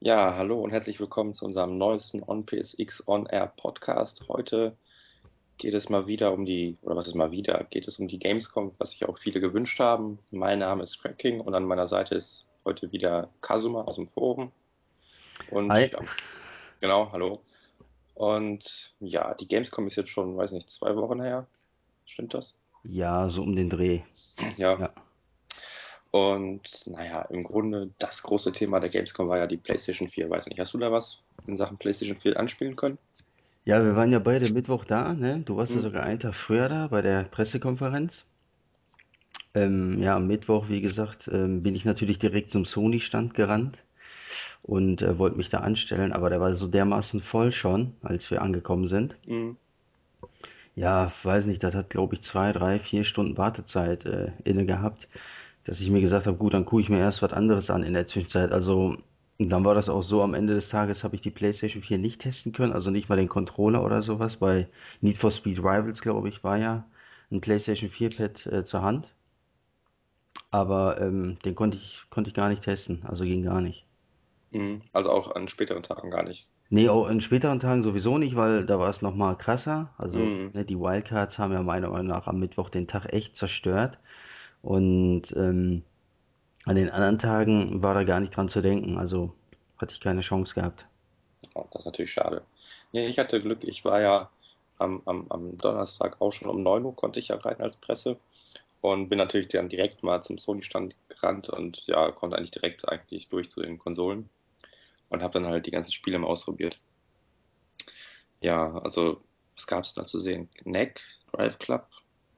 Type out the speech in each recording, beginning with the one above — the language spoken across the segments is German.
Ja, hallo und herzlich willkommen zu unserem neuesten OnPSX On Air Podcast. Heute geht es mal wieder oder was ist mal wieder, geht es um die Gamescom, was sich auch viele gewünscht haben. Mein Name ist Cracking und an meiner Seite ist heute wieder Kazuma aus dem Forum. Und Hi. ja, genau, hallo. Und ja, die Gamescom ist jetzt schon, weiß nicht, 2 Wochen her. Stimmt das? Ja, so um den Dreh. Ja. Ja. Und naja, im Grunde das große Thema der Gamescom war ja die PlayStation 4. Weiß nicht, hast du da was in Sachen PlayStation 4 anspielen können? Ja, wir waren ja beide Mittwoch da, ne? Du warst ja Hm? sogar einen Tag früher da bei der Pressekonferenz. Ja, am Mittwoch, wie gesagt, bin ich natürlich direkt zum Sony-Stand gerannt und wollte mich da anstellen, aber der war so dermaßen voll schon, als wir angekommen sind. Hm. Ja, weiß nicht, das hat, glaube ich, 2, 3, 4 Stunden Wartezeit inne gehabt, dass ich mir gesagt habe, gut, dann gucke ich mir erst was anderes an in der Zwischenzeit. Also dann war das auch so, am Ende des Tages habe ich die PlayStation 4 nicht testen können, also nicht mal den Controller oder sowas. Bei Need for Speed Rivals, glaube ich, war ja ein PlayStation 4 Pad zur Hand, aber den konnte ich gar nicht testen, also ging gar nicht. Mhm. Also auch an späteren Tagen gar nicht. Nee, auch in späteren Tagen sowieso nicht, weil da war es noch mal krasser. Also Mhm. ne, die Wildcards haben ja meiner Meinung nach am Mittwoch den Tag echt zerstört. Und an den anderen Tagen war da gar nicht dran zu denken. Also hatte ich keine Chance gehabt. Oh, das ist natürlich schade. Nee, ich hatte Glück. Ich war ja am Donnerstag auch schon um 9 Uhr konnte ich ja rein als Presse und bin natürlich dann direkt mal zum Sony-Stand gerannt und ja, konnte eigentlich direkt eigentlich durch zu den Konsolen und habe dann halt die ganzen Spiele mal ausprobiert. Ja, also was gab es da zu sehen? Neck, Drive Club,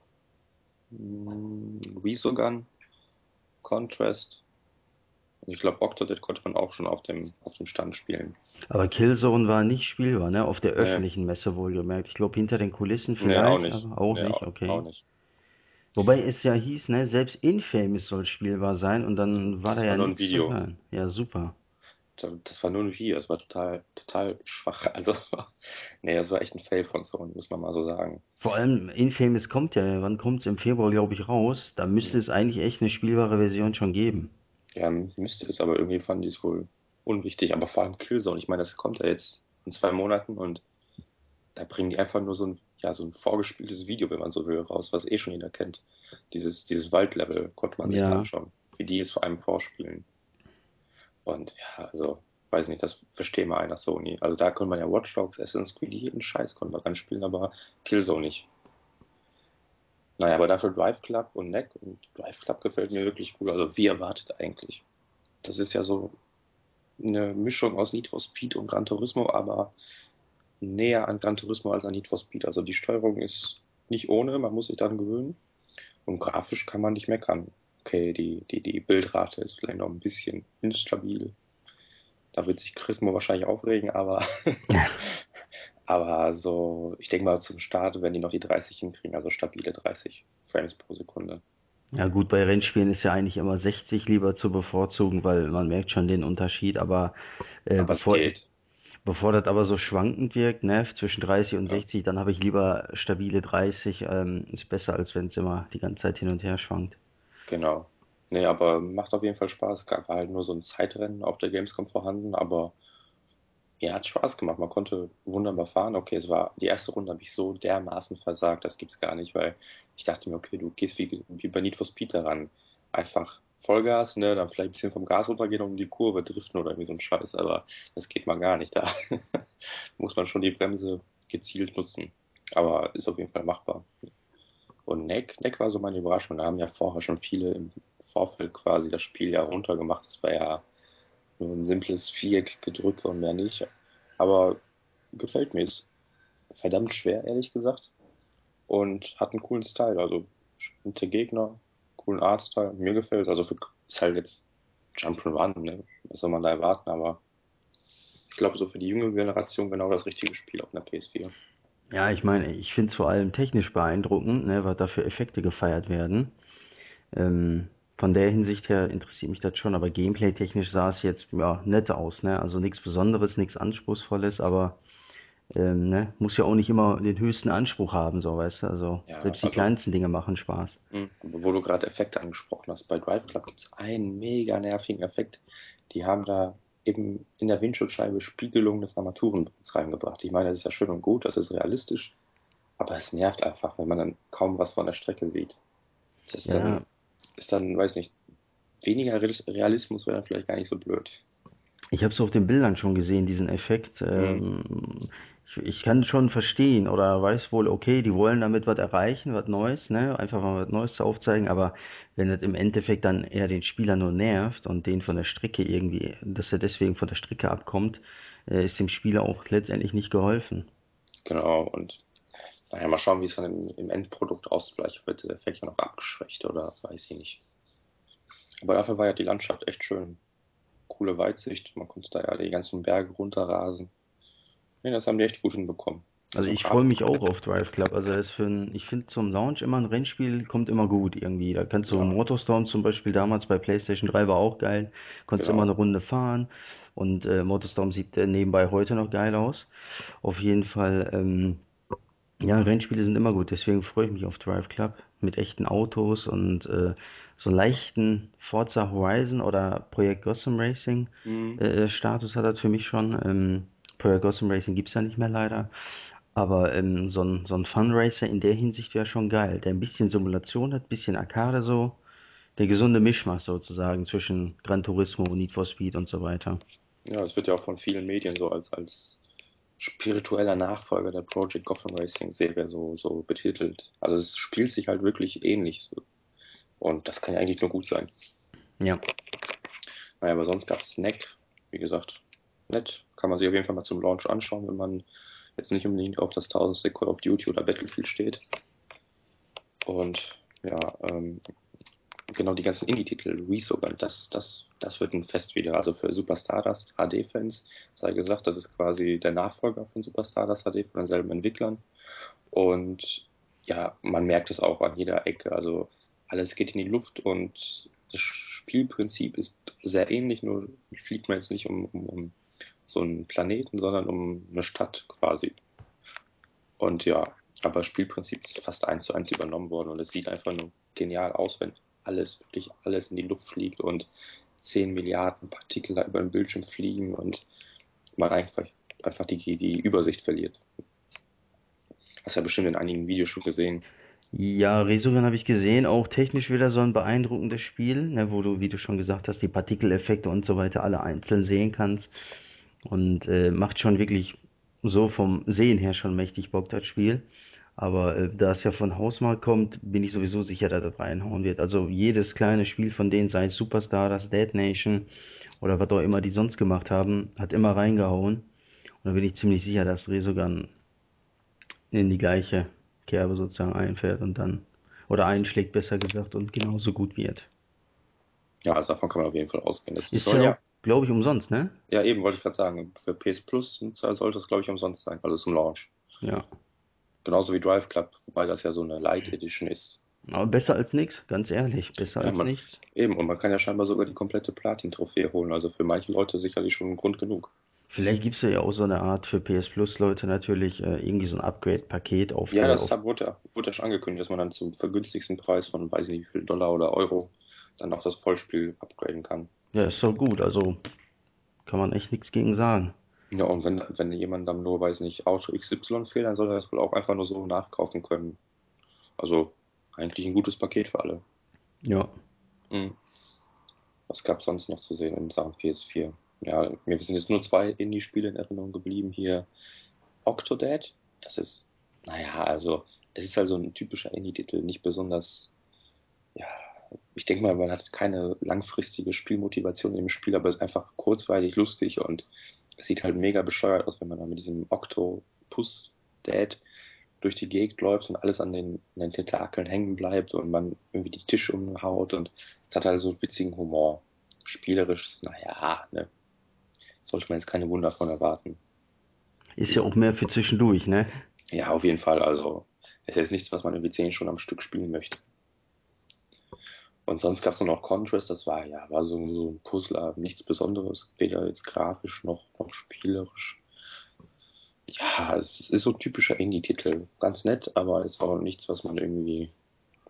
Resogun, Contrast. Und ich glaube, Octodad konnte man auch schon auf dem Stand spielen. Aber Killzone war nicht spielbar, ne? Auf der Nee, öffentlichen Messe wohlgemerkt. Ich glaube, hinter den Kulissen nee, auch vielleicht, nicht. aber auch Nee, nicht, auch okay. nicht. Wobei es ja hieß, ne, selbst Infamous soll spielbar sein und dann war da Das war ja nur ein nichts zu Video. hören. Ja, super. Das war nur ein Video. Das war total, total schwach. Also, nee, das war echt ein Fail von Sony, muss man mal so sagen. Vor allem Infamous kommt ja, wann kommt's? Im Februar, glaube ich, raus. Da müsste Hm. es eigentlich echt eine spielbare Version schon geben. Ja, müsste es, aber irgendwie fanden die es wohl unwichtig. Aber vor allem Killzone. Ich meine, das kommt ja jetzt in 2 Monaten und da bringen die einfach nur so ein vorgespieltes Video, wenn man so will, raus, was eh schon jeder kennt. Dieses Waldlevel konnte man sich da Ja, anschauen, wie die es vor allem vorspielen. Und ja, also, weiß nicht, das verstehe mal einer Sony. Also da könnte man ja Watch Dogs, Assassin's Creed, jeden Scheiß konnte man anspielen, aber Killzone nicht. Naja, aber dafür Drive Club und Neck und Drive Club gefällt mir wirklich gut. Also wie erwartet eigentlich. Das ist ja so eine Mischung aus Need for Speed und Gran Turismo, aber näher an Gran Turismo als an Need for Speed. Also die Steuerung ist nicht ohne, man muss sich daran gewöhnen. Und grafisch kann man nicht meckern. Okay, die Bildrate ist vielleicht noch ein bisschen instabil. Da wird sich Chrismo wahrscheinlich aufregen, aber, aber so, ich denke mal zum Start, wenn die noch die 30 hinkriegen, also stabile 30 Frames pro Sekunde. ja gut, bei Rennspielen ist ja eigentlich immer 60 lieber zu bevorzugen, weil man merkt schon den Unterschied, aber äh, Aber es bevor, geht. bevor das aber so schwankend wirkt, ne, zwischen 30 und Ja, 60, dann habe ich lieber stabile 30, ist besser, als wenn es immer die ganze Zeit hin und her schwankt. genau. Nee, aber macht auf jeden Fall Spaß. Es war halt nur so ein Zeitrennen auf der Gamescom vorhanden, aber ja, hat Spaß gemacht. Man konnte wunderbar fahren. Okay, die erste Runde habe ich so dermaßen versagt, das gibt's gar nicht, weil ich dachte mir, okay, du gehst wie bei Need for Speed daran. Einfach Vollgas, ne, dann vielleicht ein bisschen vom Gas runtergehen und um die Kurve driften oder irgendwie so ein Scheiß, aber das geht mal gar nicht. Da muss man schon die Bremse gezielt nutzen. Aber ist auf jeden Fall machbar. Und Neck war so meine Überraschung. Da haben ja vorher schon viele im Vorfeld quasi das Spiel ja runtergemacht. Das war ja nur ein simples Viereck-Gedrücke und mehr nicht. Aber gefällt mir. Ist verdammt schwer, ehrlich gesagt. Und hat einen coolen Style. Also bestimmte Gegner, coolen Artstyle. Mir gefällt. Also ist halt jetzt Jump'n'Run, ne? Was soll man da erwarten? Aber ich glaube, so für die junge Generation genau das richtige Spiel auf einer PS4. Ja, ich meine, ich finde es vor allem technisch beeindruckend, ne, was da für Effekte gefeiert werden. Von der Hinsicht her interessiert mich das schon, aber gameplay-technisch sah es jetzt ja nett aus, ne? Also nichts Besonderes, nichts Anspruchsvolles, aber ne, muss ja auch nicht immer den höchsten Anspruch haben, so weißt du. Also Ja, selbst die also kleinsten Dinge machen Spaß. Wo du gerade Effekte angesprochen hast, bei Drive Club gibt es einen mega nervigen Effekt. Die haben da eben in der Windschutzscheibe Spiegelung des Armaturenbretts reingebracht. Ich meine, das ist ja schön und gut, das ist realistisch, aber es nervt einfach, wenn man dann kaum was von der Strecke sieht. Das Ja, ist dann, weiß nicht, weniger Realismus wäre dann vielleicht gar nicht so blöd. ich habe es auf den Bildern schon gesehen, diesen Effekt. Mhm, Ich kann schon verstehen oder weiß wohl, okay, die wollen damit was erreichen, was Neues, ne? Einfach mal was Neues zu aufzeigen, aber wenn das im Endeffekt dann eher den Spieler nur nervt und den von der Strecke irgendwie, dass er deswegen von der Strecke abkommt, ist dem Spieler auch letztendlich nicht geholfen. genau, und naja, mal schauen, wie es dann im Endprodukt aussieht. Vielleicht wird der Effekt ja noch abgeschwächt oder weiß ich nicht. Aber dafür war ja die Landschaft echt schön. Coole Weitsicht, man konnte da ja die ganzen Berge runterrasen. Nee, das haben die echt gut hinbekommen. Also Also ich freue Grafik, mich auch auf Drive Club. Also das ist ich finde zum Launch immer ein Rennspiel kommt immer gut irgendwie. Da kannst du ja, Motorstorm zum Beispiel damals bei PlayStation 3 war auch geil. Konntest immer eine genau. Runde fahren und Motorstorm sieht nebenbei heute noch geil aus. Auf jeden Fall, ja, Rennspiele sind immer gut. Deswegen freue ich mich auf Drive Club mit echten Autos und so leichten Forza Horizon oder Projekt Gotham Racing Mhm. Status hat das für mich schon. Projekt Gotham Racing gibt's ja nicht mehr leider. Aber so ein Funracer in der Hinsicht wäre schon geil, der ein bisschen Simulation hat, ein bisschen Arcade so, der gesunde Mischmasch sozusagen zwischen Gran Turismo, Need for Speed und so weiter. Ja, es wird ja auch von vielen Medien so als spiritueller Nachfolger der Project Gotham Racing Serie so betitelt. Also es spielt sich halt wirklich ähnlich. So. Und das kann ja eigentlich nur gut sein. Ja, Naja, aber sonst gab es Snack, wie gesagt, nett. Kann man sich auf jeden Fall mal zum Launch anschauen, wenn man jetzt nicht unbedingt auf das tausendste Call of Duty oder Battlefield steht. Und ja, genau die ganzen Indie-Titel, Resogun, das wird ein Fest wieder. Also für Super Stardust HD-Fans sei gesagt, das ist quasi der Nachfolger von Super Stardust HD von denselben Entwicklern. Und ja, man merkt es auch an jeder Ecke. Also alles geht in die Luft und das Spielprinzip ist sehr ähnlich, nur fliegt man jetzt nicht um so einen Planeten, sondern um eine Stadt quasi. Und ja, aber das Spielprinzip ist fast eins zu eins übernommen worden und es sieht einfach nur genial aus, wenn alles, wirklich alles in die Luft fliegt und 10 Milliarden Partikel da über den Bildschirm fliegen und man einfach die Übersicht verliert. Hast ja bestimmt in einigen Videos schon gesehen. ja, Resogun habe ich gesehen, auch technisch wieder so ein beeindruckendes Spiel, ne, wo du, wie du schon gesagt hast, die Partikeleffekte und so weiter alle einzeln sehen kannst und macht schon wirklich so vom Sehen her schon mächtig Bock, das Spiel. Aber da es ja von Hausmarkt kommt, bin ich sowieso sicher, dass das reinhauen wird. Also jedes kleine Spiel von denen, sei es Superstar, das Dead Nation oder was auch immer die sonst gemacht haben, hat immer reingehauen. Und da bin ich ziemlich sicher, dass Resogun in die gleiche Kerbe sozusagen einfährt und dann, oder einschlägt besser gesagt und genauso gut wird. Ja, also davon kann man auf jeden Fall ausgehen. Das Ist soll ja auch, ja, glaube ich, umsonst, ne? ja eben wollte ich gerade sagen, für PS Plus sollte es, glaube ich, umsonst sein, also zum Launch. Ja. Genauso wie Drive Club, wobei das ja so eine Light Edition ist. Aber besser als nichts, ganz ehrlich, besser Ja, als man, nichts. eben, und man kann ja scheinbar sogar die komplette Platin-Trophäe holen, also für manche Leute sicherlich schon Grund genug. Vielleicht gibt's ja auch so eine Art für PS Plus Leute natürlich irgendwie so ein Upgrade-Paket Ja, auf wurde ja schon angekündigt, dass man dann zum vergünstigsten Preis von weiß ich nicht wie viel Dollar oder Euro dann auf das Vollspiel upgraden kann. ja, ist doch gut, also kann man echt nichts gegen sagen. Ja, und wenn jemand dann nur, weiß nicht, Auto XY fehlt, dann soll er das wohl auch einfach nur so nachkaufen können. Also eigentlich ein gutes Paket für alle. Ja. Mhm. Was gab es sonst noch zu sehen in Sachen PS4? Ja, mir sind jetzt nur zwei Indie-Spiele in Erinnerung geblieben. Hier Octodad, das ist, naja, also es ist halt so ein typischer Indie-Titel, nicht besonders, ja, ich denke mal, man hat keine langfristige Spielmotivation im Spiel, aber es ist einfach kurzweilig lustig und es sieht halt mega bescheuert aus, wenn man dann mit diesem Octopus-Dad durch die Gegend läuft und alles an den Tentakeln hängen bleibt und man irgendwie die Tische umhaut und es hat halt so einen witzigen Humor. Spielerisch, naja, ne, sollte man jetzt keine Wunder von erwarten. Ist ja Ist, auch mehr für zwischendurch, ne? ja, auf jeden Fall, also es ist jetzt nichts, was man irgendwie 10 Stunden am Stück spielen möchte. Und sonst gab es noch Contrast, das war so ein Puzzler, nichts Besonderes, weder jetzt grafisch noch spielerisch. Ja, es ist so ein typischer Indie-Titel. Ganz nett, aber ist auch nichts, was man irgendwie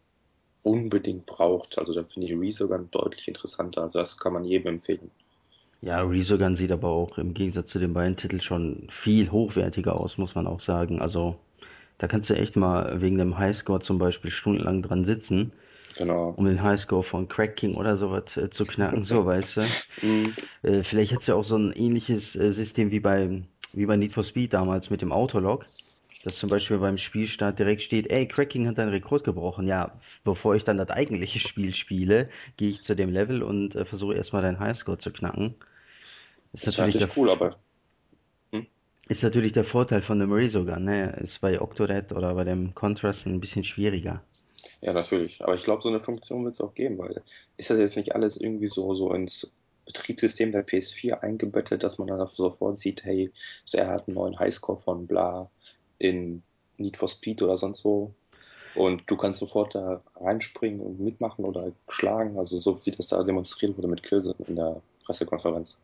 unbedingt braucht. Also da finde ich Resogun deutlich interessanter. Also das kann man jedem empfehlen. Ja, Resogun sieht aber auch im Gegensatz zu den beiden Titeln schon viel hochwertiger aus, muss man auch sagen. Also da kannst du echt mal wegen dem Highscore zum Beispiel stundenlang dran sitzen, Genau. um den Highscore von Crack King oder sowas zu knacken, so weißt du. Mhm. Vielleicht hat's ja auch so ein ähnliches System wie bei Need for Speed damals mit dem Autolog, dass zum Beispiel beim Spielstart direkt steht, ey, Cracking hat deinen Rekord gebrochen. Ja, bevor ich dann das eigentliche Spiel spiele, gehe ich zu dem Level und versuche erstmal deinen Highscore zu knacken. Ist Das wäre natürlich der natürlich cool, aber hm? Ist natürlich der Vorteil von dem Resogun, ne? Ist bei Octodad oder bei dem Contrast ein bisschen schwieriger. Ja, natürlich. Aber ich glaube, so eine Funktion wird es auch geben, weil ist das jetzt nicht alles irgendwie so ins Betriebssystem der PS4 eingebettet, dass man dann sofort sieht, hey, der hat einen neuen Highscore von bla in Need for Speed oder sonst wo. Und du kannst sofort da reinspringen und mitmachen oder schlagen, also so wie das da demonstriert wurde mit Killzone in der Pressekonferenz.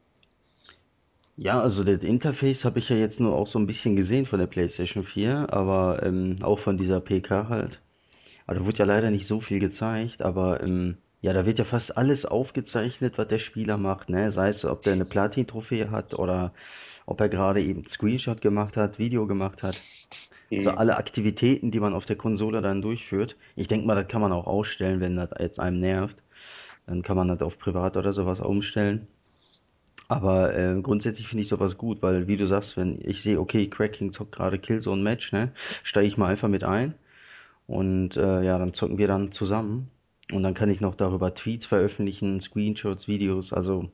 Ja, also das Interface habe ich ja jetzt nur auch so ein bisschen gesehen von der PlayStation 4, aber auch von dieser PK halt. Aber da wurde ja leider nicht so viel gezeigt, aber ja, da wird ja fast alles aufgezeichnet, was der Spieler macht, ne? Sei es, ob der eine Platin-Trophäe hat oder ob er gerade eben Screenshot gemacht hat, Video gemacht hat. Also Hm. alle Aktivitäten, die man auf der Konsole dann durchführt. Ich denke mal, das kann man auch ausstellen, wenn das jetzt einem nervt. Dann kann man das auf privat oder sowas umstellen. Aber grundsätzlich finde ich sowas gut, weil wie du sagst, wenn ich sehe, okay, Cracking zockt gerade Killzone Match, ne, steige ich mal einfach mit ein und ja, dann zocken wir dann zusammen. Und dann kann ich noch darüber Tweets veröffentlichen, Screenshots, Videos. Also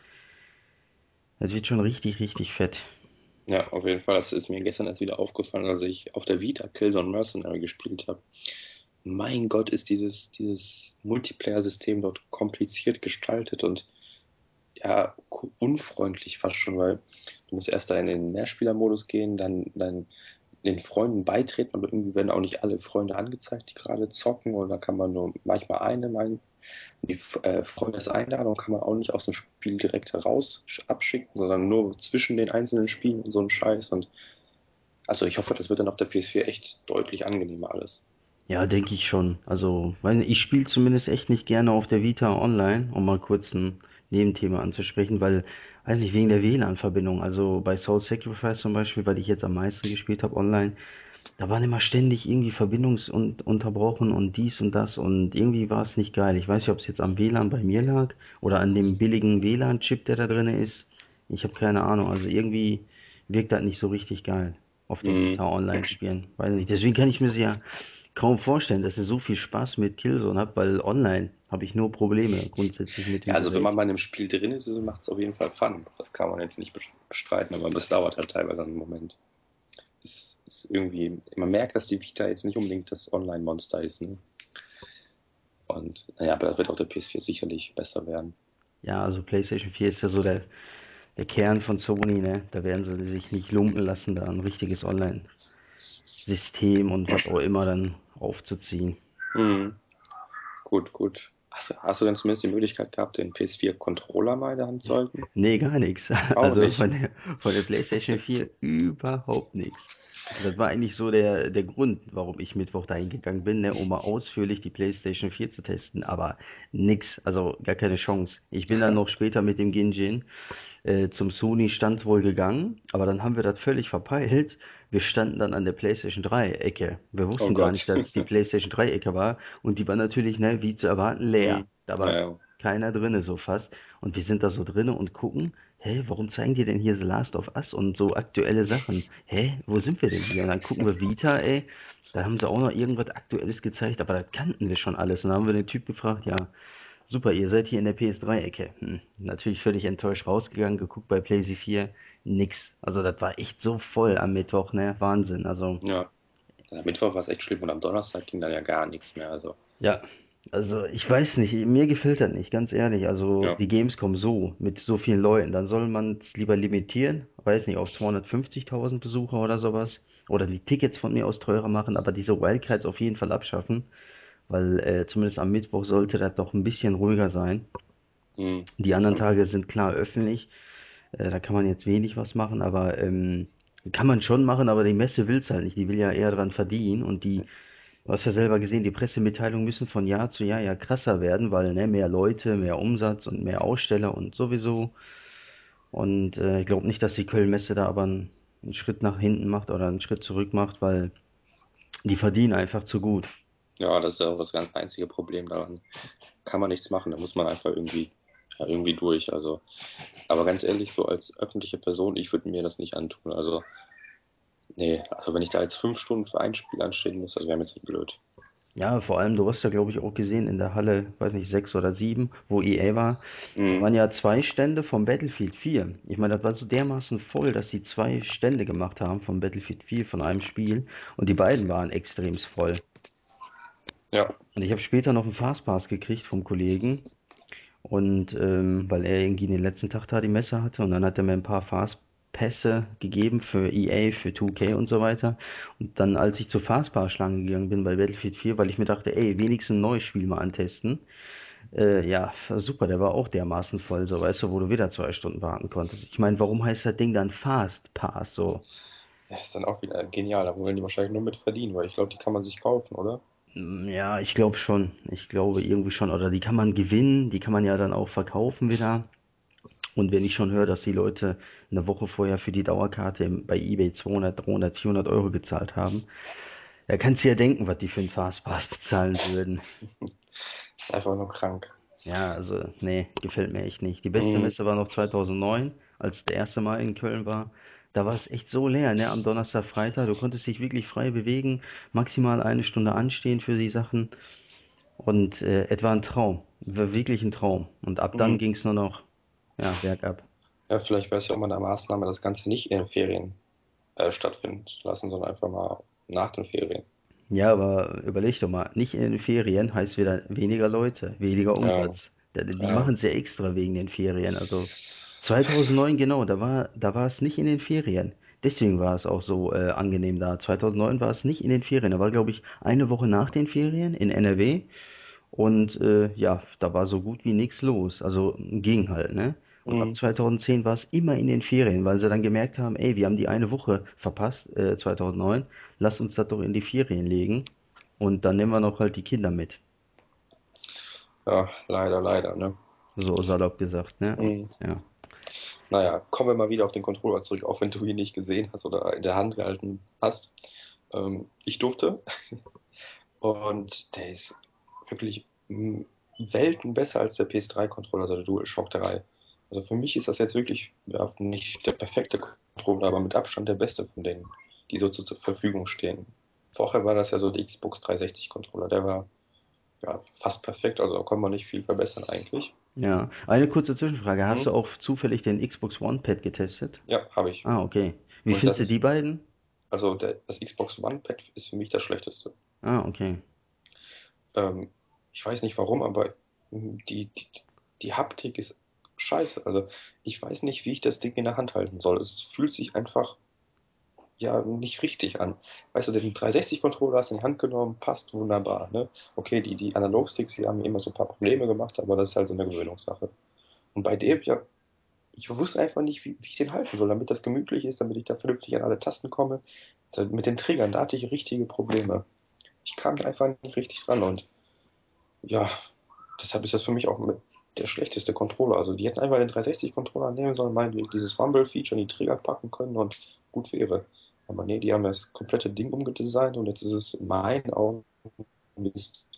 es wird schon richtig, richtig fett. Ja, auf jeden Fall. Das ist mir gestern erst wieder aufgefallen, als ich auf der Vita Killzone Mercenary gespielt habe. Mein Gott, ist dieses Multiplayer-System dort kompliziert gestaltet und ja, unfreundlich fast schon, weil du musst erst da in den Mehrspielermodus gehen, dann den Freunden beitreten, aber irgendwie werden auch nicht alle Freunde angezeigt, die gerade zocken, und dann kann man nur manchmal die Freundeseinladung kann man auch nicht aus dem Spiel direkt heraus abschicken, sondern nur zwischen den einzelnen Spielen und so ein Scheiß. Und also ich hoffe, das wird dann auf der PS4 echt deutlich angenehmer alles. Ja, denke ich schon. Also, weil ich spiele zumindest echt nicht gerne auf der Vita online, um mal kurz ein Nebenthema anzusprechen, weil, weiß nicht, wegen der WLAN-Verbindung. Also bei Soul Sacrifice zum Beispiel, weil ich jetzt am meisten gespielt habe online, da waren immer ständig irgendwie Verbindungsunterbrochen und dies und das und irgendwie war es nicht geil. Ich weiß nicht, ob es jetzt am WLAN bei mir lag oder an dem billigen WLAN-Chip, der da drin ist. Ich habe keine Ahnung. Also irgendwie wirkt das nicht so richtig geil auf der Mhm. Vita online spielen. Weiß nicht. Deswegen kann ich mir ja kaum vorstellen, dass ihr so viel Spaß mit Killzone habt, weil online habe ich nur Probleme grundsätzlich mit Ja, dem also wenn man Gerät. mal in einem Spiel drin ist, macht es auf jeden Fall Fun. Das kann man jetzt nicht bestreiten, aber das dauert halt teilweise einen Moment. Ist irgendwie, man merkt, dass die Vita jetzt nicht unbedingt das Online-Monster ist. Ne? Und naja, aber das wird auf der PS4 sicherlich besser werden. Ja, also PlayStation 4 ist ja so der Kern von Sony, ne? Da werden sie sich nicht lumpen lassen, da ein richtiges Online-System und was auch immer dann aufzuziehen. Mhm. Gut, gut. Hast du denn zumindest die Möglichkeit gehabt, den PS4-Controller mal in der Hand zu halten? Nee, gar nichts. Auch Also nicht. von der PlayStation 4 überhaupt nichts. Das war eigentlich so der Grund, warum ich Mittwoch dahin gegangen bin, ne, um mal ausführlich die PlayStation 4 zu testen. Aber nix, also gar keine Chance. Ich bin dann noch später mit dem Ginjin zum Sony-Stand wohl gegangen, aber dann haben wir das völlig verpeilt. Wir standen dann an der PlayStation 3-Ecke. Wir Oh wussten gar nicht, Gott. dass es die PlayStation 3-Ecke war und die war natürlich, ne, wie zu erwarten, leer. Mhm. Da war Naja. keiner drinne so fast. Und wir sind da so drinne und gucken, hä, warum zeigen die denn hier The Last of Us und so aktuelle Sachen? Hä, wo sind wir denn hier? Und dann gucken wir Vita, ey, da haben sie auch noch irgendwas Aktuelles gezeigt, aber das kannten wir schon alles. Und dann haben wir den Typ gefragt, ja, super, ihr seid hier in der PS3-Ecke. Natürlich völlig enttäuscht rausgegangen, geguckt bei PlayStation 4, nix. Also das war echt so voll am Mittwoch, ne? Wahnsinn. Also Ja. Am Mittwoch war es echt schlimm und am Donnerstag ging dann ja gar nichts mehr. Also, ja, also ich weiß nicht, mir gefällt das nicht, ganz ehrlich. Also ja. die Gamescom so, mit so vielen Leuten, dann soll man es lieber limitieren, weiß nicht, auf 250.000 Besucher oder sowas. Oder die Tickets von mir aus teurer machen, aber diese Wildcards auf jeden Fall abschaffen, weil zumindest am Mittwoch sollte das doch ein bisschen ruhiger sein. Mhm. Die anderen Tage sind klar öffentlich. Da kann man jetzt wenig was machen, aber kann man schon machen, aber die Messe will's halt nicht. Die will ja eher dran verdienen und du hast ja selber gesehen, die Pressemitteilungen müssen von Jahr zu Jahr ja krasser werden, weil ne, mehr Leute, mehr Umsatz und mehr Aussteller und sowieso. Und ich glaube nicht, dass die Köln-Messe da aber einen Schritt nach hinten macht oder einen Schritt zurück macht, weil die verdienen einfach zu gut. Ja, das ist auch das ganz einzige Problem daran. Kann man nichts machen, da muss man einfach irgendwie, ja, irgendwie durch. Also, aber ganz ehrlich, so als öffentliche Person, ich würde mir das nicht antun. Also, nee, also wenn ich da jetzt 5 Stunden für ein Spiel anstehen muss, das wäre mir jetzt nicht blöd. Ja, vor allem, du hast ja, glaube ich, auch gesehen in der Halle, weiß nicht, 6 oder 7, wo EA war, da Mhm. waren ja zwei Stände vom Battlefield 4. Ich meine, das war so dermaßen voll, dass sie zwei Stände gemacht haben vom Battlefield 4 von einem Spiel und die beiden waren extremst voll. Ja. Und ich habe später noch einen Fastpass gekriegt vom Kollegen und weil er irgendwie den letzten Tag da die Messe hatte und dann hat er mir ein paar Fastpässe gegeben für EA, für 2K und so weiter. Und dann, als ich zur Fastpass-Schlange gegangen bin bei Battlefield 4, weil ich mir dachte, ey, wenigstens ein neues Spiel mal antesten. Ja, super, der war auch dermaßen voll, so weißt du, wo du wieder 2 Stunden warten konntest. Ich meine, warum heißt das Ding dann Fastpass so? Ja, ist dann auch wieder genial. Da wollen die wahrscheinlich nur mit verdienen, weil ich glaube, die kann man sich kaufen, oder? Ja, ich glaube schon. Ich glaube irgendwie schon. Oder die kann man gewinnen, die kann man ja dann auch verkaufen wieder. Und wenn ich schon höre, dass die Leute eine Woche vorher für die Dauerkarte bei eBay 200, 300, 400 Euro gezahlt haben, da kannst du ja denken, was die für einen Fastpass bezahlen würden. Ist einfach nur krank. Ja, also, nee, gefällt mir echt nicht. Die beste Mhm. Messe war noch 2009, als der erste Mal in Köln war. Da war es echt so leer, ne? Am Donnerstag, Freitag. Du konntest dich wirklich frei bewegen, maximal eine Stunde anstehen für die Sachen. Und es war ein Traum. War wirklich ein Traum. Und ab dann Mhm. ging es nur noch, ja, bergab. Ja, vielleicht wäre es ja auch mal eine Maßnahme, das Ganze nicht in den Ferien stattfinden zu lassen, sondern einfach mal nach den Ferien. Ja, aber überleg doch mal, nicht in den Ferien heißt wieder weniger Leute, weniger Ja, Umsatz. Die ja. machen es ja extra wegen den Ferien. Also 2009 genau, da war es nicht in den Ferien. Deswegen war es auch so angenehm da. 2009 war es nicht in den Ferien. Da war, glaube ich, eine Woche nach den Ferien in NRW. Und ja, da war so gut wie nichts los. Also ging halt, ne? Und ab Mhm. 2010 war es immer in den Ferien, weil sie dann gemerkt haben, ey, wir haben die eine Woche verpasst, 2009, lasst uns das doch in die Ferien legen. Und dann nehmen wir noch halt die Kinder mit. Ja, leider, leider, ne? So salopp gesagt, ne? Mhm. Ja. Naja, kommen wir mal wieder auf den Controller zurück, auch wenn du ihn nicht gesehen hast oder in der Hand gehalten hast. Ich durfte und der ist wirklich Welten besser als der PS3-Controller, also der DualShock 3. Also für mich ist das jetzt wirklich ja, nicht der perfekte Controller, aber mit Abstand der beste von denen, die so zur Verfügung stehen. Vorher war das ja so der Xbox 360-Controller, der war ja fast perfekt, also da kann man nicht viel verbessern eigentlich. Ja. Eine kurze Zwischenfrage. Hast Hm? du auch zufällig den Xbox One Pad getestet? Ja, habe ich. Ah, okay. Wie Und findest das du die ist, beiden? also das Xbox One Pad ist für mich das schlechteste. Ah, okay. Ähm, ich weiß nicht warum, aber die Haptik ist scheiße. Also ich weiß nicht, wie ich das Ding in der Hand halten soll. Es fühlt sich einfach ja nicht richtig an. Weißt du, den 360-Controller hast du in die Hand genommen, passt wunderbar. Ne? Okay, die Analog-Sticks, die haben mir immer so ein paar Probleme gemacht, aber das ist halt so eine Gewöhnungssache. Und bei dem, ja, ich wusste einfach nicht, wie ich den halten soll, damit das gemütlich ist, damit ich da vernünftig an alle Tasten komme. Also mit den Triggern, da hatte ich richtige Probleme. Ich kam da einfach nicht richtig dran und ja, deshalb ist das für mich auch mit der schlechteste Controller. Also die hätten einfach den 360-Controller nehmen sollen, meinetwegen dieses Rumble-Feature in die Trigger packen können und gut wäre. Aber nee, die haben das komplette Ding umgedesignt und jetzt ist es in meinen Augen Mist.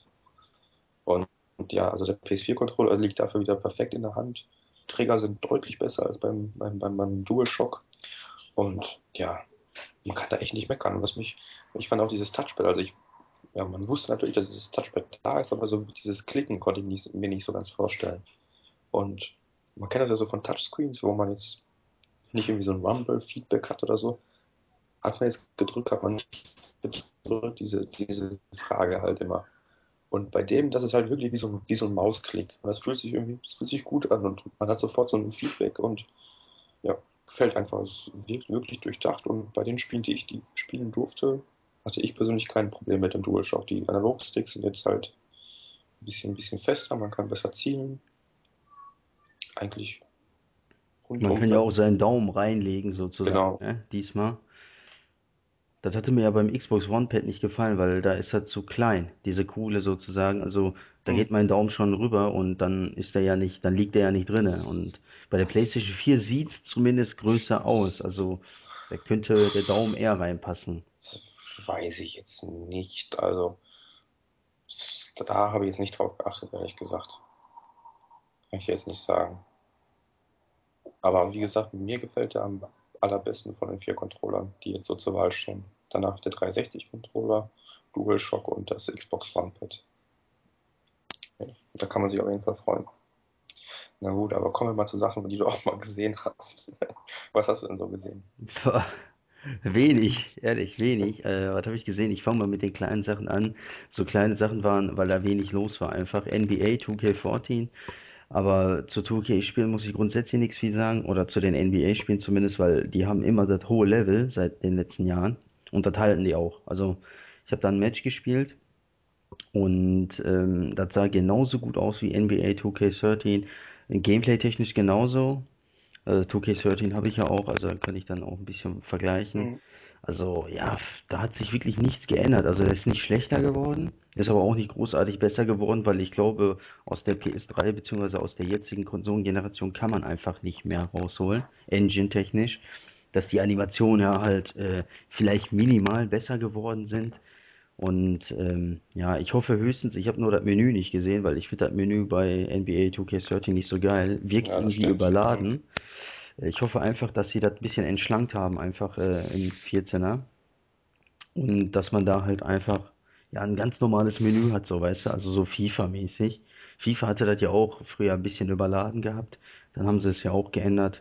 Und ja, also der PS4-Controller liegt dafür wieder perfekt in der Hand. Trigger sind deutlich besser als beim DualShock. Und ja, man kann da echt nicht meckern. Ich fand auch dieses Touchpad, also ja, man wusste natürlich, dass dieses Touchpad da ist, aber so dieses Klicken konnte ich mir nicht so ganz vorstellen. Und man kennt das ja so von Touchscreens, wo man jetzt nicht irgendwie so ein Rumble-Feedback hat oder so. Hat man jetzt gedrückt, hat man nicht gedrückt, diese Frage halt immer. Und bei dem, das ist halt wirklich wie so ein Mausklick. Und das fühlt sich gut an und man hat sofort so ein Feedback und ja, gefällt einfach. Es wirkt wirklich durchdacht und bei den Spielen, die spielen durfte, hatte ich persönlich kein Problem mit dem DualShock. Die Analogsticks sind jetzt halt ein bisschen fester, man kann besser zielen. Eigentlich Man rundum kann ja ver auch seinen Daumen reinlegen, sozusagen, genau. ne? Diesmal. Das hatte mir ja beim Xbox One Pad nicht gefallen, weil da ist er zu klein, diese Kuhle sozusagen. Also Da Hm. geht mein Daumen schon rüber und dann ist der ja nicht, dann liegt der ja nicht drinne. Und bei der PlayStation 4 sieht's zumindest größer aus. Also da könnte der Daumen eher reinpassen. Das weiß ich jetzt nicht. Also, da habe ich jetzt nicht drauf geachtet, ehrlich gesagt. Kann ich jetzt nicht sagen. Aber wie gesagt, mir gefällt der am allerbesten von den 4 Controllern, die jetzt so zur Wahl stehen. Danach der 360-Controller, DualShock und das Xbox One Pad. Ja, da kann man sich auf jeden Fall freuen. Na gut, aber kommen wir mal zu Sachen, die du auch mal gesehen hast. Was hast du denn so gesehen? Boah, wenig, ehrlich, wenig. Was habe ich gesehen? Ich fange mal mit den kleinen Sachen an. So kleine Sachen waren, weil da wenig los war. Einfach NBA 2K14. Aber zu 2K-Spielen muss ich grundsätzlich nichts viel sagen. Oder zu den NBA-Spielen zumindest, weil die haben immer das hohe Level seit den letzten Jahren. Und das halten die auch. Also ich habe da ein Match gespielt und das sah genauso gut aus wie NBA 2K13. Gameplay-technisch genauso. 2K13 habe ich ja auch, also da kann ich dann auch ein bisschen vergleichen. Mhm. Also ja, da hat sich wirklich nichts geändert. Also er ist nicht schlechter geworden, ist aber auch nicht großartig besser geworden, weil ich glaube, aus der PS3 beziehungsweise aus der jetzigen Konsolengeneration kann man einfach nicht mehr rausholen, engine-technisch, dass die Animationen ja halt vielleicht minimal besser geworden sind. Und ja, ich hoffe höchstens, ich habe nur das Menü nicht gesehen, weil ich finde das Menü bei NBA 2K13 nicht so geil. Wirkt Ja, das irgendwie stimmt. Mhm. überladen. Ich hoffe einfach, dass sie das ein bisschen entschlankt haben, einfach im 14er. Und dass man da halt einfach ja ein ganz normales Menü hat, so weißt du, also so FIFA-mäßig. FIFA hatte das ja auch früher ein bisschen überladen gehabt. Dann haben sie es ja auch geändert.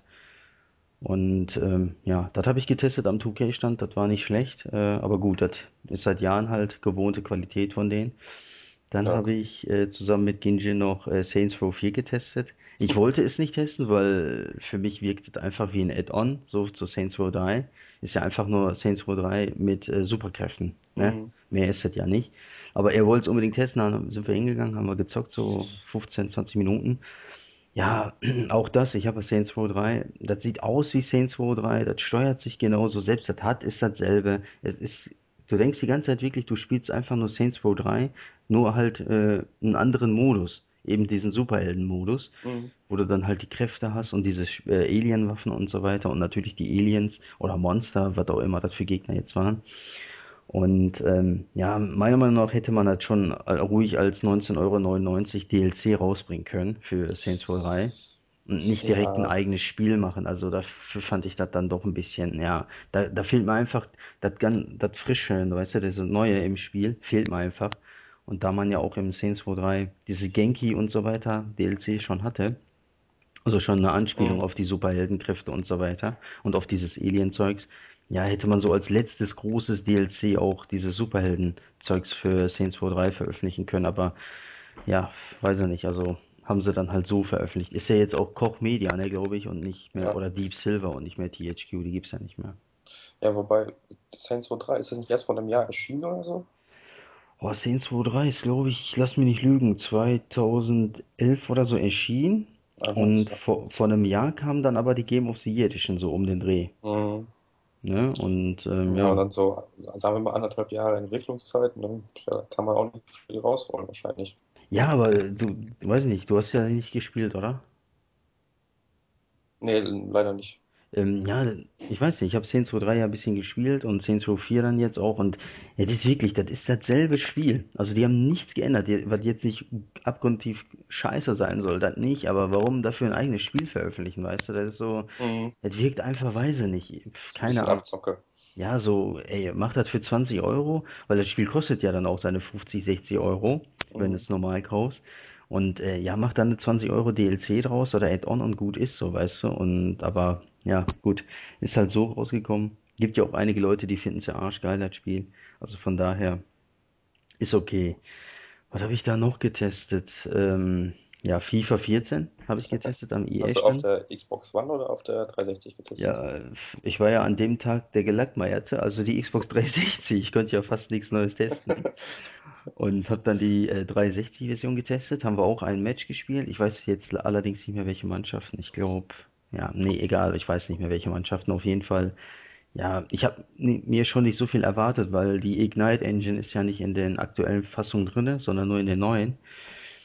Und ja, das habe ich getestet am 2K-Stand, das war nicht schlecht. Aber gut, das ist seit Jahren halt gewohnte Qualität von denen. Dann Ja, habe ich zusammen mit Ginji noch Saints Row 4 getestet. Ich wollte es nicht testen, weil für mich wirkt es einfach wie ein Add-on, so zu Saints Row 3. Ist ja einfach nur Saints Row 3 mit Superkräften, ne? mhm. Mehr ist das ja nicht. Aber er wollte es unbedingt testen, dann sind wir hingegangen, haben wir gezockt, so 15, 20 Minuten. Ja, auch das, ich habe Saints Row 3, das sieht aus wie Saints Row 3, das steuert sich genauso, selbst das HUD ist dasselbe. Es ist, du denkst die ganze Zeit wirklich, du spielst einfach nur Saints Row 3, nur halt einen anderen Modus, eben diesen Superhelden-Modus, Mhm. wo du dann halt die Kräfte hast und diese Alien-Waffen und so weiter und natürlich die Aliens oder Monster, was auch immer das für Gegner jetzt waren. Und ja, meiner Meinung nach hätte man das schon ruhig als 19,99 € DLC rausbringen können für Saints Row 3 und nicht direkt ein Ja, eigenes Spiel machen. Also dafür fand ich das dann doch ein bisschen, ja, da fehlt mir einfach das Frische, weißt du, das Neue im Spiel fehlt mir einfach. Und da man ja auch im Saints Row 3 diese Genki und so weiter DLC schon hatte, also schon eine Anspielung mhm. auf die Superheldenkräfte und so weiter und auf dieses Alien-Zeugs. Ja, hätte man so als letztes großes DLC auch dieses Superhelden-Zeugs für Saints Row 3 veröffentlichen können, aber ja, weiß ich nicht, also haben sie dann halt so veröffentlicht. Ist ja jetzt auch Koch Media, ne, glaube ich, und nicht mehr, Ja. oder Deep Silver und nicht mehr THQ, die gibt's ja nicht mehr. Ja, wobei, Saints Row 3, ist das nicht erst vor einem Jahr erschienen oder so? Oh, Saints Row 3 ist, glaube ich, lass mich nicht lügen, 2011 oder so erschienen. Aha, Und so. vor einem Jahr kam dann aber die Game of the Year Edition so um den Dreh. Mhm. Ne? Und Ja, und ja. dann so, sagen wir mal, 1,5 Jahre Entwicklungszeit, ne? Da kann man auch nicht viel rausholen, wahrscheinlich. Ja, aber weiß nicht, du hast ja nicht gespielt, oder? Nee, leider nicht. Ja, ich weiß nicht, ich habe Saints Row 3 ja ein bisschen gespielt und Saints Row 4 dann jetzt auch und ja, das ist wirklich, das ist dasselbe Spiel. Also die haben nichts geändert, was jetzt nicht abgrundtief scheiße sein soll, das nicht, aber warum dafür ein eigenes Spiel veröffentlichen, weißt du? Das ist so, Mhm. das wirkt einfach weise nicht. So ein Keine bisschen Ahnung. Abzocke. Ja, so, ey, mach das für 20 €, weil das Spiel kostet ja dann auch seine 50, 60 €, wenn du Mhm. es normal kaufst. Und ja, mach dann eine 20 € DLC draus oder Add-on und gut ist so, weißt du. Und aber ja, gut, ist halt so rausgekommen. Gibt ja auch einige Leute, die finden es ja arschgeil, das Spiel. Also von daher ist okay. Was habe ich da noch getestet? Ja, FIFA 14 habe ich getestet am Hast du auf EA-Stand. der Xbox One oder auf der 360 getestet? Ja, ich war ja an dem Tag der Gelackmeierte, also die Xbox 360. Ich konnte ja fast nichts Neues testen. Und habe dann die 360-Version getestet. Haben wir auch ein Match gespielt. Ich weiß jetzt allerdings nicht mehr, welche Mannschaften. Ich glaube, ja, nee, egal. Ich weiß nicht mehr, welche Mannschaften. Auf jeden Fall, ja, ich habe mir schon nicht so viel erwartet, weil die Ignite Engine ist ja nicht in den aktuellen Fassungen drinne, sondern nur in den neuen.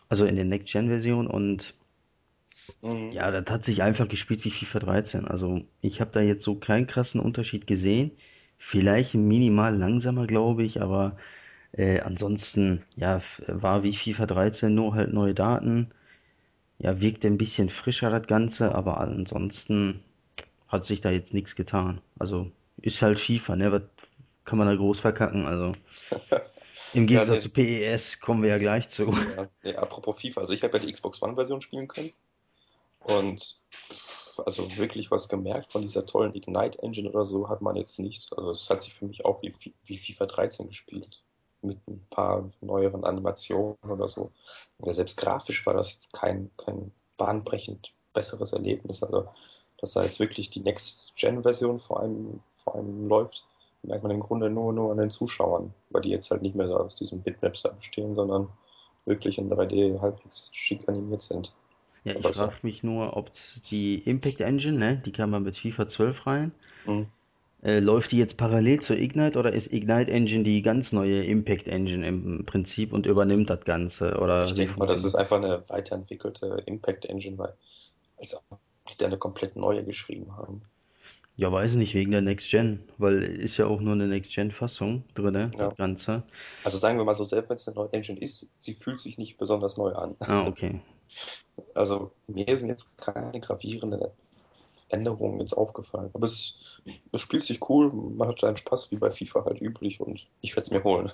Also in der Next-Gen-Version und Mhm. ja, das hat sich einfach gespielt wie FIFA 13. Also ich habe da jetzt so keinen krassen Unterschied gesehen. Vielleicht minimal langsamer, glaube ich, aber ansonsten, ja, war wie FIFA 13, nur halt neue Daten. Ja, wirkte ein bisschen frischer das Ganze, aber ansonsten hat sich da jetzt nichts getan. Also ist halt FIFA, ne? Was kann man da groß verkacken? Also im Ja, Gegensatz zu nee, PES kommen wir ja gleich zu. ja, nee, apropos FIFA, also ich habe ja die Xbox One-Version spielen können und also wirklich was gemerkt von dieser tollen Ignite Engine oder so hat man jetzt nicht. Also es hat sich für mich auch wie FIFA 13 gespielt. Mit ein paar neueren Animationen oder so. Ja, selbst grafisch war das jetzt kein bahnbrechend besseres Erlebnis. Also, dass da jetzt wirklich die Next-Gen-Version vor allem läuft, merkt man im Grunde nur an den Zuschauern, weil die jetzt halt nicht mehr so aus diesen Bitmaps da bestehen, sondern wirklich in 3D halbwegs schick animiert sind. Ja, ich Aber es, frage mich nur, ob die Impact Engine, ne, die kam mal mit FIFA 12 rein, hm, läuft die jetzt parallel zur Ignite oder ist Ignite Engine die ganz neue Impact Engine im Prinzip und übernimmt das Ganze? Oder ich wie denke mal, das ist funktioniert? einfach eine weiterentwickelte Impact Engine, weil als ob die da eine komplett neue geschrieben haben. Ja, weiß nicht, wegen der Next Gen, weil ist ja auch nur eine Next Gen Fassung drinne, das Ja. Ganze. Also sagen wir mal so, selbst wenn es eine neue Engine ist, sie fühlt sich nicht besonders neu an. Ah, okay. Also mir sind jetzt keine gravierenden Änderungen jetzt aufgefallen. Aber es spielt sich cool, man hat seinen Spaß wie bei FIFA halt üblich und ich werde es mir holen.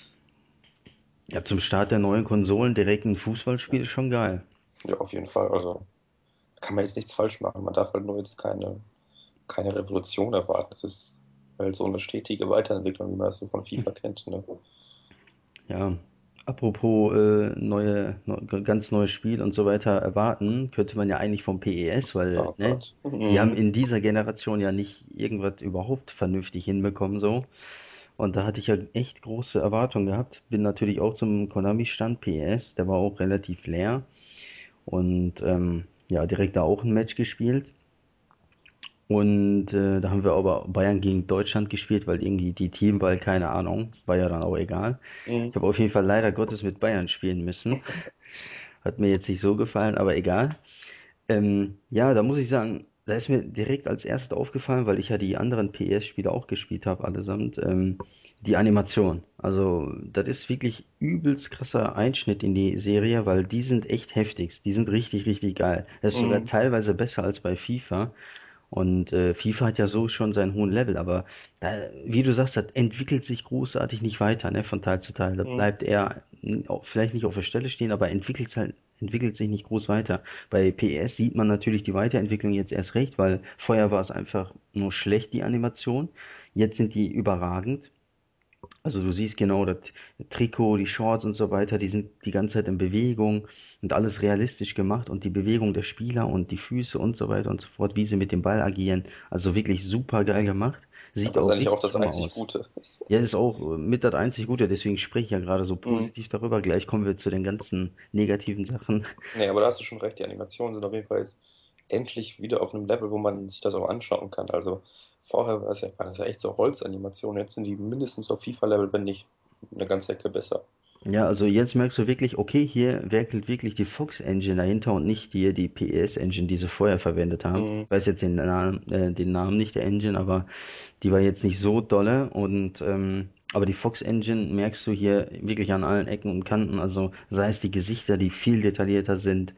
Ja, zum Start der neuen Konsolen direkt ein Fußballspiel ist schon geil. Ja, auf jeden Fall. Also da kann man jetzt nichts falsch machen. Man darf halt nur jetzt keine Revolution erwarten. Das ist halt so eine stetige Weiterentwicklung, wie man das so von FIFA kennt. Ne? Ja, apropos ganz neues Spiel und so weiter erwarten, könnte man ja eigentlich vom PES, weil Oh ne, Gott. die haben Mhm. in dieser Generation ja nicht irgendwas überhaupt vernünftig hinbekommen so. Und da hatte ich ja echt große Erwartungen gehabt. Bin natürlich auch zum Konami-Stand PES, der war auch relativ leer und ja, direkt da auch ein Match gespielt. Und da haben wir aber Bayern gegen Deutschland gespielt, weil irgendwie die Teamwahl, keine Ahnung, war ja dann auch egal. Mhm. Ich habe auf jeden Fall leider Gottes mit Bayern spielen müssen. Hat mir jetzt nicht so gefallen, aber egal. Ja, da muss ich sagen, da ist mir direkt als erstes aufgefallen, weil ich ja die anderen PS-Spiele auch gespielt habe, allesamt, die Animation. Also, das ist wirklich übelst krasser Einschnitt in die Serie, weil die sind echt heftig. Die sind richtig, richtig geil. Das ist sogar Mhm. teilweise besser als bei FIFA. Und FIFA hat ja so schon seinen hohen Level, aber da, wie du sagst, das entwickelt sich großartig nicht weiter, ne, von Teil zu Teil. Das Mhm. bleibt eher vielleicht nicht auf der Stelle stehen, aber entwickelt sich nicht groß weiter. Bei PES sieht man natürlich die Weiterentwicklung jetzt erst recht, weil vorher war es einfach nur schlecht, die Animation. Jetzt sind die überragend. Also du siehst genau das Trikot, die Shorts und so weiter, die sind die ganze Zeit in Bewegung und alles realistisch gemacht und die Bewegung der Spieler und die Füße und so weiter und so fort, wie sie mit dem Ball agieren. Also wirklich super geil gemacht. Sieht Aber das ist auch eigentlich auch richtig das Hammer einzig aus. Gute. Ja, ist auch mit das einzig Gute, deswegen spreche ich ja gerade so Mhm. positiv darüber. Gleich kommen wir zu den ganzen negativen Sachen. Nee, aber da hast du schon recht, die Animationen sind auf jeden Fall jetzt endlich wieder auf einem Level, wo man sich das auch anschauen kann. Also vorher war das ja echt so Holzanimationen, jetzt sind die mindestens auf FIFA-Level, wenn nicht eine ganze Ecke besser. Ja, also jetzt merkst du wirklich, okay, hier werkelt wirklich die Fox Engine dahinter und nicht hier die PES Engine, die sie vorher verwendet haben. Mhm. Ich weiß jetzt den Namen nicht der Engine, aber die war jetzt nicht so dolle und aber die Fox Engine merkst du hier wirklich an allen Ecken und Kanten, also sei es die Gesichter, die viel detaillierter sind,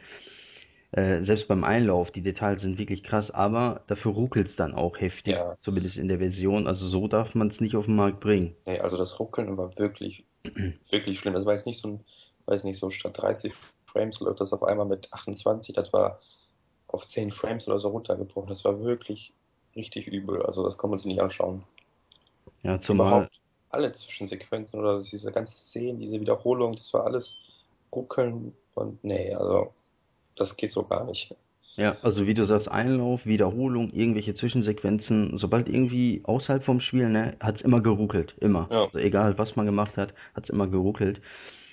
selbst beim Einlauf, die Details sind wirklich krass, aber dafür ruckelt's dann auch heftig, Ja, zumindest in der Version, also so darf man es nicht auf den Markt bringen. nee, also das Ruckeln war wirklich, wirklich schlimm. Das war jetzt nicht so weiß nicht, so statt 30 Frames läuft das auf einmal mit 28, das war auf 10 Frames oder so runtergebrochen. Das war wirklich richtig übel. Also das kann man sich nicht anschauen. Ja, zumal Überhaupt alle Zwischensequenzen oder diese ganzen Szenen, diese Wiederholung, das war alles ruckeln und nee, also das geht so gar nicht. Ja, also wie du sagst, Einlauf, Wiederholung, irgendwelche Zwischensequenzen, sobald irgendwie außerhalb vom Spiel, ne, hat's immer geruckelt, immer. Ja, Also egal, was man gemacht hat, hat's immer geruckelt.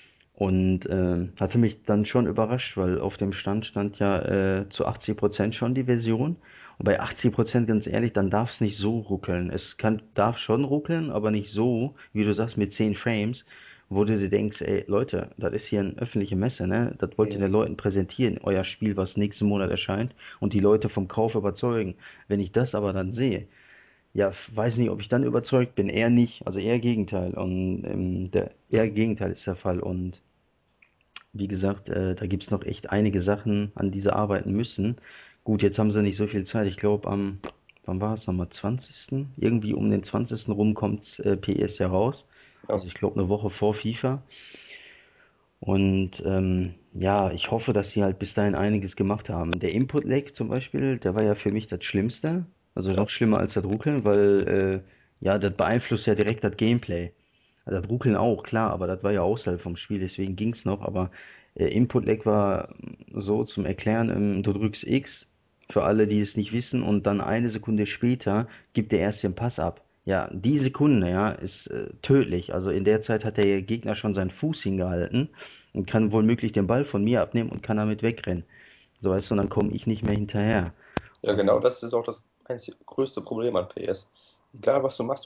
Und hatte mich dann schon überrascht, weil auf dem stand ja zu 80% schon die Version. Und bei 80%, ganz ehrlich, dann darf es nicht so ruckeln. Darf schon ruckeln, aber nicht so, wie du sagst, mit 10 Frames. wo du dir denkst, ey, Leute, das ist hier eine öffentliche Messe, ne? Das wollt ihr Mhm. den Leuten präsentieren, euer Spiel, was nächsten Monat erscheint und die Leute vom Kauf überzeugen. Wenn ich das aber dann sehe, ja, weiß nicht, ob ich dann überzeugt bin, eher nicht, also eher Gegenteil und eher Gegenteil ist der Fall und wie gesagt, da gibt's noch echt einige Sachen, an die sie arbeiten müssen. Gut, jetzt haben sie nicht so viel Zeit. Ich glaube, wann war es nochmal, 20.? Irgendwie um den 20. rum kommt PS ja raus. Ja. Also ich glaube eine Woche vor FIFA. Und ja, ich hoffe, dass sie halt bis dahin einiges gemacht haben. Der Input-Lag zum Beispiel, der war ja für mich das Schlimmste. Also noch Ja. schlimmer als das Ruckeln, weil ja, das beeinflusst ja direkt das Gameplay. Also das Ruckeln auch, klar, aber das war ja außerhalb vom Spiel, deswegen ging's noch. Aber Input-Lag war so zum Erklären, du drückst X für alle, die es nicht wissen, und dann eine Sekunde später gibt der erst den Pass ab. Ja, die Sekunde, ja, ist tödlich. Also in der Zeit hat der Gegner schon seinen Fuß hingehalten und kann womöglich den Ball von mir abnehmen und kann damit wegrennen. So weißt du, und dann komme ich nicht mehr hinterher. Ja, genau, Und das ist auch das einzige größte Problem an PS. Egal was du machst,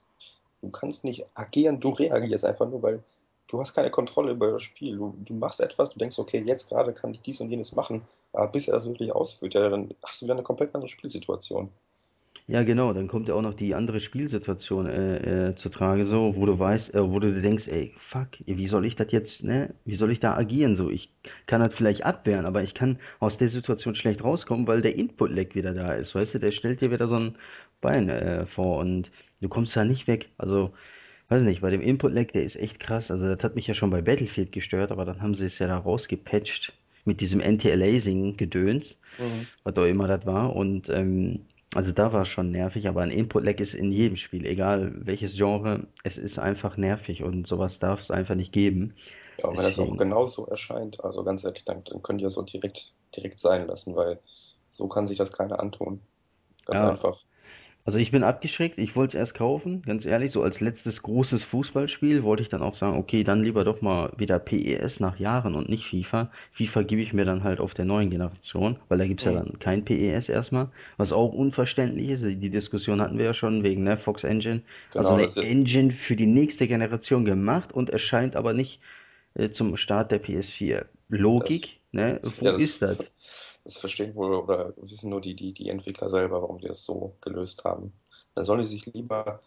du kannst nicht agieren, du reagierst einfach nur, weil du hast keine Kontrolle über das Spiel. Du machst etwas, du denkst, okay, jetzt gerade kann ich dies und jenes machen, aber bis er das wirklich ausführt, ja, dann hast du wieder eine komplett andere Spielsituation. ja, genau, dann kommt ja auch noch die andere Spielsituation zu Trage, so, wo du weißt, wo du dir denkst, ey, fuck, wie soll ich das jetzt, ne? Wie soll ich da agieren? So, ich kann das vielleicht abwehren, aber ich kann aus der Situation schlecht rauskommen, weil der Input-Lag wieder da ist, weißt du, der stellt dir wieder so ein Bein vor und du kommst da nicht weg. Also, weiß nicht, bei dem Input-Lag, der ist echt krass. Also, das hat mich ja schon bei Battlefield gestört, aber dann haben sie es ja da rausgepatcht mit diesem Anti-Aliasing-Gedöns, Mhm. was auch immer das war. Und also da war es schon nervig, aber ein Input-Lag ist in jedem Spiel, egal welches Genre, es ist einfach nervig und sowas darf es einfach nicht geben. Ja, und wenn das auch Deswegen, genauso erscheint, also ganz ehrlich, dann könnt ihr es so direkt sein lassen, weil so kann sich das keiner antun. Ganz ja, einfach. also ich bin abgeschreckt, ich wollte es erst kaufen, ganz ehrlich, so als letztes großes Fußballspiel wollte ich dann auch sagen, okay, dann lieber doch mal wieder PES nach Jahren und nicht FIFA. FIFA gebe ich mir dann halt auf der neuen Generation, weil da gibt's ja Mhm. dann kein PES erstmal, was auch unverständlich ist. Die Diskussion hatten wir ja schon wegen der Fox Engine. Also Genau, eine das ist, Engine für die nächste Generation gemacht und erscheint aber nicht zum Start der PS4. das, Logik, ne? ja, Wo ist das? das verstehen wohl oder wissen nur die Entwickler selber, warum die das so gelöst haben. Dann sollen die sich lieber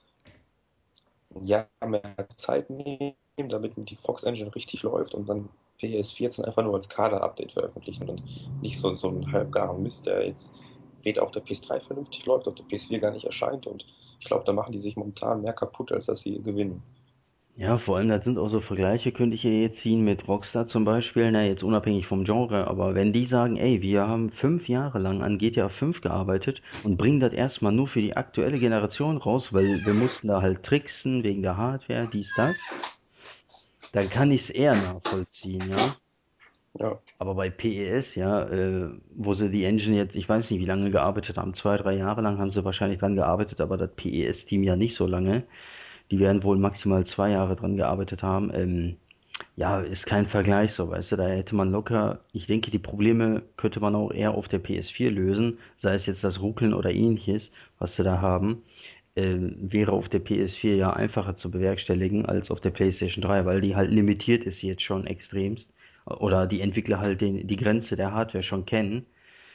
ein Jahr mehr Zeit nehmen, damit die Fox Engine richtig läuft und dann PS14 einfach nur als Kader-Update veröffentlichen und nicht so einen halbgaren Mist, der jetzt weder auf der PS3 vernünftig läuft, auf der PS4 gar nicht erscheint und ich glaube, da machen die sich momentan mehr kaputt, als dass sie gewinnen. Ja, vor allem, das sind auch so Vergleiche, könnte ich hier jetzt ziehen mit Rockstar zum Beispiel, na, jetzt unabhängig vom Genre, aber wenn die sagen, ey, wir haben 5 Jahre lang an GTA 5 gearbeitet und bringen das erstmal nur für die aktuelle Generation raus, weil wir mussten da halt tricksen wegen der Hardware, dies, das, dann kann ich es eher nachvollziehen, ja. Ja, Aber bei PES, ja, wo sie die Engine jetzt, ich weiß nicht, wie lange gearbeitet haben, 2, 3 Jahre lang haben sie wahrscheinlich dran gearbeitet, aber das PES-Team ja nicht so lange. Die werden wohl maximal 2 Jahre dran gearbeitet haben. Ja, ist kein Vergleich so, weißt du, da hätte man locker, ich denke, die Probleme könnte man auch eher auf der PS4 lösen, sei es jetzt das Ruckeln oder ähnliches, was sie da haben, wäre auf der PS4 ja einfacher zu bewerkstelligen als auf der PlayStation 3, weil die halt limitiert ist jetzt schon extremst oder die Entwickler halt die Grenze der Hardware schon kennen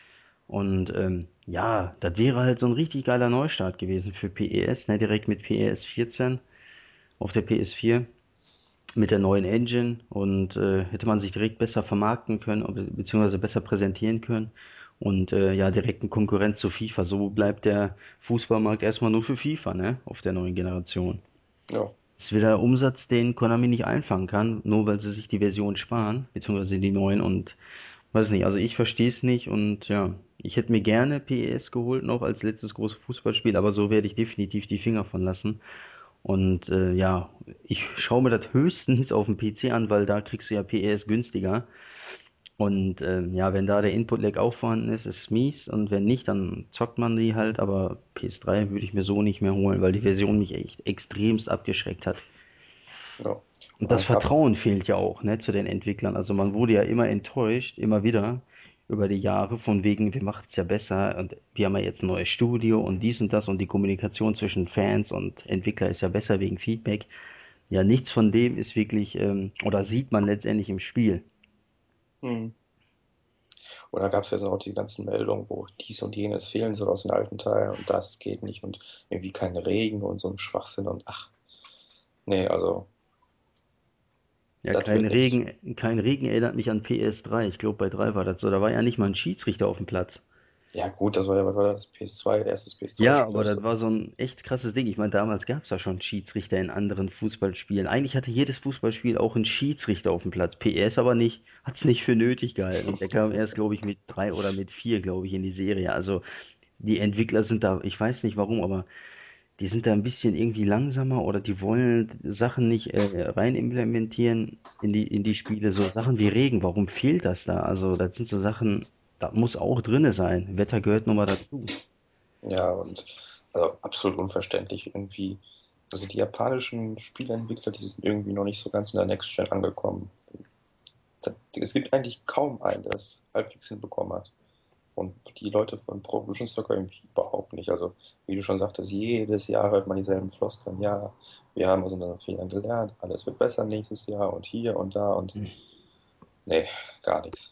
und ja, das wäre halt so ein richtig geiler Neustart gewesen für PES, ne, direkt mit PES 14 auf der PS4 mit der neuen Engine und hätte man sich direkt besser vermarkten können, beziehungsweise besser präsentieren können. Und ja, direkten Konkurrenz zu FIFA. So bleibt der Fußballmarkt erstmal nur für FIFA, ne? Auf der neuen Generation. ja, Das ist wieder Umsatz, den Konami nicht einfangen kann, nur weil sie sich die Version sparen, beziehungsweise die neuen und weiß nicht, also ich verstehe es nicht und ja, ich hätte mir gerne PES geholt noch als letztes großes Fußballspiel, aber so werde ich definitiv die Finger von lassen. Und ja, ich schaue mir das höchstens auf dem PC an, weil da kriegst du ja PES günstiger. Und ja, wenn da der Input-Lag auch vorhanden ist, ist mies. Und wenn nicht, dann zockt man die halt. Aber PS3 würde ich mir so nicht mehr holen, weil die Version mich echt extremst abgeschreckt hat. ja. Und das Man hat, Vertrauen fehlt ja auch, ne, zu den Entwicklern. Also man wurde ja immer enttäuscht, immer wieder über die Jahre, von wegen, wir machen es ja besser und wir haben ja jetzt ein neues Studio und dies und das und die Kommunikation zwischen Fans und Entwickler ist ja besser wegen Feedback. ja, nichts von dem ist wirklich, oder sieht man letztendlich im Spiel. Hm. Oder gab es jetzt auch die ganzen Meldungen, wo dies und jenes fehlen soll aus den alten Teilen und das geht nicht und irgendwie kein Regen und so ein Schwachsinn und ach, nee, also Ja, das wird nichts. Kein Regen erinnert mich an PS3. Ich glaube, bei 3 war das so. Da war ja nicht mal ein Schiedsrichter auf dem Platz. Ja gut, das war ja, was war das? PS2, erstes Ja, PS2-Spiel aber oder das so. war so ein echt krasses Ding. Ich meine, damals gab es ja schon Schiedsrichter in anderen Fußballspielen. Eigentlich hatte jedes Fußballspiel auch einen Schiedsrichter auf dem Platz. PS aber nicht, hat es nicht für nötig gehalten. Und der kam erst, glaube ich, mit 3 oder mit 4, glaube ich, in die Serie. Also die Entwickler sind da, ich weiß nicht warum, aber die sind da ein bisschen irgendwie langsamer oder die wollen Sachen nicht rein implementieren in die Spiele. So Sachen wie Regen, warum fehlt das da? Also das sind so Sachen, das muss auch drinne sein. Wetter gehört nun mal dazu. Ja, und also absolut unverständlich irgendwie. Also die japanischen Spieleentwickler, die sind irgendwie noch nicht so ganz in der Next Gen angekommen. Es gibt eigentlich kaum einen, der es halbwegs hinbekommen hat. Und die Leute von Pro Evolution Soccer irgendwie überhaupt nicht. Also, wie du schon sagtest, jedes Jahr hört man dieselben Floskeln. Ja, wir haben aus unseren Fehlern gelernt, alles wird besser nächstes Jahr und hier und da und nee, gar nichts.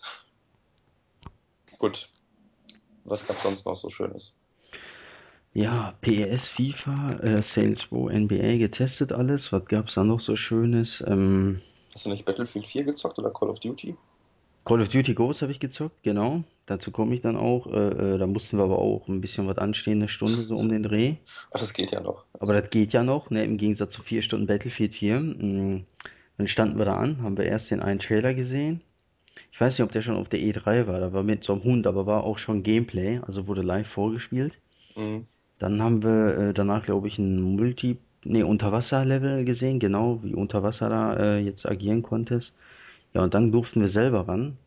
Gut, was gab's sonst noch so Schönes? Ja, PES, FIFA, Saints Row, NBA getestet alles. Was gab's da noch so Schönes? Hast du nicht Battlefield 4 gezockt oder Call of Duty? Call of Duty Ghosts habe ich gezockt, genau. Dazu komme ich dann auch. Da mussten wir aber auch ein bisschen was anstehen, eine Stunde so um den Dreh. Ach, das geht ja noch. Aber das geht ja noch, ne, im Gegensatz zu 4 Stunden Battlefield 4. Dann standen wir da an, haben wir erst den einen Trailer gesehen. Ich weiß nicht, ob der schon auf der E3 war, da war mit so einem Hund, aber war auch schon Gameplay, also wurde live vorgespielt. Mhm. Dann haben wir danach, glaube ich, ein Unterwasser-Level gesehen, genau, wie unter Wasser da jetzt agieren konntest. Ja, und dann durften wir selber ran.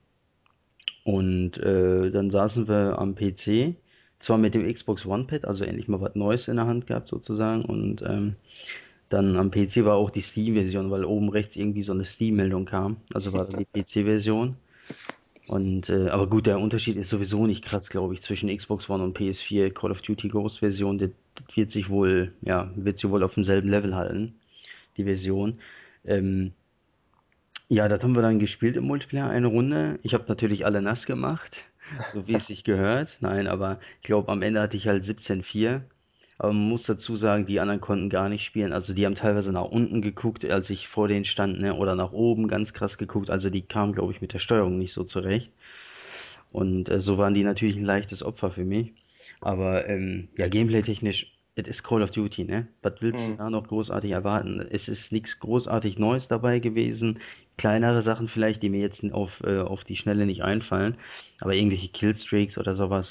Und dann saßen wir am PC, zwar mit dem Xbox One Pad, also endlich mal was Neues in der Hand gehabt sozusagen. Und dann am PC war auch die Steam-Version, weil oben rechts irgendwie so eine Steam-Meldung kam. Also war dann die PC-Version. Und aber gut, der Unterschied ist sowieso nicht krass, glaube ich, zwischen Xbox One und PS4. Call of Duty Ghost Version, das wird sich wohl auf demselben Level halten, die Version. Ähm, ja, das haben wir dann gespielt im Multiplayer, eine Runde. Ich habe natürlich alle nass gemacht, so wie es sich gehört. Nein, aber ich glaube, am Ende hatte ich halt 17:4. Aber man muss dazu sagen, die anderen konnten gar nicht spielen. Also die haben teilweise nach unten geguckt, als ich vor denen stand, ne, oder nach oben ganz krass geguckt. Also die kamen, glaube ich, mit der Steuerung nicht so zurecht. Und so waren die natürlich ein leichtes Opfer für mich. Aber ja, gameplay-technisch, es ist Call of Duty, ne? Was willst du Mhm. da noch großartig erwarten? Es ist nichts großartig Neues dabei gewesen. Kleinere Sachen vielleicht, die mir jetzt auf die Schnelle nicht einfallen. Aber irgendwelche Killstreaks oder sowas.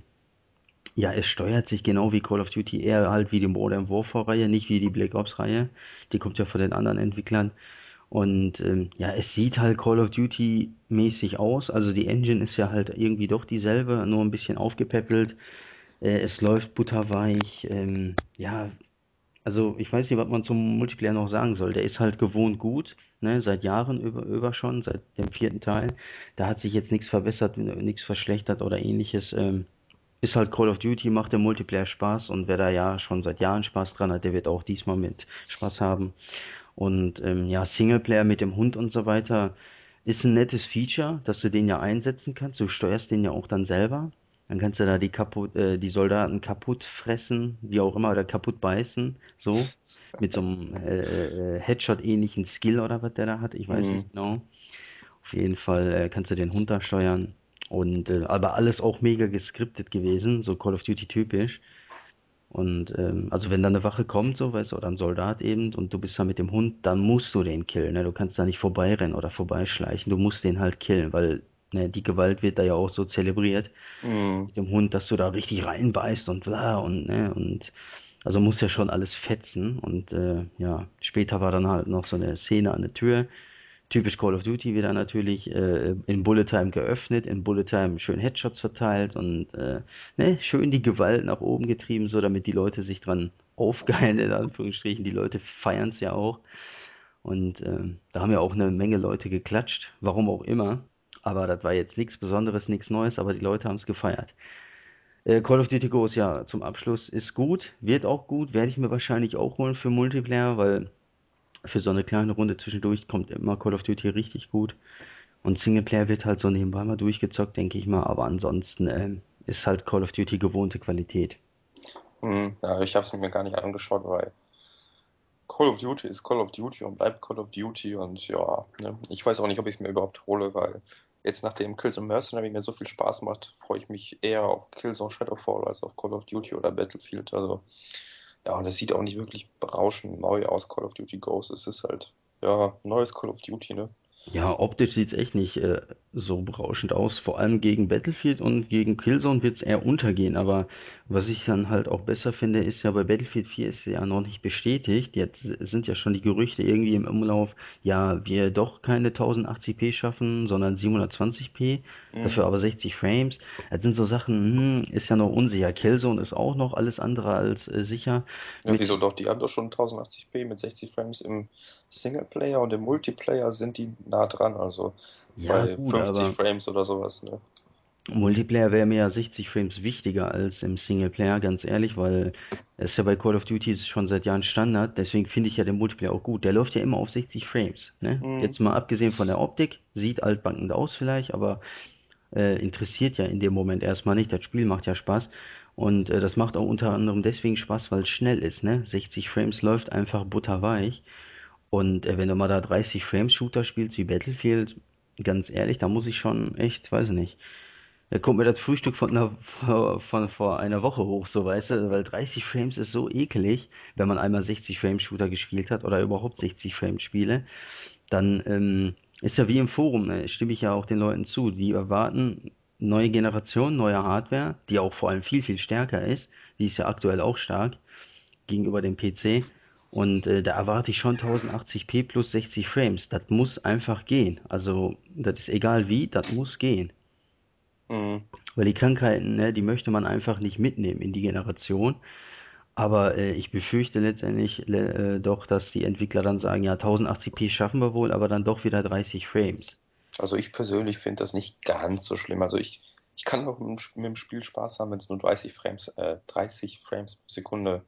Ja, es steuert sich genau wie Call of Duty, eher halt wie die Modern Warfare-Reihe, nicht wie die Black Ops-Reihe. Die kommt ja von den anderen Entwicklern. Und ja, es sieht halt Call of Duty mäßig aus. Also die Engine ist ja halt irgendwie doch dieselbe, nur ein bisschen aufgepäppelt. Es läuft butterweich. Ja, also ich weiß nicht, was man zum Multiplayer noch sagen soll. Der ist halt gewohnt gut, ne, seit Jahren über schon, seit dem vierten Teil. Da hat sich jetzt nichts verbessert, nichts verschlechtert oder ähnliches. Ist halt Call of Duty, macht der Multiplayer Spaß und wer da ja schon seit Jahren Spaß dran hat, der wird auch diesmal mit Spaß haben. Und ja, Singleplayer mit dem Hund und so weiter ist ein nettes Feature, dass du den ja einsetzen kannst. Du steuerst den ja auch dann selber. Dann kannst du da die Soldaten kaputt fressen, wie auch immer, oder kaputt beißen, so. Mit so einem Headshot-ähnlichen Skill oder was der da hat, ich weiß Mhm. nicht genau. Auf jeden Fall kannst du den Hund da steuern. Und aber alles auch mega geskriptet gewesen, so Call of Duty typisch. Und also wenn da eine Wache kommt, so, weißt du, oder ein Soldat eben, und du bist da mit dem Hund, dann musst du den killen, ne? Du kannst da nicht vorbeirennen oder vorbeischleichen, du musst den halt killen, weil ne, die Gewalt wird da ja auch so zelebriert Mhm. mit dem Hund, dass du da richtig reinbeißt und bla und ne, und also muss ja schon alles fetzen. Und ja, später war dann halt noch so eine Szene an der Tür, typisch Call of Duty wieder natürlich, in Bullet Time geöffnet, in Bullet Time schön Headshots verteilt und ne, schön die Gewalt nach oben getrieben, so damit die Leute sich dran aufgeilen, in Anführungsstrichen. Die Leute feiern es ja auch. Und da haben ja auch eine Menge Leute geklatscht, warum auch immer. Aber das war jetzt nichts Besonderes, nichts Neues, aber die Leute haben es gefeiert. Call of Duty Ghosts, ja, zum Abschluss ist gut, wird auch gut, werde ich mir wahrscheinlich auch holen für Multiplayer, weil Für so eine kleine Runde zwischendurch kommt immer Call of Duty richtig gut. Und Singleplayer wird halt so nebenbei mal durchgezockt, denke ich mal. Aber ansonsten ist halt Call of Duty gewohnte Qualität. Ja, ich habe es mir gar nicht angeschaut, weil Call of Duty ist Call of Duty und bleibt Call of Duty und ja, ne? Ich weiß auch nicht, ob ich es mir überhaupt hole, weil jetzt nachdem Killzone Mercenary mir so viel Spaß macht, freue ich mich eher auf Killzone Shadowfall als auf Call of Duty oder Battlefield. Also ja, und es sieht auch nicht wirklich berauschend neu aus, Call of Duty Ghosts. Es ist halt, ja, neues Call of Duty, ne? Ja, optisch sieht's echt nicht so berauschend aus. Vor allem gegen Battlefield und gegen Killzone wird's eher untergehen. Aber was ich dann halt auch besser finde, ist ja bei Battlefield 4 ist ja noch nicht bestätigt. Jetzt sind ja schon die Gerüchte irgendwie im Umlauf, ja, wir doch keine 1080p schaffen, sondern 720p, Mhm. dafür aber 60 Frames. Das sind so Sachen, ist ja noch unsicher. Killzone ist auch noch alles andere als sicher. Ja, wieso Mit doch? Die haben doch schon 1080p mit 60 Frames im Singleplayer und im Multiplayer sind die nah dran, also Ja, bei gut, 50 aber Frames oder sowas, ne? Multiplayer wäre mir ja 60 Frames wichtiger als im Singleplayer, ganz ehrlich, weil es ist ja bei Call of Duty schon seit Jahren Standard, deswegen finde ich ja den Multiplayer auch gut. Der läuft ja immer auf 60 Frames, ne? Mhm. Jetzt mal abgesehen von der Optik, sieht altbackend aus vielleicht, aber interessiert ja in dem Moment erstmal nicht. Das Spiel macht ja Spaß und das macht auch unter anderem deswegen Spaß, weil es schnell ist, ne? 60 Frames läuft einfach butterweich und wenn du mal da 30 Frames Shooter spielst wie Battlefield, ganz ehrlich, da muss ich schon echt, weiß ich nicht, da kommt mir das Frühstück von vor einer Woche hoch, so weißt du, weil 30 Frames ist so ekelig, wenn man einmal 60 Frames Shooter gespielt hat oder überhaupt 60 Frames Spiele, dann ist ja wie im Forum, stimme ich ja auch den Leuten zu, die erwarten neue Generation, neue Hardware, die auch vor allem viel, viel stärker ist, die ist ja aktuell auch stark gegenüber dem PC und da erwarte ich schon 1080p plus 60 Frames, das muss einfach gehen, also das ist egal wie, das muss gehen. Mhm. Weil die Krankheiten, ne, die möchte man einfach nicht mitnehmen in die Generation. Aber ich befürchte letztendlich doch, dass die Entwickler dann sagen, ja, 1080p schaffen wir wohl, aber dann doch wieder 30 Frames. Also ich persönlich finde das nicht ganz so schlimm. Also ich kann auch mit dem Spiel Spaß haben, wenn es nur 30 Frames pro Sekunde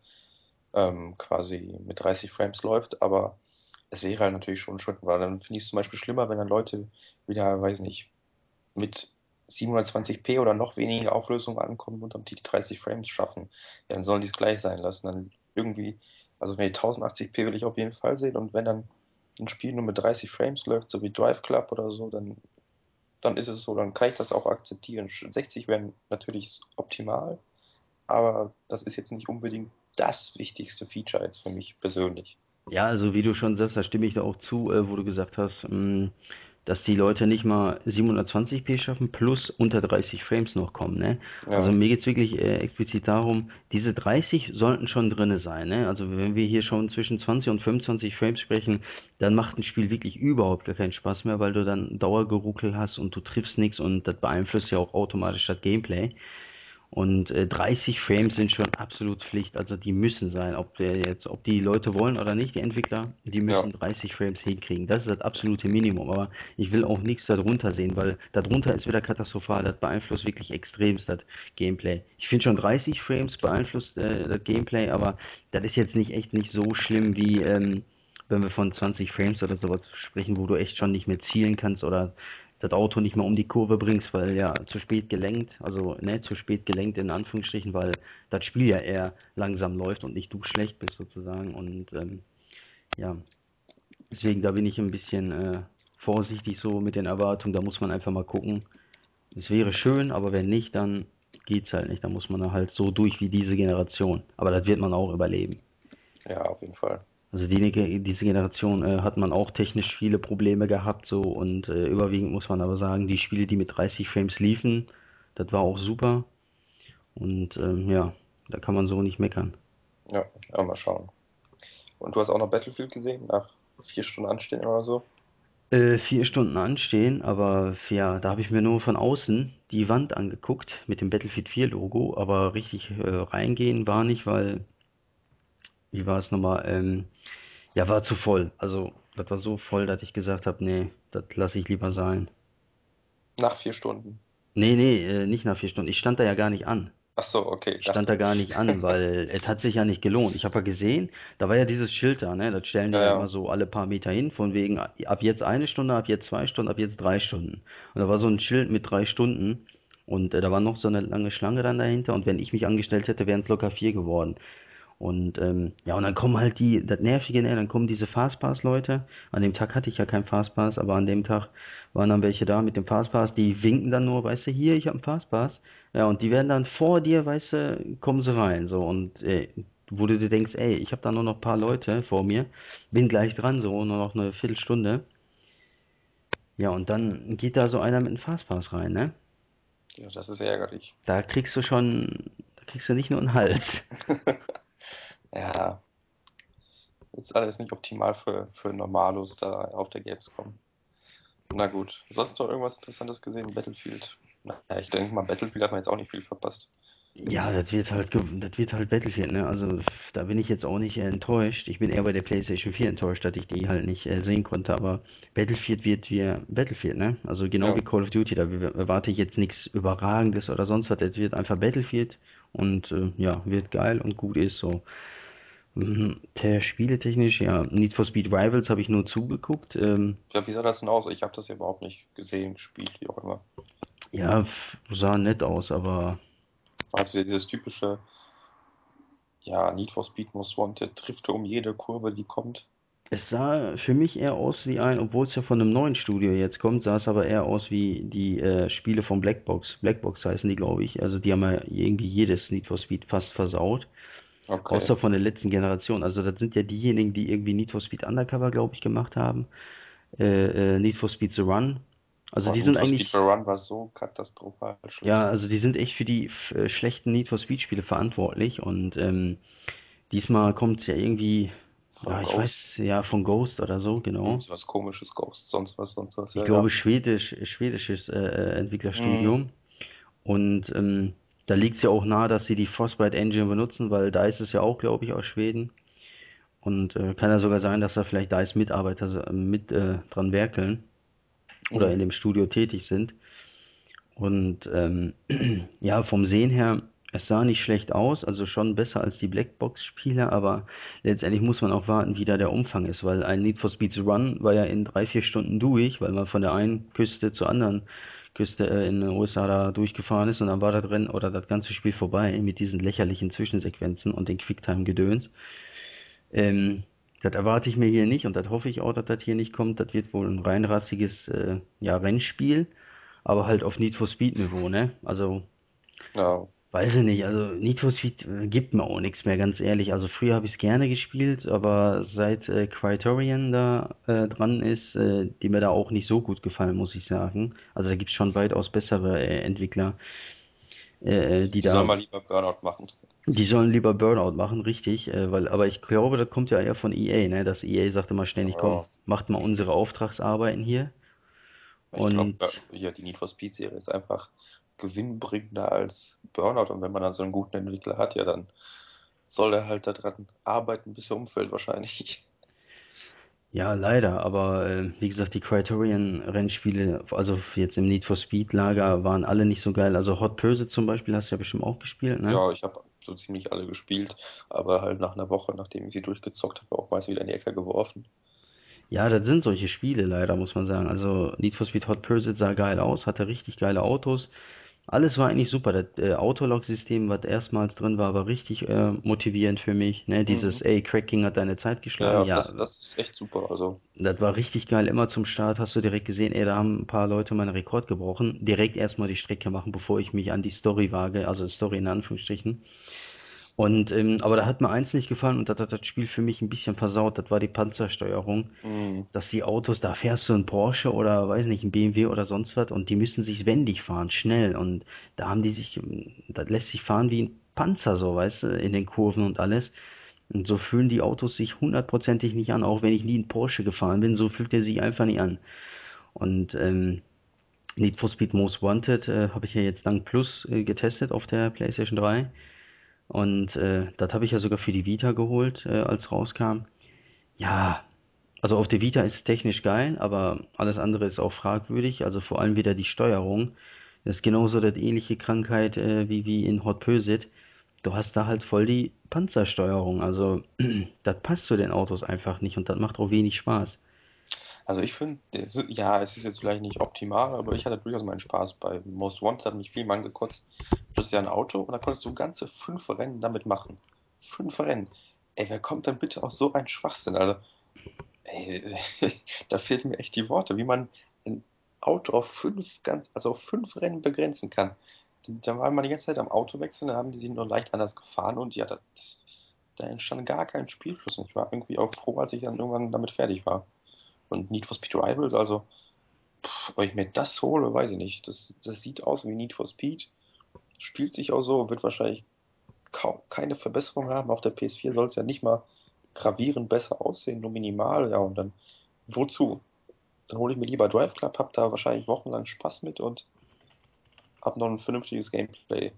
quasi mit 30 Frames läuft, aber es wäre halt natürlich schon schön, weil dann finde ich es zum Beispiel schlimmer, wenn dann Leute wieder, weiß nicht, mit 720p oder noch weniger Auflösung ankommen und dann die 30 Frames schaffen. Ja, dann sollen die es gleich sein lassen. Dann irgendwie, also nee, 1080p will ich auf jeden Fall sehen und wenn dann ein Spiel nur mit 30 Frames läuft, so wie Drive Club oder so, dann ist es so, dann kann ich das auch akzeptieren. 60 wären natürlich optimal, aber das ist jetzt nicht unbedingt das wichtigste Feature jetzt für mich persönlich. Ja, also wie du schon sagst, da stimme ich da auch zu, wo du gesagt hast, dass die Leute nicht mal 720p schaffen plus unter 30 Frames noch kommen, ne? Also Ja, mir geht's wirklich explizit darum, diese 30 sollten schon drinne sein, ne? Also wenn wir hier schon zwischen 20 und 25 Frames sprechen, dann macht ein Spiel wirklich überhaupt gar keinen Spaß mehr, weil du dann Dauergeruckel hast und du triffst nichts und das beeinflusst ja auch automatisch das Gameplay. Und 30 Frames sind schon absolut Pflicht, also die müssen sein, ob die Leute wollen oder nicht, die Entwickler, die ja, müssen 30 Frames hinkriegen. Das ist das absolute Minimum, aber ich will auch nichts darunter sehen, weil darunter ist wieder katastrophal, das beeinflusst wirklich extremst das Gameplay. Ich finde schon 30 Frames beeinflusst das Gameplay, aber das ist jetzt nicht echt nicht so schlimm wie wenn wir von 20 Frames oder sowas sprechen, wo du echt schon nicht mehr zielen kannst oder das Auto nicht mehr um die Kurve bringst, weil ja zu spät gelenkt, also ne, zu spät gelenkt in Anführungsstrichen, weil das Spiel ja eher langsam läuft und nicht du schlecht bist sozusagen. Und ja, deswegen da bin ich ein bisschen vorsichtig so mit den Erwartungen. Da muss man einfach mal gucken. Es wäre schön, aber wenn nicht, dann geht's halt nicht. Da muss man halt so durch wie diese Generation. Aber das wird man auch überleben. ja, auf jeden Fall. Also diese Generation hat man auch technisch viele Probleme gehabt so und überwiegend muss man aber sagen, die Spiele, die mit 30 Frames liefen, das war auch super und ja, da kann man so nicht meckern. Ja, ja, mal schauen. Und du hast auch noch Battlefield gesehen, nach 4 Stunden Anstehen oder so? 4 Stunden anstehen, aber ja, da habe ich mir nur von außen die Wand angeguckt mit dem Battlefield 4 Logo, aber richtig reingehen war nicht, weil, wie war es nochmal, ja, war zu voll. Also, das war so voll, dass ich gesagt habe, nee, das lasse ich lieber sein. Nach 4 Stunden. Nee, nee, nicht nach 4 Stunden. Ich stand da ja gar nicht an. Ach so, okay, ich Stand da dachte. gar nicht an, weil es hat sich ja nicht gelohnt. Ich habe ja gesehen, da war ja dieses Schild da, ne? Das stellen die Ja, ja immer ja. so alle paar Meter hin, von wegen ab jetzt eine Stunde, ab jetzt 2 Stunden, ab jetzt 3 Stunden. Und da war so ein Schild mit 3 Stunden und da war noch so eine lange Schlange dann dahinter und wenn ich mich angestellt hätte, wären es locker 4 geworden. Und ja, und dann kommen halt das Nervige, ne, dann kommen diese Fastpass-Leute. An dem Tag hatte ich ja keinen Fastpass, aber an dem Tag waren dann welche da mit dem Fastpass, die winken dann nur, weißt du, hier, ich habe einen Fastpass. Ja, und die werden dann vor dir, weißt du, kommen sie rein. So, und wo du dir denkst, ey, ich habe da nur noch ein paar Leute vor mir, bin gleich dran, so, nur noch eine Viertelstunde. Ja, und dann geht da so einer mit einem Fastpass rein, ne? Ja, das ist ärgerlich. Da kriegst du nicht nur einen Hals. Ja, ist alles nicht optimal für Normalos da auf der Gamescom. Na gut. Sonst noch irgendwas Interessantes gesehen? Battlefield. Naja, ich denke mal, Battlefield hat man jetzt auch nicht viel verpasst. Ja, das wird halt Battlefield, ne? Also da bin ich jetzt auch nicht enttäuscht. Ich bin eher bei der PlayStation 4 enttäuscht, dass ich die halt nicht sehen konnte. Aber Battlefield wird wie Battlefield, ne? Also genau wie Ja, Call of Duty, da erwarte ich jetzt nichts Überragendes oder sonst was. Das wird einfach Battlefield und ja, wird geil und gut ist so. Spieletechnisch, ja, Need for Speed Rivals habe ich nur zugeguckt. ja, wie sah das denn aus? Ich habe das ja überhaupt nicht gesehen, gespielt, wie auch immer. Ja, sah nett aus, aber War jetzt wieder dieses typische, ja, Need for Speed Most Wanted, trifft um jede Kurve, die kommt. es sah für mich eher aus wie obwohl es ja von einem neuen Studio jetzt kommt, sah es aber eher aus wie die Spiele von Blackbox. Blackbox heißen die, glaube ich. Also die haben ja irgendwie jedes Need for Speed fast versaut. Okay. Außer von der letzten Generation. Also das sind ja diejenigen, die irgendwie Need for Speed Undercover, glaube ich, gemacht haben. Need for Speed The Run. Also Boah, die sind Need for Speed eigentlich, for Run war so katastrophal ja, schlecht. also die sind echt für die schlechten Need for Speed Spiele verantwortlich. Und diesmal kommt es ja irgendwie, ja, Von ich Ghost. weiß, ja, von Ghost oder so, genau. Irgend so was komisches, Ghost, sonst was, Ich ja, ja. glaube, schwedisches Mhm. Entwicklerstudio. Und da liegt es ja auch nahe, dass sie die Frostbite Engine benutzen, weil DICE ist ja auch, glaube ich, aus Schweden. Und kann ja sogar sein, dass da vielleicht DICE-Mitarbeiter mit dran werkeln oder in Mhm. dem Studio tätig sind. Und ja, vom Sehen her, es sah nicht schlecht aus, also schon besser als die Blackbox-Spiele, aber letztendlich muss man auch warten, wie da der Umfang ist, weil ein Need for Speed Run war ja in 3, 4 Stunden durch, weil man von der einen Küste zur anderen Küste in den USA da durchgefahren ist und dann war das Rennen oder das ganze Spiel vorbei mit diesen lächerlichen Zwischensequenzen und den Quicktime-Gedöns. Ähm, Das erwarte ich mir hier nicht und das hoffe ich auch, dass das hier nicht kommt. Das wird wohl ein reinrassiges ja, Rennspiel, aber halt auf Need for Speed Niveau, ne? Also Ja, weiß ich nicht, also Need for Speed gibt mir auch nichts mehr, ganz ehrlich. Also früher habe ich es gerne gespielt, aber seit Criterion da dran ist, die mir da auch nicht so gut gefallen, muss ich sagen. Also da gibt's schon weitaus bessere Entwickler, die die soll da, mal lieber Burnout machen. die sollen lieber Burnout machen, richtig, aber ich glaube, das kommt ja eher von EA, ne? Dass EA sagt immer ständig, komm, Ja, macht mal unsere Auftragsarbeiten hier. ich glaube, Und ja, die Need for Speed-Serie ist einfach gewinnbringender als Burnout. Und wenn man dann so einen guten Entwickler hat, ja, dann soll er halt daran arbeiten, bis er umfällt, wahrscheinlich. ja, leider, aber wie gesagt, die Criterion-Rennspiele, also jetzt im Need for Speed-Lager, waren alle nicht so geil. Also Hot Pursuit zum Beispiel hast du ja bestimmt auch gespielt, ne? Ja, ich habe so ziemlich alle gespielt, aber halt nach einer Woche, nachdem ich sie durchgezockt habe, auch meist wieder in die Ecke geworfen. Ja, das sind solche Spiele leider, muss man sagen. Also Need for Speed Hot Pursuit sah geil aus, hatte richtig geile Autos. Alles war eigentlich super. Das Autolog-System, was erstmals drin war, war richtig motivierend für mich. Ne? Dieses, Mhm. ey, Cracking hat deine Zeit Ja, geschlagen. ja, Ja, das ist echt super. Also, das war richtig geil. Immer zum Start hast du direkt gesehen, ey, da haben ein paar Leute meinen Rekord gebrochen. Direkt erstmal die Strecke machen, bevor ich mich an die Story wage, also Story in Anführungsstrichen. Und aber da hat mir eins nicht gefallen und das hat das Spiel für mich ein bisschen versaut. Das war die Panzersteuerung, mhm. dass die Autos, da fährst du ein Porsche oder weiß nicht, ein BMW oder sonst was und die müssen sich wendig fahren, schnell. Und da haben die sich, das lässt sich fahren wie ein Panzer, so, weißt du, in den Kurven und alles. Und so fühlen die Autos sich hundertprozentig nicht an, auch wenn ich nie in Porsche gefahren bin, so fühlt er sich einfach nicht an. Und Need for Speed Most Wanted habe ich ja jetzt dank Plus getestet auf der PlayStation 3. Und das habe ich ja sogar für die Vita geholt, als rauskam. Ja, also auf der Vita ist es technisch geil, aber alles andere ist auch fragwürdig. Also vor allem wieder die Steuerung. Das ist genauso das ähnliche Krankheit wie in Hot Pursuit. Du hast da halt voll die Panzersteuerung. Also das passt zu den Autos einfach nicht und das macht auch wenig Spaß. Also ich finde, ja, es ist jetzt vielleicht nicht optimal, aber ich hatte durchaus meinen Spaß. Bei Most Wanted hat mich viel mal angekotzt. Du hast ja ein Auto und da konntest du ganze 5 Rennen damit machen. 5 Rennen. Ey, wer kommt denn bitte auf so einen Schwachsinn? Also, ey, da fehlen mir echt die Worte, wie man ein Auto auf also auf 5 Rennen begrenzen kann. Da war man die ganze Zeit am Auto wechseln, da haben die sich nur leicht anders gefahren und ja, da entstand gar kein Spielfluss. Und ich war irgendwie auch froh, als ich dann irgendwann damit fertig war. Und Need for Speed Rivals, also, ob ich mir das hole, weiß ich nicht. Das sieht aus wie Need for Speed, spielt sich auch so, wird wahrscheinlich kaum keine Verbesserung haben. Auf der PS4 soll es ja nicht mal gravierend besser aussehen, nur minimal. Ja, und dann wozu? Dann hole ich mir lieber Drive Club, hab da wahrscheinlich wochenlang Spaß mit und hab noch ein vernünftiges Gameplay.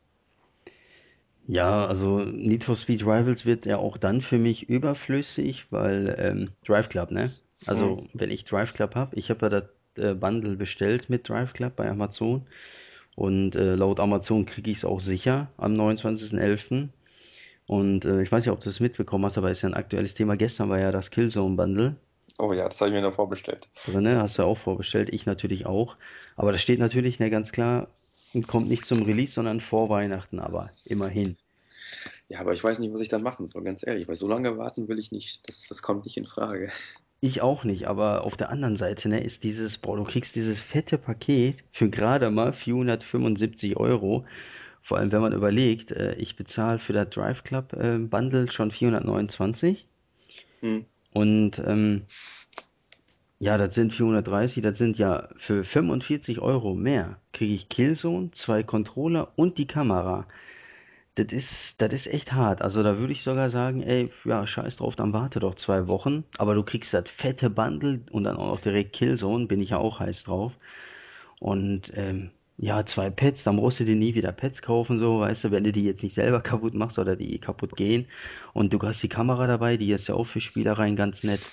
Ja, also Need for Speed Rivals wird ja auch dann für mich überflüssig, weil Drive Club, ne? Hm. Also wenn ich Drive Club habe, ich habe ja das Bundle bestellt mit Drive Club bei Amazon und laut Amazon kriege ich es auch sicher am 29.11. Und ich weiß nicht, ob du es mitbekommen hast, aber ist ja ein aktuelles Thema. Gestern war ja das Killzone Bundle Oh ja, das habe ich mir noch vorbestellt. drinne, hast du auch vorbestellt, ich natürlich auch. Aber da steht natürlich, ne, ganz klar, kommt nicht zum Release, sondern vor Weihnachten, aber immerhin. Ja, aber ich weiß nicht, was ich dann machen soll, ganz ehrlich, weil so lange warten will ich nicht. Das kommt nicht in Frage. Ich auch nicht, aber auf der anderen Seite, ne, ist dieses, boah, du kriegst dieses fette Paket für gerade mal 475 Euro. Vor allem, wenn man überlegt, ich bezahle für das Drive Club Bundle schon 429 Hm. und ja, das sind 430, das sind ja für 45 Euro mehr, kriege ich Killzone, 2 Controller und die Kamera. Das ist echt hart. Also da würde ich sogar sagen, ey, ja, scheiß drauf, dann warte doch 2 Wochen. Aber du kriegst das fette Bundle und dann auch noch direkt Killzone, bin ich ja auch heiß drauf. Und ja, 2 Pets, dann brauchst du dir nie wieder Pets kaufen, so, weißt du, wenn du die jetzt nicht selber kaputt machst oder die kaputt gehen. Und du hast die Kamera dabei, die ist ja auch für Spielereien ganz nett.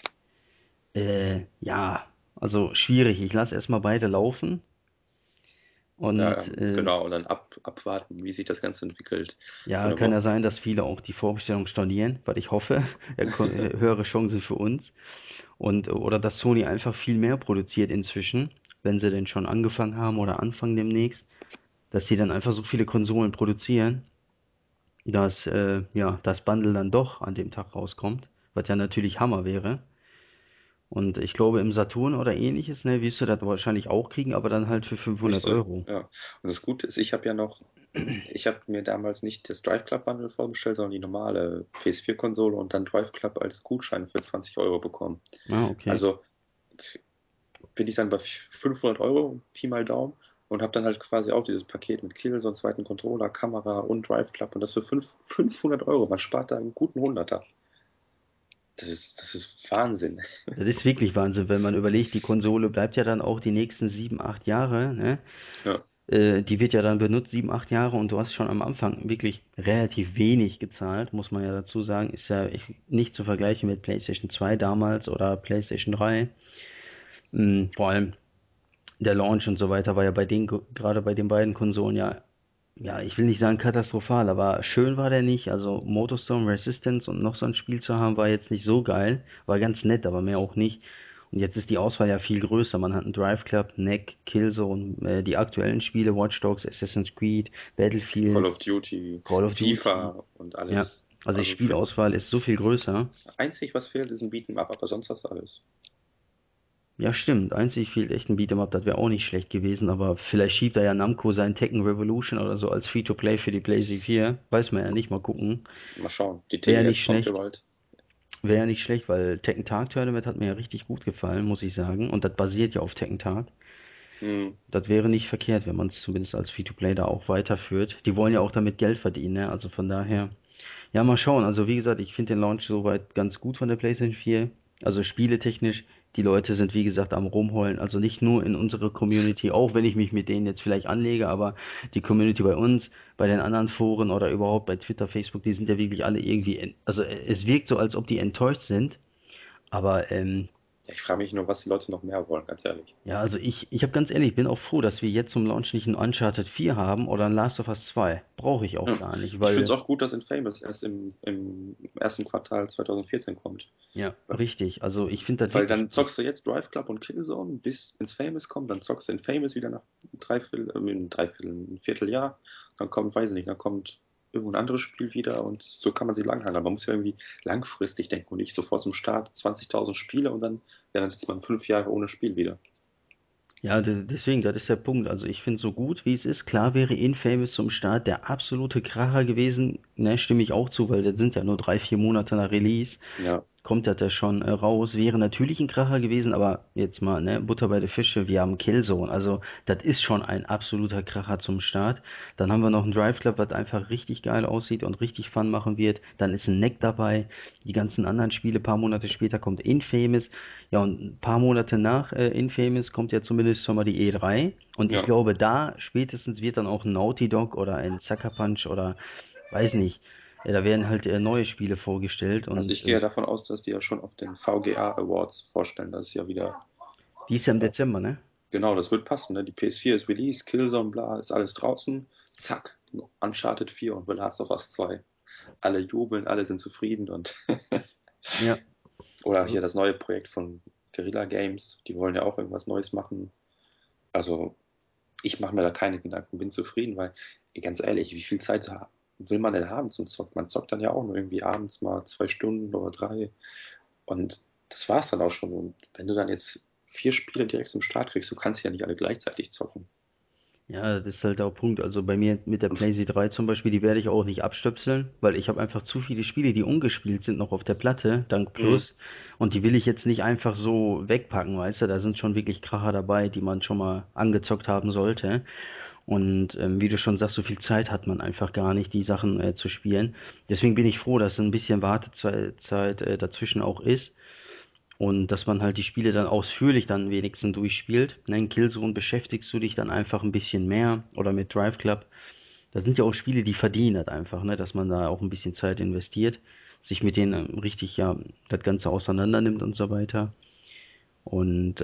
Ja, also schwierig. Ich lasse erstmal beide laufen Ja, und genau, und dann abwarten, wie sich das Ganze entwickelt. So ja, eine kann ja Woche. sein, dass viele auch die Vorbestellung stornieren, was ich hoffe. Höhere Chancen für uns. Und, oder dass Sony einfach viel mehr produziert inzwischen, wenn sie denn schon angefangen haben oder anfangen demnächst, dass die dann einfach so viele Konsolen produzieren, dass ja, das Bundle dann doch an dem Tag rauskommt, was ja natürlich Hammer wäre. Und ich glaube, im Saturn oder ähnliches, ne, wirst du das wahrscheinlich auch kriegen, aber dann halt für 500 Müsste, Euro. ja. Und das Gute ist, ich habe ja noch, ich habe mir damals nicht das Drive Club Bundle vorbestellt, sondern die normale PS4-Konsole und dann Drive Club als Gutschein für 20 Euro bekommen. Ah, okay. Also bin ich dann bei 500 Euro, Pi mal Daumen, und habe dann halt quasi auch dieses Paket mit Kill, so einen zweiten Controller, Kamera und Drive Club und das für 500 Euro. Man spart da einen guten Hunderter. Das ist Wahnsinn. Das ist wirklich Wahnsinn, wenn man überlegt, die Konsole bleibt ja dann auch die nächsten 7, 8 Jahre, ne? Ja. Die wird ja dann benutzt, 7, 8 Jahre und du hast schon am Anfang wirklich relativ wenig gezahlt, muss man ja dazu sagen. Ist ja nicht zu vergleichen mit PlayStation 2 damals oder PlayStation 3. Vor allem der Launch und so weiter war ja bei den, gerade bei den beiden Konsolen ja, ich will nicht sagen katastrophal, aber schön war der nicht. Also Motorstorm Resistance und noch so ein Spiel zu haben, war jetzt nicht so geil. War ganz nett, aber mehr auch nicht. Und jetzt ist die Auswahl ja viel größer. Man hat einen Drive Club, Neck, Killzone, die aktuellen Spiele, Watch Dogs, Assassin's Creed, Call Battlefield, of Duty, Call of Duty. FIFA und Ja, alles. also die Also für, Spielauswahl ist so viel größer. einzig, was fehlt, ist ein Beat'em Up, aber sonst hast du alles. Ja, stimmt. Einzig fehlt echt ein Beat'em Up, das wäre auch nicht schlecht gewesen, aber vielleicht schiebt er ja Namco seinen Tekken Revolution oder so als Free-to-Play für die PlayStation 4. Weiß man ja nicht, mal gucken. Mal schauen. Die Wäre ja nicht TGS kommt ja schlecht. bald. Wäre ja nicht schlecht, weil Tekken Tag Tournament hat mir ja richtig gut gefallen, muss ich sagen. Und das basiert ja auf Tekken Tag. Hm. Das wäre nicht verkehrt, wenn man es zumindest als Free-to-Play da auch weiterführt. Die wollen ja auch damit Geld verdienen, ne? Also von daher. Ja, mal schauen. Also wie gesagt, ich finde den Launch soweit ganz gut von der PlayStation 4. Also spieletechnisch, die Leute sind wie gesagt am Rumheulen. Also nicht nur in unserer Community, auch wenn ich mich mit denen jetzt vielleicht anlege, aber die Community bei uns, bei den anderen Foren oder überhaupt bei Twitter, Facebook, die sind ja wirklich alle irgendwie, also es wirkt so, als ob die enttäuscht sind. Aber Ja, ich frage mich nur, was die Leute noch mehr wollen, ganz ehrlich. Ja, also ich habe ganz ehrlich, ich bin auch froh, dass wir jetzt zum Launch nicht ein Uncharted 4 haben oder ein Last of Us 2. Brauche ich auch Ja. gar nicht, Ich finde es weil, auch gut, dass Infamous erst im ersten Quartal 2014 kommt. ja, richtig. Also ich finde das Weil wirklich dann gut. zockst du jetzt Drive Club und Killzone, bis ins Famous kommt, dann zockst du in Famous wieder nach ein Vierteljahr, dann kommt, weiß ich nicht, dann kommt irgendein anderes Spiel wieder und so kann man sich langhangeln. Man muss ja irgendwie langfristig denken und nicht sofort zum Start 20.000 Spiele und dann, ja, dann sitzt man 5 Jahre ohne Spiel wieder. Ja, deswegen, das ist der Punkt. Also ich finde so gut, wie es ist. Klar wäre Infamous zum Start der absolute Kracher gewesen. Ne, stimme ich auch zu, weil das sind ja nur 3, 4 Monate nach Release. Ja, Kommt das ja schon raus. Wäre natürlich ein Kracher gewesen, aber jetzt mal, ne, Butter bei der Fische, wir haben Killzone. Also, das ist schon ein absoluter Kracher zum Start. Dann haben wir noch ein Drive Club, was einfach richtig geil aussieht und richtig Fun machen wird. Dann ist ein Neck dabei. Die ganzen anderen Spiele, paar Monate später kommt Infamous. Ja, und ein paar Monate nach Infamous kommt ja zumindest schon mal die E3. Und ich ja. glaube, da spätestens wird dann auch ein Naughty Dog oder ein Sucker Punch oder weiß nicht. Da werden halt neue Spiele vorgestellt Also und ich gehe davon aus, dass die ja schon auf den VGA Awards vorstellen. Das ist ja wieder, die ist ja im äh, Dezember, ne? genau, das wird passen. Ne? Die PS4 ist released, Killzone, bla, ist alles draußen. Zack, Uncharted 4 und The Last of Us 2. Alle jubeln, alle sind zufrieden und Ja. oder Also, hier das neue Projekt von Guerrilla Games, die wollen ja auch irgendwas Neues machen. Also ich mache mir da keine Gedanken, bin zufrieden, weil ganz ehrlich, wie viel Zeit will man denn haben zum Zocken? Man zockt dann ja auch nur irgendwie abends mal 2 Stunden oder drei und das war's dann auch schon. Und wenn du dann jetzt 4 Spiele direkt zum Start kriegst, du kannst ja nicht alle gleichzeitig zocken. ja, das ist halt der Punkt. Also bei mir mit der Und PlayStation 3 zum Beispiel, die werde ich auch nicht abstöpseln, weil ich habe einfach zu viele Spiele, die ungespielt sind, noch auf der Platte, dank mhm. Plus. Und die will ich jetzt nicht einfach so wegpacken, weißt du? Da sind schon wirklich Kracher dabei, die man schon mal angezockt haben sollte. Und wie du schon sagst, so viel Zeit hat man einfach gar nicht, die Sachen zu spielen. Deswegen bin ich froh, dass ein bisschen Wartezeit dazwischen auch ist. Und dass man halt die Spiele dann ausführlich dann wenigstens durchspielt. Ne, in Killzone beschäftigst du dich dann einfach ein bisschen mehr oder mit Drive Club. Da sind ja auch Spiele, die verdienen das einfach, ne, dass man da auch ein bisschen Zeit investiert, sich mit denen richtig ja das Ganze auseinander nimmt und so weiter. Und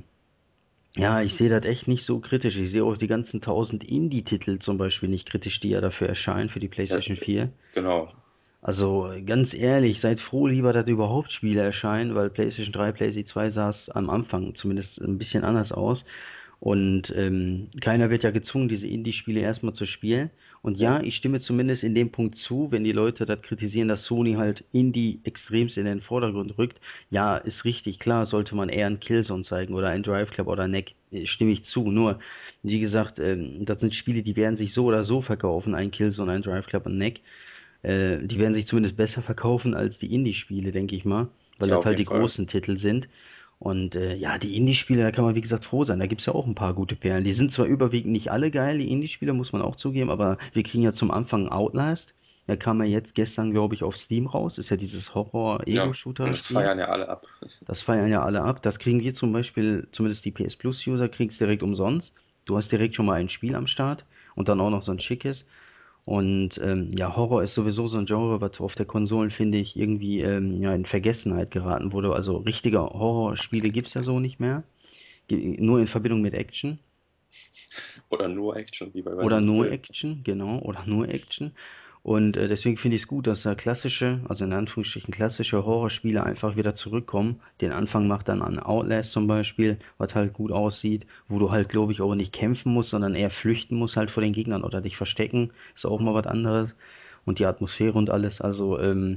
ja, ich sehe das echt nicht so kritisch. Ich sehe auch die ganzen 1000 Indie-Titel zum Beispiel nicht kritisch, die ja dafür erscheinen für die Ja, PlayStation 4. genau. Also ganz ehrlich, seid froh lieber, dass überhaupt Spiele erscheinen, weil PlayStation 3, PlayStation 2 sah es am Anfang zumindest ein bisschen anders aus. Und keiner wird ja gezwungen, diese Indie-Spiele erstmal zu spielen. Und Ja, ja, ich stimme zumindest in dem Punkt zu, wenn die Leute das kritisieren, dass Sony halt Indie extremst in den Vordergrund rückt. Ja, ist richtig, klar, sollte man eher ein Killzone zeigen oder ein Drive Club oder Neck, stimme ich zu. Nur, wie gesagt, das sind Spiele, die werden sich so oder so verkaufen, ein Killzone, ein Drive Club und Neck. Die werden sich zumindest besser verkaufen als die Indie-Spiele, denke ich mal, weil ja, das auf halt jeden die Fall. großen Titel sind. Und ja, die Indie-Spiele, da kann man wie gesagt froh sein. Da gibt's ja auch ein paar gute Perlen. Die sind zwar überwiegend nicht alle geil, die Indie-Spiele, muss man auch zugeben, aber wir kriegen ja zum Anfang Outlast. Der kam ja jetzt gestern, glaube ich, auf Steam raus. Ist ja dieses Ja, und das Horror-Ego-Shooter-Spiel. feiern ja alle ab. Das feiern ja alle ab. Das kriegen wir zum Beispiel, zumindest die PS Plus-User, kriegen's direkt umsonst. Du hast direkt schon mal ein Spiel am Start und dann auch noch so ein schickes. Und ja, Horror ist sowieso so ein Genre, was auf der Konsolen, finde ich, irgendwie ja, in Vergessenheit geraten wurde. Also richtige Horrorspiele gibt's ja so nicht mehr. Nur in Verbindung mit Action. Oder nur Action, wie bei Oder Resident nur Evil. Action, genau, oder nur Action. Und deswegen finde ich es gut, dass da klassische, also in Anführungsstrichen klassische Horrorspiele einfach wieder zurückkommen. Den Anfang macht dann an Outlast zum Beispiel, was halt gut aussieht, wo du halt, glaube ich, auch nicht kämpfen musst, sondern eher flüchten musst halt vor den Gegnern oder dich verstecken. Ist auch mal was anderes. Und die Atmosphäre und alles. Also,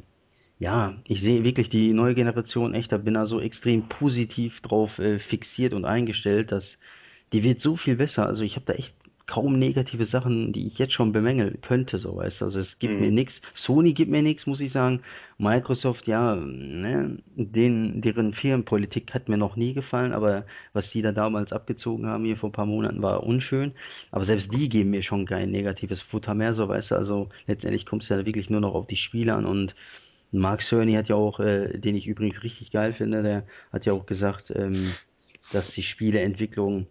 ja, ich sehe wirklich die neue Generation echt, da bin da so extrem positiv drauf fixiert und eingestellt, dass die wird so viel besser. Also ich habe da echt kaum negative Sachen, die ich jetzt schon bemängeln könnte, so weißt du. Also es gibt mir Mhm. nichts. Sony gibt mir nichts, muss ich sagen. Microsoft, ja, ne, deren Firmenpolitik hat mir noch nie gefallen, aber was die da damals abgezogen haben hier vor ein paar Monaten war unschön. Aber selbst die geben mir schon kein negatives Futter mehr, so weißt du. Also letztendlich kommt es ja wirklich nur noch auf die Spiele an und Mark Cerny hat ja auch, den ich übrigens richtig geil finde, der hat ja auch gesagt, dass die Spieleentwicklung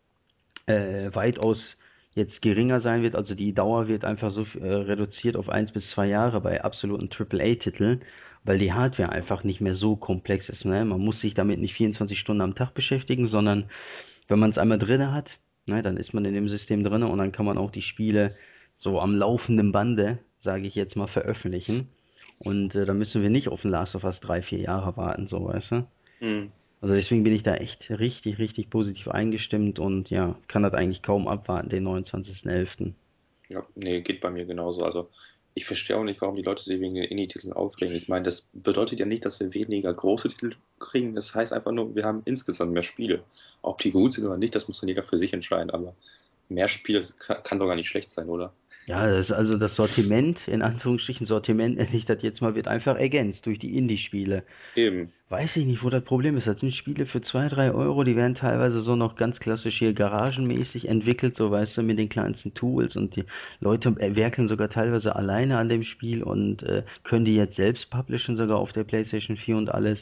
weitaus jetzt geringer sein wird. Also die Dauer wird einfach so reduziert auf 1 bis 2 Jahre bei absoluten AAA-Titeln, weil die Hardware einfach nicht mehr so komplex ist. Ne? Man muss sich damit nicht 24 Stunden am Tag beschäftigen, sondern wenn man es einmal drinne hat, ne, dann ist man in dem System drinne und dann kann man auch die Spiele so am laufenden Bande, sage ich jetzt mal, veröffentlichen. Und dann müssen wir nicht auf den Last of Us 3, 4 Jahre warten, so weißt du. Mhm. Also deswegen bin ich da echt richtig, richtig positiv eingestimmt und ja, kann das eigentlich kaum abwarten, den 29.11. Ja, nee, geht bei mir genauso. Also ich verstehe auch nicht, warum die Leute sich wegen den Indie-Titeln aufregen. Ich meine, das bedeutet ja nicht, dass wir weniger große Titel kriegen. Das heißt einfach nur, wir haben insgesamt mehr Spiele. Ob die gut sind oder nicht, das muss dann jeder für sich entscheiden. Aber mehr Spiele kann doch gar nicht schlecht sein, oder? Ja, also das Sortiment, in Anführungsstrichen Sortiment, nenne ich das jetzt mal, wird einfach ergänzt durch die Indie-Spiele. Eben, Weiß ich nicht, wo das Problem ist. Das sind Spiele für 2, 3 Euro, die werden teilweise so noch ganz klassisch hier garagenmäßig entwickelt, so weißt du, mit den kleinsten Tools und die Leute werkeln sogar teilweise alleine an dem Spiel und können die jetzt selbst publishen, sogar auf der PlayStation 4 und alles.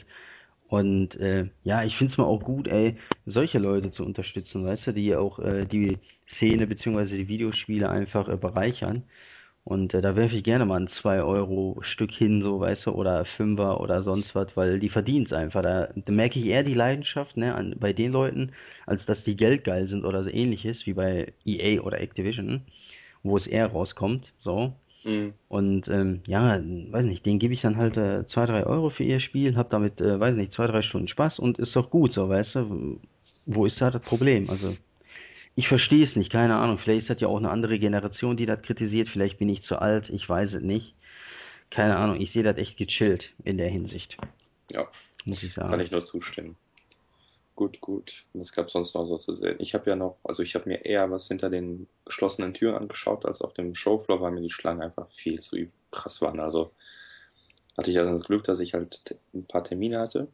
Und ja, ich find's mal auch gut, ey, solche Leute zu unterstützen, weißt du, die auch die Szene beziehungsweise die Videospiele einfach bereichern. Und da werfe ich gerne mal ein 2 Euro Stück hin, so, weißt du, oder Fünfer oder sonst was, weil die verdienen's einfach. Da merke ich eher die Leidenschaft, ne, bei den Leuten, als dass die geldgeil sind oder so ähnliches, wie bei EA oder Activision, wo es eher rauskommt, so. mhm. Und ja, weiß nicht, denen gebe ich dann halt 2, 3 Euro für ihr Spiel, hab damit, weiß nicht, 2, 3 Stunden Spaß und ist doch gut, so, weißt du. Wo ist da das Problem? Also, ich verstehe es nicht, keine Ahnung. Vielleicht ist das ja auch eine andere Generation, die das kritisiert. Vielleicht bin ich zu alt, ich weiß es nicht. Keine Ahnung, ich sehe das echt gechillt in der Hinsicht, Ja, muss ich kann sagen. ich nur zustimmen. Gut, gut. Was gab sonst noch so zu sehen? Ich habe ja noch, also ich habe mir eher was hinter den geschlossenen Türen angeschaut, als auf dem Showfloor, weil mir die Schlangen einfach viel zu krass waren. Also hatte ich also das Glück, dass ich halt ein paar Termine hatte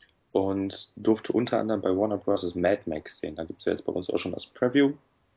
und durfte unter anderem bei Warner Bros. Mad Max sehen. Da gibt es ja jetzt bei uns auch schon das Preview.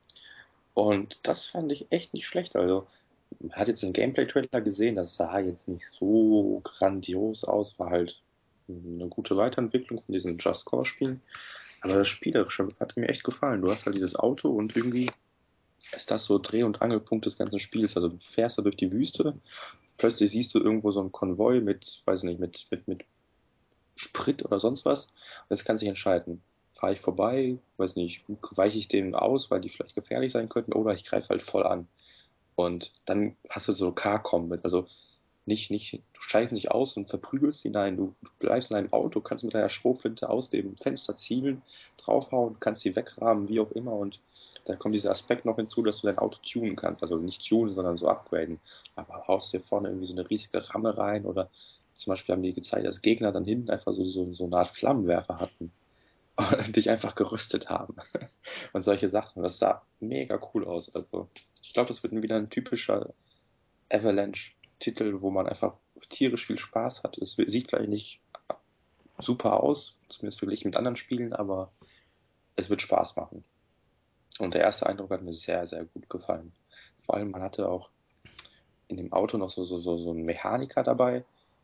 Und das fand ich echt nicht schlecht. Also, man hat jetzt den Gameplay-Trailer gesehen, das sah jetzt nicht so grandios aus, war halt eine gute Weiterentwicklung von diesen Just Cause-Spielen. Aber das Spielerische hat mir echt gefallen. Du hast halt dieses Auto und irgendwie ist das so Dreh- und Angelpunkt des ganzen Spiels. Also du fährst da durch die Wüste, plötzlich siehst du irgendwo so einen Konvoi mit, weiß nicht, mit Sprit oder sonst was. Und jetzt kannst du dich entscheiden. Fahre ich vorbei, weiß nicht, weiche ich denen aus, weil die vielleicht gefährlich sein könnten, oder ich greife halt voll an. Und dann hast du so Car-Combat, also du steigst nicht aus und verprügelst sie, nein, du bleibst in deinem Auto, kannst mit deiner Schrotflinte aus dem Fenster zielen, draufhauen, kannst sie wegrahmen, wie auch immer. Und dann kommt dieser Aspekt noch hinzu, dass du dein Auto tunen kannst. Also nicht tunen, sondern so upgraden. Aber haust dir vorne irgendwie so eine riesige Ramme rein oder zum Beispiel haben die gezeigt, dass Gegner dann hinten einfach so eine Art Flammenwerfer hatten und dich einfach gerüstet haben. Und solche Sachen. Das sah mega cool aus. Also ich glaube, das wird wieder ein typischer Avalanche-Titel, wo man einfach tierisch viel Spaß hat. Es sieht vielleicht nicht super aus, zumindest verglichen mit anderen Spielen, aber es wird Spaß machen. Und der erste Eindruck hat mir sehr, sehr gut gefallen. Vor allem, man hatte auch in dem Auto noch so einen Mechaniker dabei,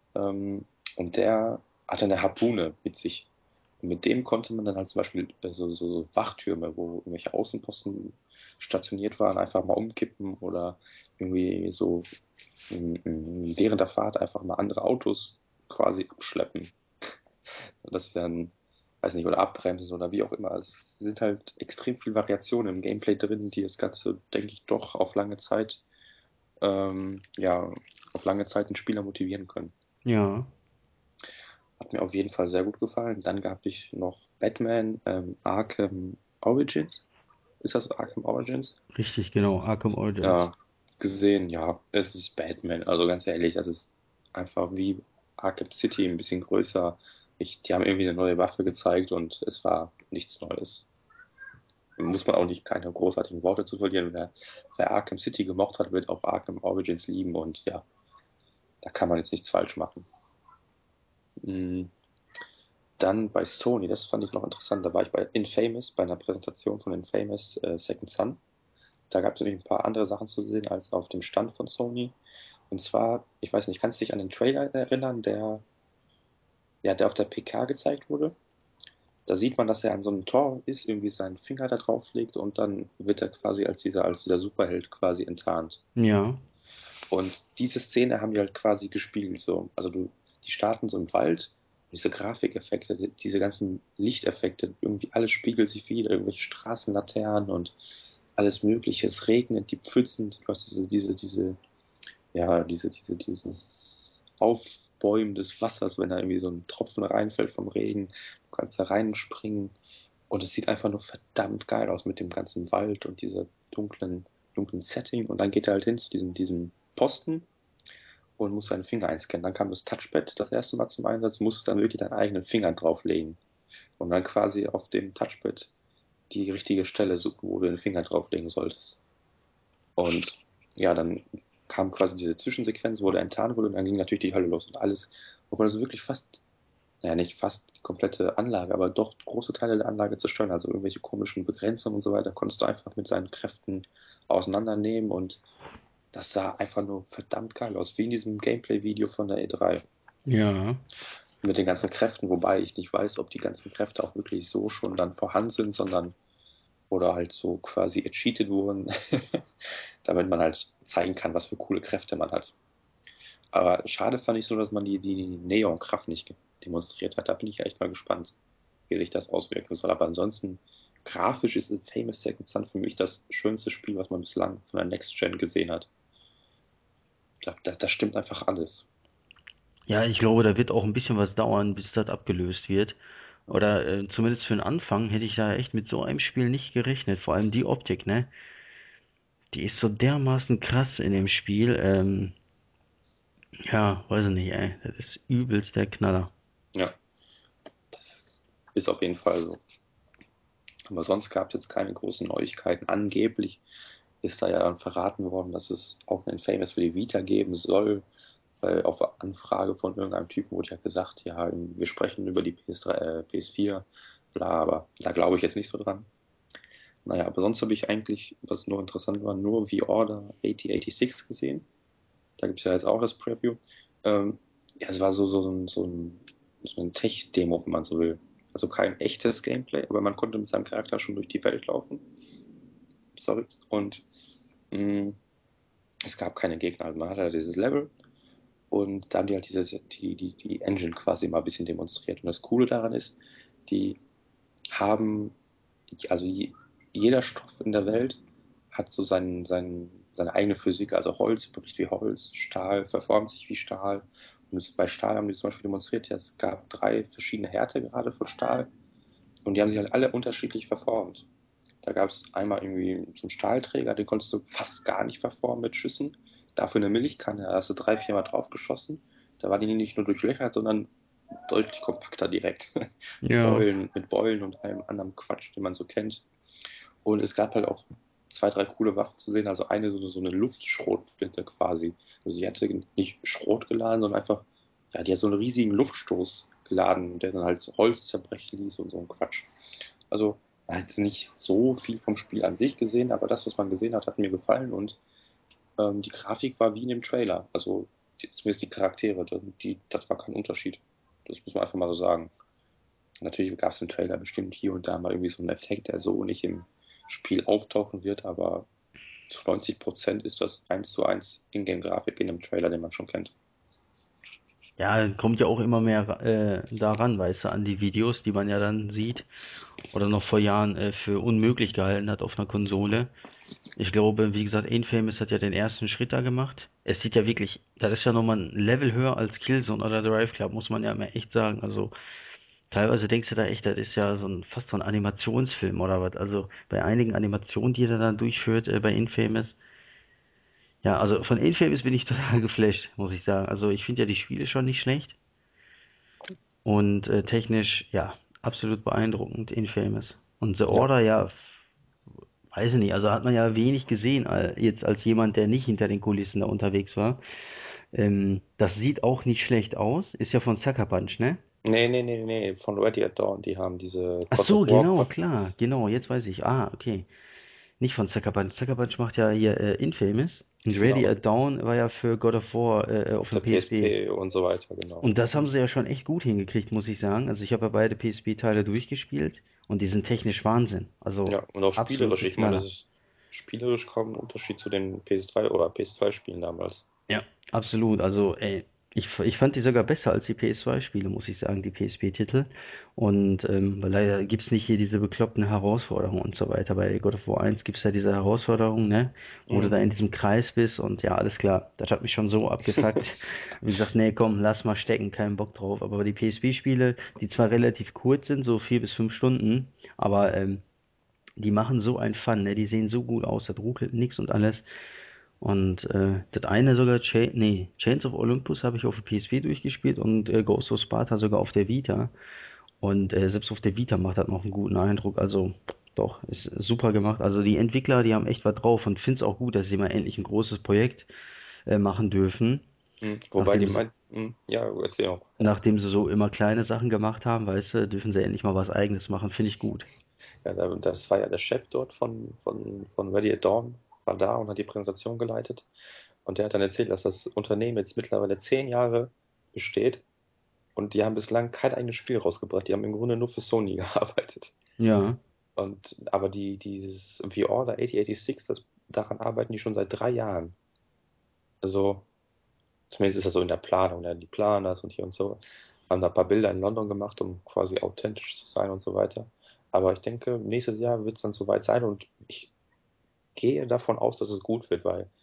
und der hatte eine Harpune mit sich. Und mit dem konnte man dann halt zum Beispiel so Wachtürme, wo irgendwelche Außenposten stationiert waren, einfach mal umkippen oder irgendwie so während der Fahrt einfach mal andere Autos quasi abschleppen. Das dann, weiß nicht, oder abbremsen oder wie auch immer. Es sind halt extrem viele Variationen im Gameplay drin, die das Ganze, denke ich, doch auf lange Zeit, ja, auf lange Zeit einen Spieler motivieren können. Ja, Hat mir auf jeden Fall sehr gut gefallen. Dann gab ich noch Batman Arkham Origins. Ist das Arkham Origins? richtig, genau, Arkham Origins. Ja, gesehen, ja, es ist Batman. Also ganz ehrlich, das ist einfach wie Arkham City, ein bisschen größer. Die haben irgendwie eine neue Waffe gezeigt und es war nichts Neues. Muss man auch nicht keine großartigen Worte zu verlieren. Wer Arkham City gemocht hat, wird auch Arkham Origins lieben und ja, da kann man jetzt nichts falsch machen. Mm, Dann bei Sony, das fand ich noch interessant. Da war ich bei Infamous, bei einer Präsentation von Infamous Second Son. Da gab es nämlich ein paar andere Sachen zu sehen als auf dem Stand von Sony. Und zwar, ich weiß nicht, kannst du dich an den Trailer erinnern, der auf der PK gezeigt wurde? Da sieht man, dass er an so einem Tor ist, irgendwie seinen Finger da drauf legt und dann wird er quasi als dieser Superheld quasi enttarnt. Ja, Und diese Szene haben die halt quasi gespielt. So. Also die starten so im Wald, diese Grafikeffekte, diese ganzen Lichteffekte, irgendwie alles spiegelt sich wieder, irgendwelche Straßenlaternen und alles Mögliche. Es regnet, die Pfützen, du hast dieses Aufbäumen des Wassers, wenn da irgendwie so ein Tropfen reinfällt vom Regen. Du kannst da reinspringen und es sieht einfach nur verdammt geil aus mit dem ganzen Wald und dieser dunklen Setting. Und dann geht er halt hin zu diesem Posten und muss seinen Finger einscannen. Dann kam das Touchpad das erste Mal zum Einsatz, musst dann wirklich deinen eigenen Finger drauflegen und dann quasi auf dem Touchpad die richtige Stelle suchen, wo du den Finger drauflegen solltest. Und ja, dann kam quasi diese Zwischensequenz, wo der enttarnt wurde und dann ging natürlich die Hölle los und alles. Man konnte also wirklich fast, naja, nicht fast die komplette Anlage, aber doch große Teile der Anlage zerstören. Also irgendwelche komischen Begrenzungen und so weiter konntest du einfach mit seinen Kräften auseinandernehmen und das sah einfach nur verdammt geil aus, wie in diesem Gameplay-Video von der E3. Ja. Mit den ganzen Kräften, wobei ich nicht weiß, ob die ganzen Kräfte auch wirklich so schon dann vorhanden sind, sondern oder halt so quasi ercheatet wurden, damit man halt zeigen kann, was für coole Kräfte man hat. Aber schade fand ich so, dass man die Neon-Kraft nicht demonstriert hat. Da bin ich echt mal gespannt, wie sich das auswirken soll. Aber ansonsten, grafisch ist Famous Second Son für mich das schönste Spiel, was man bislang von der Next Gen gesehen hat. Ich glaube, das stimmt einfach alles. Ja, ich glaube, da wird auch ein bisschen was dauern, bis das abgelöst wird. Oder zumindest für den Anfang hätte ich da echt mit so einem Spiel nicht gerechnet. Vor allem die Optik, ne? Die ist so dermaßen krass in dem Spiel. Ja, weiß ich nicht, ey. Das ist übelst der Knaller. Ja, das ist auf jeden Fall so. Aber sonst gab es jetzt keine großen Neuigkeiten. Angeblich ist da ja dann verraten worden, dass es auch einen Famous für die Vita geben soll, weil auf Anfrage von irgendeinem Typen wurde ja gesagt, ja, wir sprechen über die PS3, PS4, bla, aber da glaube ich jetzt nicht so dran. Naja, aber sonst habe ich eigentlich, was nur interessant war, nur V-Order 8086 gesehen. Da gibt es ja jetzt auch das Preview. Ja, es war so ein Tech-Demo, wenn man so will. Also kein echtes Gameplay, aber man konnte mit seinem Charakter schon durch die Welt laufen. Sorry. Und mh, es gab keine Gegner. Also man hatte halt dieses Level und da haben die halt die Engine quasi mal ein bisschen demonstriert. Und das Coole daran ist, die haben, also jeder Stoff in der Welt hat so seine eigene Physik. Also Holz bricht wie Holz, Stahl verformt sich wie Stahl. Und bei Stahl haben die zum Beispiel demonstriert, ja, es gab 3 verschiedene Härtegrade von Stahl und die haben sich halt alle unterschiedlich verformt. Da gab es einmal irgendwie so einen Stahlträger, den konntest du fast gar nicht verformen mit Schüssen. Dafür eine Milchkanne, da hast du 3, 4 Mal drauf geschossen. Da war die nicht nur durchlöchert, sondern deutlich kompakter direkt. Ja. Mit Beulen und allem anderen Quatsch, den man so kennt. Und es gab halt auch 2, 3 coole Waffen zu sehen. Also so eine Luftschrotflinte quasi. Also die hatte nicht Schrot geladen, sondern einfach, ja, die hat so einen riesigen Luftstoß geladen, der dann halt Holz zerbrechen ließ und so ein Quatsch. Also, man hat jetzt nicht so viel vom Spiel an sich gesehen, aber das, was man gesehen hat, hat mir gefallen und die Grafik war wie in dem Trailer. Also, zumindest die Charaktere, das war kein Unterschied. Das muss man einfach mal so sagen. Natürlich gab es im Trailer bestimmt hier und da mal irgendwie so einen Effekt, der so nicht im Spiel auftauchen wird, aber zu 90% ist das 1:1 Ingame-Grafik in dem Trailer, den man schon kennt. Ja, kommt ja auch immer mehr daran, weißt du, an die Videos, die man ja dann sieht oder noch vor Jahren für unmöglich gehalten hat auf einer Konsole. Ich glaube, wie gesagt, Infamous hat ja den ersten Schritt da gemacht. Es sieht ja wirklich, das ist ja nochmal ein Level höher als Killzone oder Drive Club, muss man ja mal echt sagen. Also teilweise denkst du da echt, das ist ja fast so ein Animationsfilm oder was. Also bei einigen Animationen, die er dann durchführt bei Infamous. Ja, also von Infamous bin ich total geflasht, muss ich sagen. Also ich finde ja die Spiele schon nicht schlecht. Und technisch, ja, absolut beeindruckend, Infamous. Und The Ja, Order, ja, weiß ich nicht, also hat man ja wenig gesehen, jetzt als jemand, der nicht hinter den Kulissen da unterwegs war. Das sieht auch nicht schlecht aus, ist ja von Sucker Punch, ne? nee, von Ready at Dawn, die haben diese Ach God so, of War, genau, klar, genau, jetzt weiß ich. Ah, okay. Nicht von Sucker Punch. Sucker Punch macht ja hier Infamous. Und Ready genau, at Dawn war ja für God of War auf auf dem der PSP. PSP und so weiter, genau. Und das haben sie ja schon echt gut hingekriegt, muss ich sagen. Also ich habe ja beide PSP-Teile durchgespielt und die sind technisch Wahnsinn. Also Ja, und auch spielerisch. absolute Ich meine, das Knaller. ist spielerisch kaum ein Unterschied zu den PS3 oder PS2-Spielen damals. Ja, absolut. Also, ey. Ich fand die sogar besser als die PS2-Spiele, muss ich sagen, die PSP-Titel. Und weil leider gibt's nicht hier diese bekloppten Herausforderungen und so weiter. Bei God of War 1 gibt's ja diese Herausforderung, ne? Wo du Mhm. da in diesem Kreis bist und ja, alles klar. Das hat mich schon so abgefuckt. Wie gesagt, nee, komm, lass mal stecken, keinen Bock drauf. Aber die PSP-Spiele, die zwar relativ kurz sind, so 4 bis 5 Stunden, aber die machen so einen Fun, ne? Die sehen so gut aus, da ruckelt nix und alles. Und das eine sogar, Chains of Olympus habe ich auf der PSP durchgespielt und Ghost of Sparta sogar auf der Vita. Und selbst auf der Vita macht das noch einen guten Eindruck. Also doch, ist super gemacht. Also die Entwickler, die haben echt was drauf und finde es auch gut, dass sie mal endlich ein großes Projekt machen dürfen, Mhm. Wobei nachdem die sie, meinten, ja, erzähl auch. nachdem sie so immer kleine Sachen gemacht haben, weißt du, dürfen sie endlich mal was Eigenes machen. Finde ich gut. Ja, das war ja der Chef dort von Ready at Dawn, war da und hat die Präsentation geleitet. Und der hat dann erzählt, dass das Unternehmen jetzt mittlerweile 10 Jahre besteht und die haben bislang kein eigenes Spiel rausgebracht. Die haben im Grunde nur für Sony gearbeitet. Ja, Aber dieses The Order 8086, daran arbeiten die schon seit 3 Jahren. Also, zumindest ist das so in der Planung, ne? Die planen das und hier und so. Haben da ein paar Bilder in London gemacht, um quasi authentisch zu sein und so weiter. Aber ich denke, nächstes Jahr wird es dann soweit sein und ich gehe davon aus, dass es gut wird, weil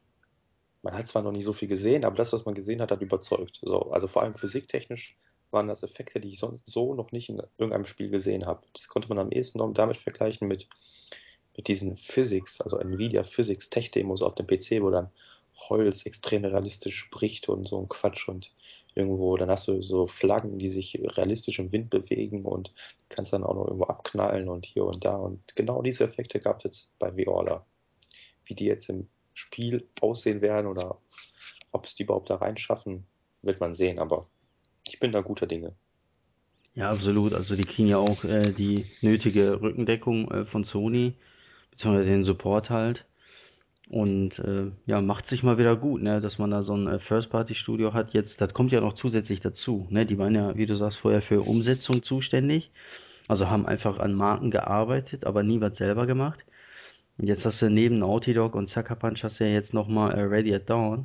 man hat zwar noch nicht so viel gesehen, aber das, was man gesehen hat, hat überzeugt. So, also vor allem physiktechnisch waren das Effekte, die ich sonst so noch nicht in irgendeinem Spiel gesehen habe. Das konnte man am ehesten noch damit vergleichen mit diesen Physics, also Nvidia Physics Tech-Demos auf dem PC, wo dann Holz extrem realistisch spricht und so ein Quatsch und irgendwo, dann hast du so Flaggen, die sich realistisch im Wind bewegen und kannst dann auch noch irgendwo abknallen und hier und da und genau diese Effekte gab es jetzt bei Viola. Wie die jetzt im Spiel aussehen werden oder ob es die überhaupt da reinschaffen, wird man sehen, aber ich bin da guter Dinge. ja, absolut. Also die kriegen ja auch die nötige Rückendeckung von Sony, beziehungsweise den Support halt. Und ja, macht sich mal wieder gut, ne, dass man da so ein First-Party-Studio hat. Jetzt, das kommt ja noch zusätzlich dazu, ne? Die waren ja, wie du sagst, vorher für Umsetzung zuständig. Also haben einfach an Marken gearbeitet, aber nie was selber gemacht. Und jetzt hast du neben Naughty Dog und Sucker Punch hast du ja jetzt nochmal Ready at Dawn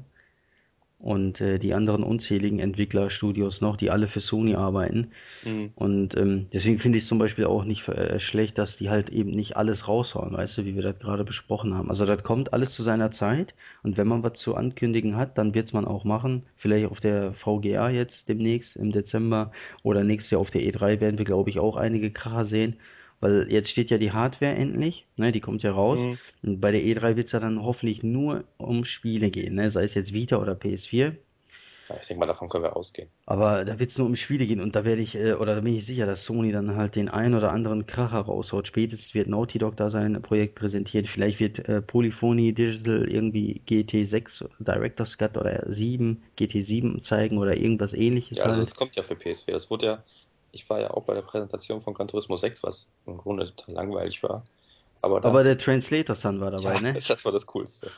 und die anderen unzähligen Entwicklerstudios noch, die alle für Sony arbeiten. Mhm. Und deswegen finde ich es zum Beispiel auch nicht schlecht, dass die halt eben nicht alles raushauen, weißt du, wie wir das gerade besprochen haben. Also das kommt alles zu seiner Zeit und wenn man was zu ankündigen hat, dann wird's man auch machen. Vielleicht auf der VGA jetzt demnächst im Dezember oder nächstes Jahr auf der E3 werden wir, glaube ich, auch einige Kracher sehen. Weil jetzt steht ja die Hardware endlich, ne, die kommt ja raus. Mhm. Und bei der E3 wird's ja dann hoffentlich nur um Spiele gehen, ne, sei es jetzt Vita oder PS4. Ja, ich denke mal, davon können wir ausgehen. Aber da wird es nur um Spiele gehen und da werde ich, oder da bin ich sicher, dass Sony dann halt den ein oder anderen Kracher raushaut. Spätestens wird Naughty Dog da sein Projekt präsentieren. Vielleicht wird Polyphony Digital irgendwie GT6 Director's Cut oder 7, GT7 zeigen oder irgendwas ähnliches Ja, also halt. es kommt ja für PS4. Das wurde ja, ich war ja auch bei der Präsentation von Gran Turismo 6, was im Grunde total langweilig war. Aber da Aber hat, der Translator Sun war dabei, ja, ne? das war das Coolste.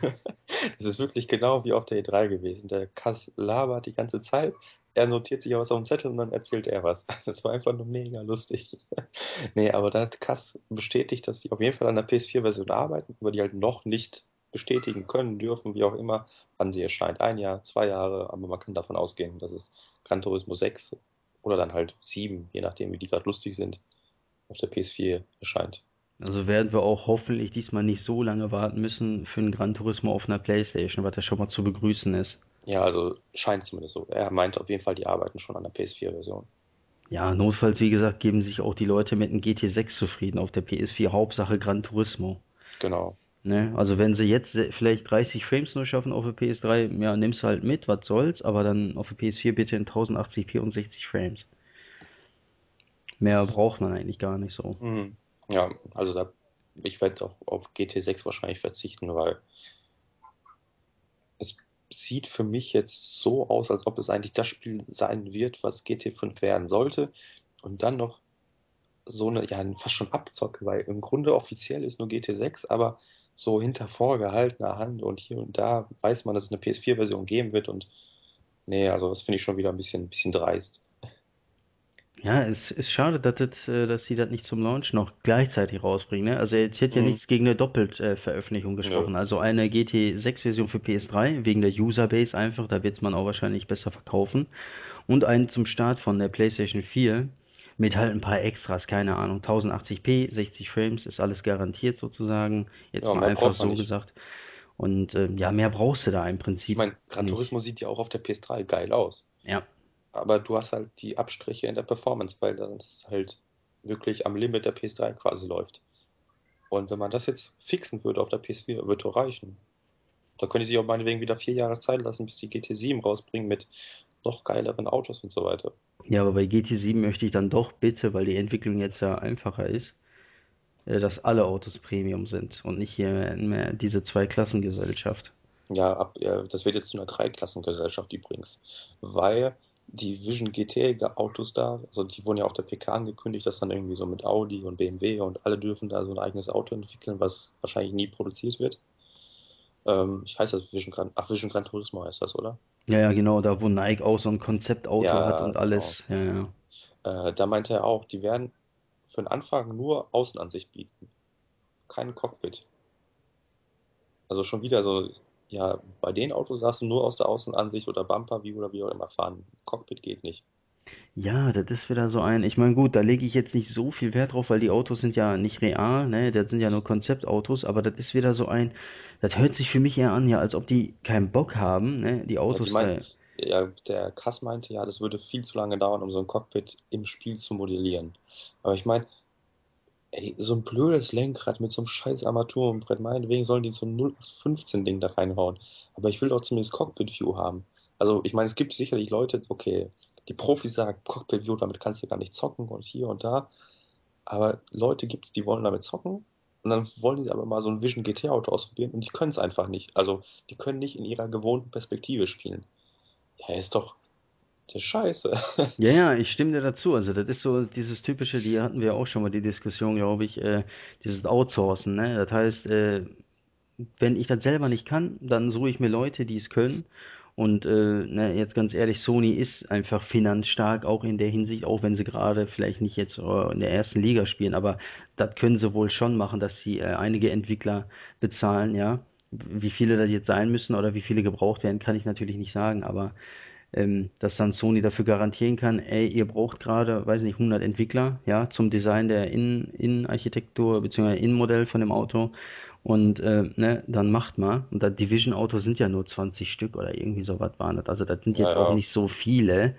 Es ist wirklich genau wie auf der E3 gewesen. Der Kass labert die ganze Zeit. Er notiert sich auch was auf dem Zettel und dann erzählt er was. Das war einfach nur mega lustig. Nee, aber da hat Kass bestätigt, dass die auf jeden Fall an der PS4-Version arbeiten, aber die halt noch nicht bestätigen können, dürfen, wie auch immer, wann sie erscheint. 1 Jahr, 2 Jahre, aber man kann davon ausgehen, dass es Gran Turismo 6 oder dann halt 7, je nachdem, wie die gerade lustig sind, auf der PS4 erscheint. Also werden wir auch hoffentlich diesmal nicht so lange warten müssen für ein Gran Turismo auf einer Playstation, was ja schon mal zu begrüßen ist. Ja, also scheint zumindest so. Er meint auf jeden Fall, die arbeiten schon an der PS4-Version. Ja, notfalls, wie gesagt, geben sich auch die Leute mit einem GT6 zufrieden auf der PS4. Hauptsache Gran Turismo. Genau. Ne? Also wenn sie jetzt vielleicht 30 Frames nur schaffen auf der PS3, ja, nimm's halt mit, was soll's, aber dann auf der PS4 bitte in 1080p und 60 Frames. Mehr braucht man eigentlich gar nicht so. Mhm. Ja, also ich werde auch auf GT6 wahrscheinlich verzichten, weil es sieht für mich jetzt so aus, als ob es eigentlich das Spiel sein wird, was GT5 werden sollte. Und dann noch so eine, ja, fast schon Abzocke, weil im Grunde offiziell ist nur GT6, aber so hinter vorgehaltener Hand und hier und da weiß man, dass es eine PS4-Version geben wird. Und nee, also das finde ich schon wieder ein bisschen dreist. Ja, es ist schade, dass sie das nicht zum Launch noch gleichzeitig rausbringen. Ne? Also jetzt hätte ja Mhm. nichts gegen eine Doppelt-Veröffentlichung Nö. gesprochen. Also eine GT6-Version für PS3 wegen der Userbase einfach, da wird man auch wahrscheinlich besser verkaufen. Und einen zum Start von der PlayStation 4 mit halt ein paar Extras, keine Ahnung, 1080p, 60 Frames, ist alles garantiert sozusagen. Jetzt Ja, mal mehr einfach braucht man so nicht. gesagt. Und ja, mehr brauchst du da im Ich Prinzip meine, Gran Turismo nicht. sieht ja auch auf der PS3 geil aus. Ja. Aber du hast halt die Abstriche in der Performance, weil das halt wirklich am Limit der PS3 quasi läuft. Und wenn man das jetzt fixen würde auf der PS4, würde doch reichen. Da könnte ich sich auch meinetwegen wieder 4 Jahre Zeit lassen, bis die GT7 rausbringen mit noch geileren Autos und so weiter. Ja, aber bei GT7 möchte ich dann doch bitte, weil die Entwicklung jetzt ja einfacher ist, dass alle Autos Premium sind und nicht hier mehr diese Zweiklassengesellschaft. Ja, das wird jetzt zu einer Dreiklassengesellschaft übrigens, weil die Vision GT-Autos da, also die wurden ja auf der PK angekündigt, dass dann irgendwie so mit Audi und BMW und alle dürfen da so ein eigenes Auto entwickeln, was wahrscheinlich nie produziert wird. Ich heiße das Vision Gran Turismo heißt das, oder? Ja, ja, genau, da wo Nike auch so ein Konzeptauto hat Ja, und genau. alles. Ja, ja. Da meinte er auch, die werden für den Anfang nur Außenansicht bieten, kein Cockpit. Also schon wieder so, ja, bei den Autos darfst du nur aus der Außenansicht oder Bumper-View oder wie auch immer fahren. Cockpit geht nicht. Ja, das ist wieder so ein, ich meine, gut, da lege ich jetzt nicht so viel Wert drauf, weil die Autos sind ja nicht real, ne, das sind ja nur Konzeptautos, aber das ist wieder so ein, das hört sich für mich eher an, ja, als ob die keinen Bock haben, ne, die Ja, die Autos meinen, da. ja, der Kass meinte ja, das würde viel zu lange dauern, um so ein Cockpit im Spiel zu modellieren. Aber ich meine, ey, so ein blödes Lenkrad mit so einem scheiß Armaturenbrett, meinetwegen sollen die so ein 0815-Ding da reinhauen. Aber ich will doch zumindest Cockpit-View haben. Also, ich meine, es gibt sicherlich Leute, okay, die Profis sagen, Cockpit-View, damit kannst du gar nicht zocken und hier und da. Aber Leute gibt es, die wollen damit zocken und dann wollen die aber mal so ein Vision GT-Auto ausprobieren und die können es einfach nicht. Also, die können nicht in ihrer gewohnten Perspektive spielen. Ja, ist doch der Scheiße. Ja, ja, ich stimme dir dazu. Also das ist so dieses typische, die hatten wir auch schon mal die Diskussion, glaube ich, dieses Outsourcen, ne? Das heißt, wenn ich das selber nicht kann, dann suche ich mir Leute, die es können. Und ne, jetzt ganz ehrlich, Sony ist einfach finanzstark, auch in der Hinsicht, auch wenn sie gerade vielleicht nicht jetzt in der ersten Liga spielen, aber das können sie wohl schon machen, dass sie einige Entwickler bezahlen, ja. Wie viele das jetzt sein müssen oder wie viele gebraucht werden, kann ich natürlich nicht sagen, aber dass dann Sony dafür garantieren kann, ey, ihr braucht gerade, weiß nicht, 100 Entwickler, ja, zum Design der Innenarchitektur bzw. Innenmodell von dem Auto und ne, dann macht mal. Und das Division-Auto sind ja nur 20 Stück oder irgendwie sowas waren das. Also das sind Ja, jetzt auch ja. nicht so viele.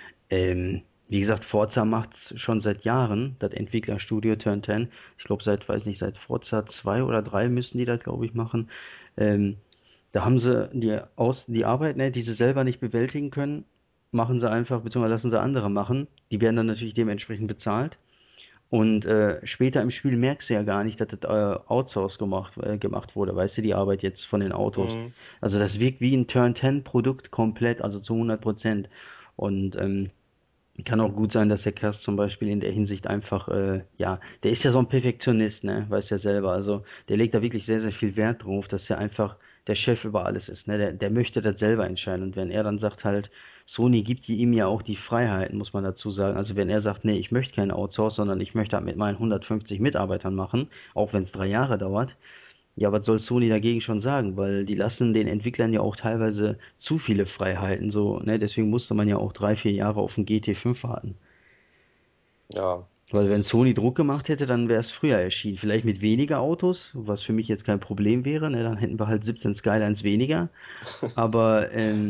Wie gesagt, Forza macht's schon seit Jahren, das Entwicklerstudio Turn 10. Ich glaube, weiß nicht, seit Forza 2 oder 3 müssen die das, glaube ich, machen. Ähm, Da haben sie die Arbeit, ne, die sie selber nicht bewältigen können, machen sie einfach, beziehungsweise lassen sie andere machen. Die werden dann natürlich dementsprechend bezahlt. Und später im Spiel merkst du ja gar nicht, dass das outsourced gemacht wurde, weißt du, die Arbeit jetzt von den Autos. Mhm. Also das wirkt wie ein Turn 10 Produkt komplett, also zu 100%. Und kann auch gut sein, dass der Cast zum Beispiel in der Hinsicht einfach, ja, der ist ja so ein Perfektionist, ne, weiß ja selber. Also der legt da wirklich sehr, sehr viel Wert drauf, dass er einfach der Chef über alles ist, ne. Der möchte das selber entscheiden. Und wenn er dann sagt halt, Sony gibt ihm ja auch die Freiheiten, muss man dazu sagen. Also wenn er sagt, nee, ich möchte keinen Outsource, sondern ich möchte halt mit meinen 150 Mitarbeitern machen, auch wenn es 3 Jahre dauert, ja, was soll Sony dagegen schon sagen? Weil die lassen den Entwicklern ja auch teilweise zu viele Freiheiten, so, ne? Deswegen musste man ja auch 3, 4 Jahre auf den GT5 warten. Ja, Weil wenn Sony Druck gemacht hätte, dann wäre es früher erschienen. Vielleicht mit weniger Autos, was für mich jetzt kein Problem wäre, ne? Dann hätten wir halt 17 Skylines weniger. Aber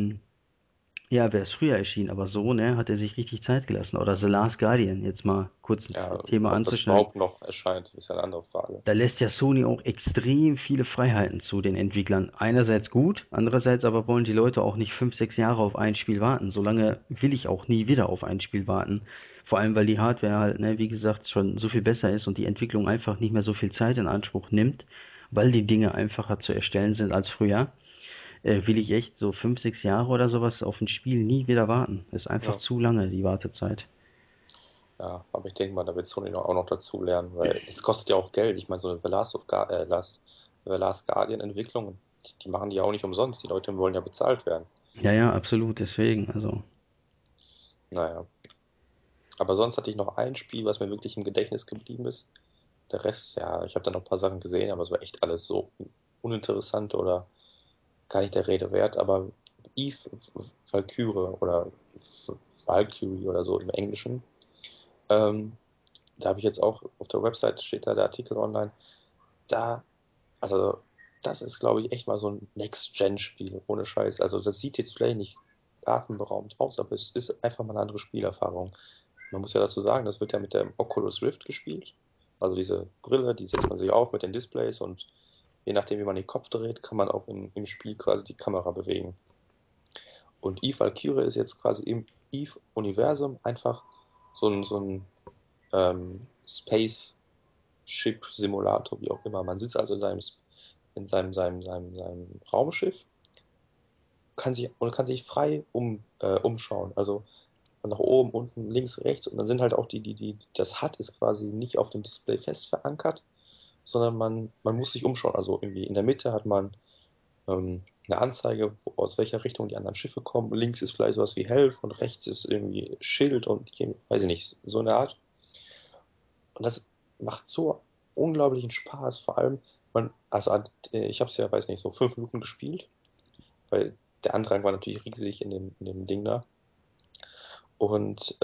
ja, wäre es früher erschienen. Aber so, ne, hat er sich richtig Zeit gelassen. Oder The Last Guardian, jetzt mal kurz das ja, Thema ob das anzuschneiden. überhaupt noch erscheint, ist ja eine andere Frage. Da lässt ja Sony auch extrem viele Freiheiten zu den Entwicklern. Einerseits gut, andererseits aber wollen die Leute auch nicht 5, 6 Jahre auf ein Spiel warten. Solange will ich auch nie wieder auf ein Spiel warten. Vor allem, weil die Hardware halt, ne, wie gesagt, schon so viel besser ist und die Entwicklung einfach nicht mehr so viel Zeit in Anspruch nimmt, weil die Dinge einfacher zu erstellen sind als früher, will ich echt so 5, 6 Jahre oder sowas auf ein Spiel nie wieder warten. Ist einfach Ja, zu lange, die Wartezeit. ja, aber ich denke mal, da wird Sony auch noch dazu lernen, weil das kostet ja auch Geld. Ich meine, so eine The Last Guardian Entwicklung, die machen die ja auch nicht umsonst. Die Leute wollen ja bezahlt werden. Ja, ja, absolut, deswegen, also. Naja, Aber sonst hatte ich noch ein Spiel, was mir wirklich im Gedächtnis geblieben ist. Der Rest, ja, ich habe da noch ein paar Sachen gesehen, aber es war echt alles so uninteressant oder gar nicht der Rede wert. Aber Eve Valkyrie oder Valkyrie oder so im Englischen, ähm, da habe ich jetzt auch auf der Website steht da der Artikel online. Da, also, das ist, glaube ich, echt mal so ein Next-Gen-Spiel, ohne Scheiß. Also, das sieht jetzt vielleicht nicht atemberaubend aus, aber es ist einfach mal eine andere Spielerfahrung. Man muss ja dazu sagen, das wird ja mit der Oculus Rift gespielt. Also diese Brille, die setzt man sich auf mit den Displays und je nachdem, wie man den Kopf dreht, kann man auch im Spiel quasi die Kamera bewegen. Und Eve Valkyrie ist jetzt quasi im Eve-Universum einfach so ein Spaceship-Simulator, wie auch immer. Man sitzt also in seinem Raumschiff kann sich frei umschauen. Also nach oben, unten, links, rechts. Und dann sind halt auch das HUD ist quasi nicht auf dem Display fest verankert, sondern man muss sich umschauen. Also irgendwie in der Mitte hat man eine Anzeige, aus welcher Richtung die anderen Schiffe kommen. Links ist vielleicht sowas wie Health und rechts ist irgendwie Schild und weiß ich nicht, so eine Art. Und das macht so unglaublichen Spaß. Vor allem, ich habe es ja, weiß nicht, so 5 Minuten gespielt, weil der Andrang war natürlich riesig in dem Ding da. Und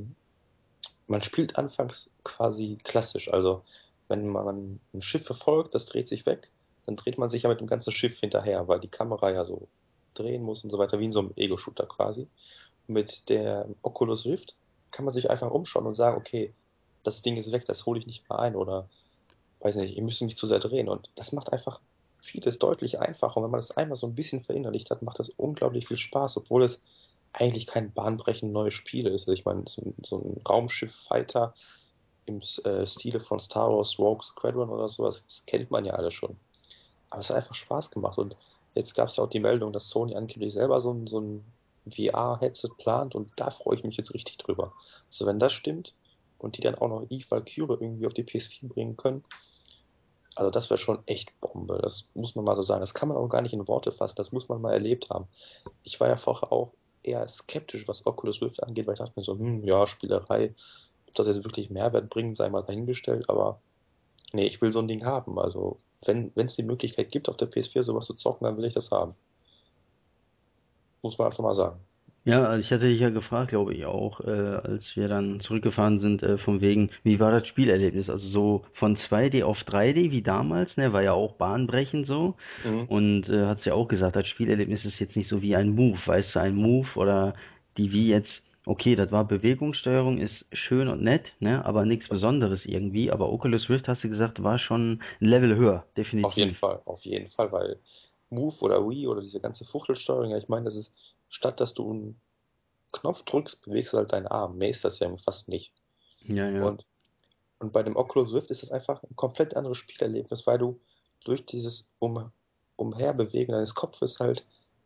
man spielt anfangs quasi klassisch. Also, wenn man ein Schiff verfolgt, das dreht sich weg, dann dreht man sich ja mit dem ganzen Schiff hinterher, weil die Kamera ja so drehen muss und so weiter, wie in so einem Ego-Shooter quasi. Mit der Oculus Rift kann man sich einfach umschauen und sagen, okay, das Ding ist weg, das hole ich nicht mehr ein oder weiß nicht, ihr müsst nicht zu sehr drehen. Und das macht einfach vieles deutlich einfacher. Und wenn man das einmal so ein bisschen verinnerlicht hat, macht das unglaublich viel Spaß, obwohl es eigentlich kein bahnbrechend neues Spiel ist. Also ich meine, so ein Raumschiff-Fighter im Stile von Star Wars Rogue Squadron oder sowas, das kennt man ja alle schon. Aber es hat einfach Spaß gemacht. Und jetzt gab es ja auch die Meldung, dass Sony angeblich selber so ein VR-Headset plant und da freue ich mich jetzt richtig drüber. Also wenn das stimmt und die dann auch noch Eve Valkyrie irgendwie auf die PS4 bringen können, also das wäre schon echt Bombe. Das muss man mal so sagen. Das kann man auch gar nicht in Worte fassen. Das muss man mal erlebt haben. Ich war ja vorher auch eher skeptisch, was Oculus Rift angeht, weil ich dachte mir so, ja, Spielerei, ob das jetzt wirklich Mehrwert bringt, sei mal dahingestellt. Aber nee, ich will so ein Ding haben. Also wenn es die Möglichkeit gibt, auf der PS4 sowas zu zocken, dann will ich das haben. Muss man einfach mal sagen. Ja, also ich hatte dich ja gefragt, glaube ich auch, als wir dann zurückgefahren sind, von wegen, wie war das Spielerlebnis? Also so von 2D auf 3D wie damals, ne, war ja auch bahnbrechend so. Mhm. Und hat's ja auch gesagt, das Spielerlebnis ist jetzt nicht so wie ein Move, weißt du, ein Move oder die wie jetzt, okay, das war Bewegungssteuerung, ist schön und nett, ne, aber nichts Besonderes irgendwie. Aber Oculus Rift, hast du gesagt, war schon ein Level höher, definitiv. Auf jeden Fall, weil Move oder Wii oder diese ganze Fuchtelsteuerung, ja, ich meine, das ist, statt dass du einen Knopf drückst, bewegst du halt deinen Arm. Mehr ist das ja fast nicht. Ja, ja. Und Und bei dem Oculus Rift ist es einfach ein komplett anderes Spielerlebnis, weil du durch dieses Umherbewegen deines Kopfes halt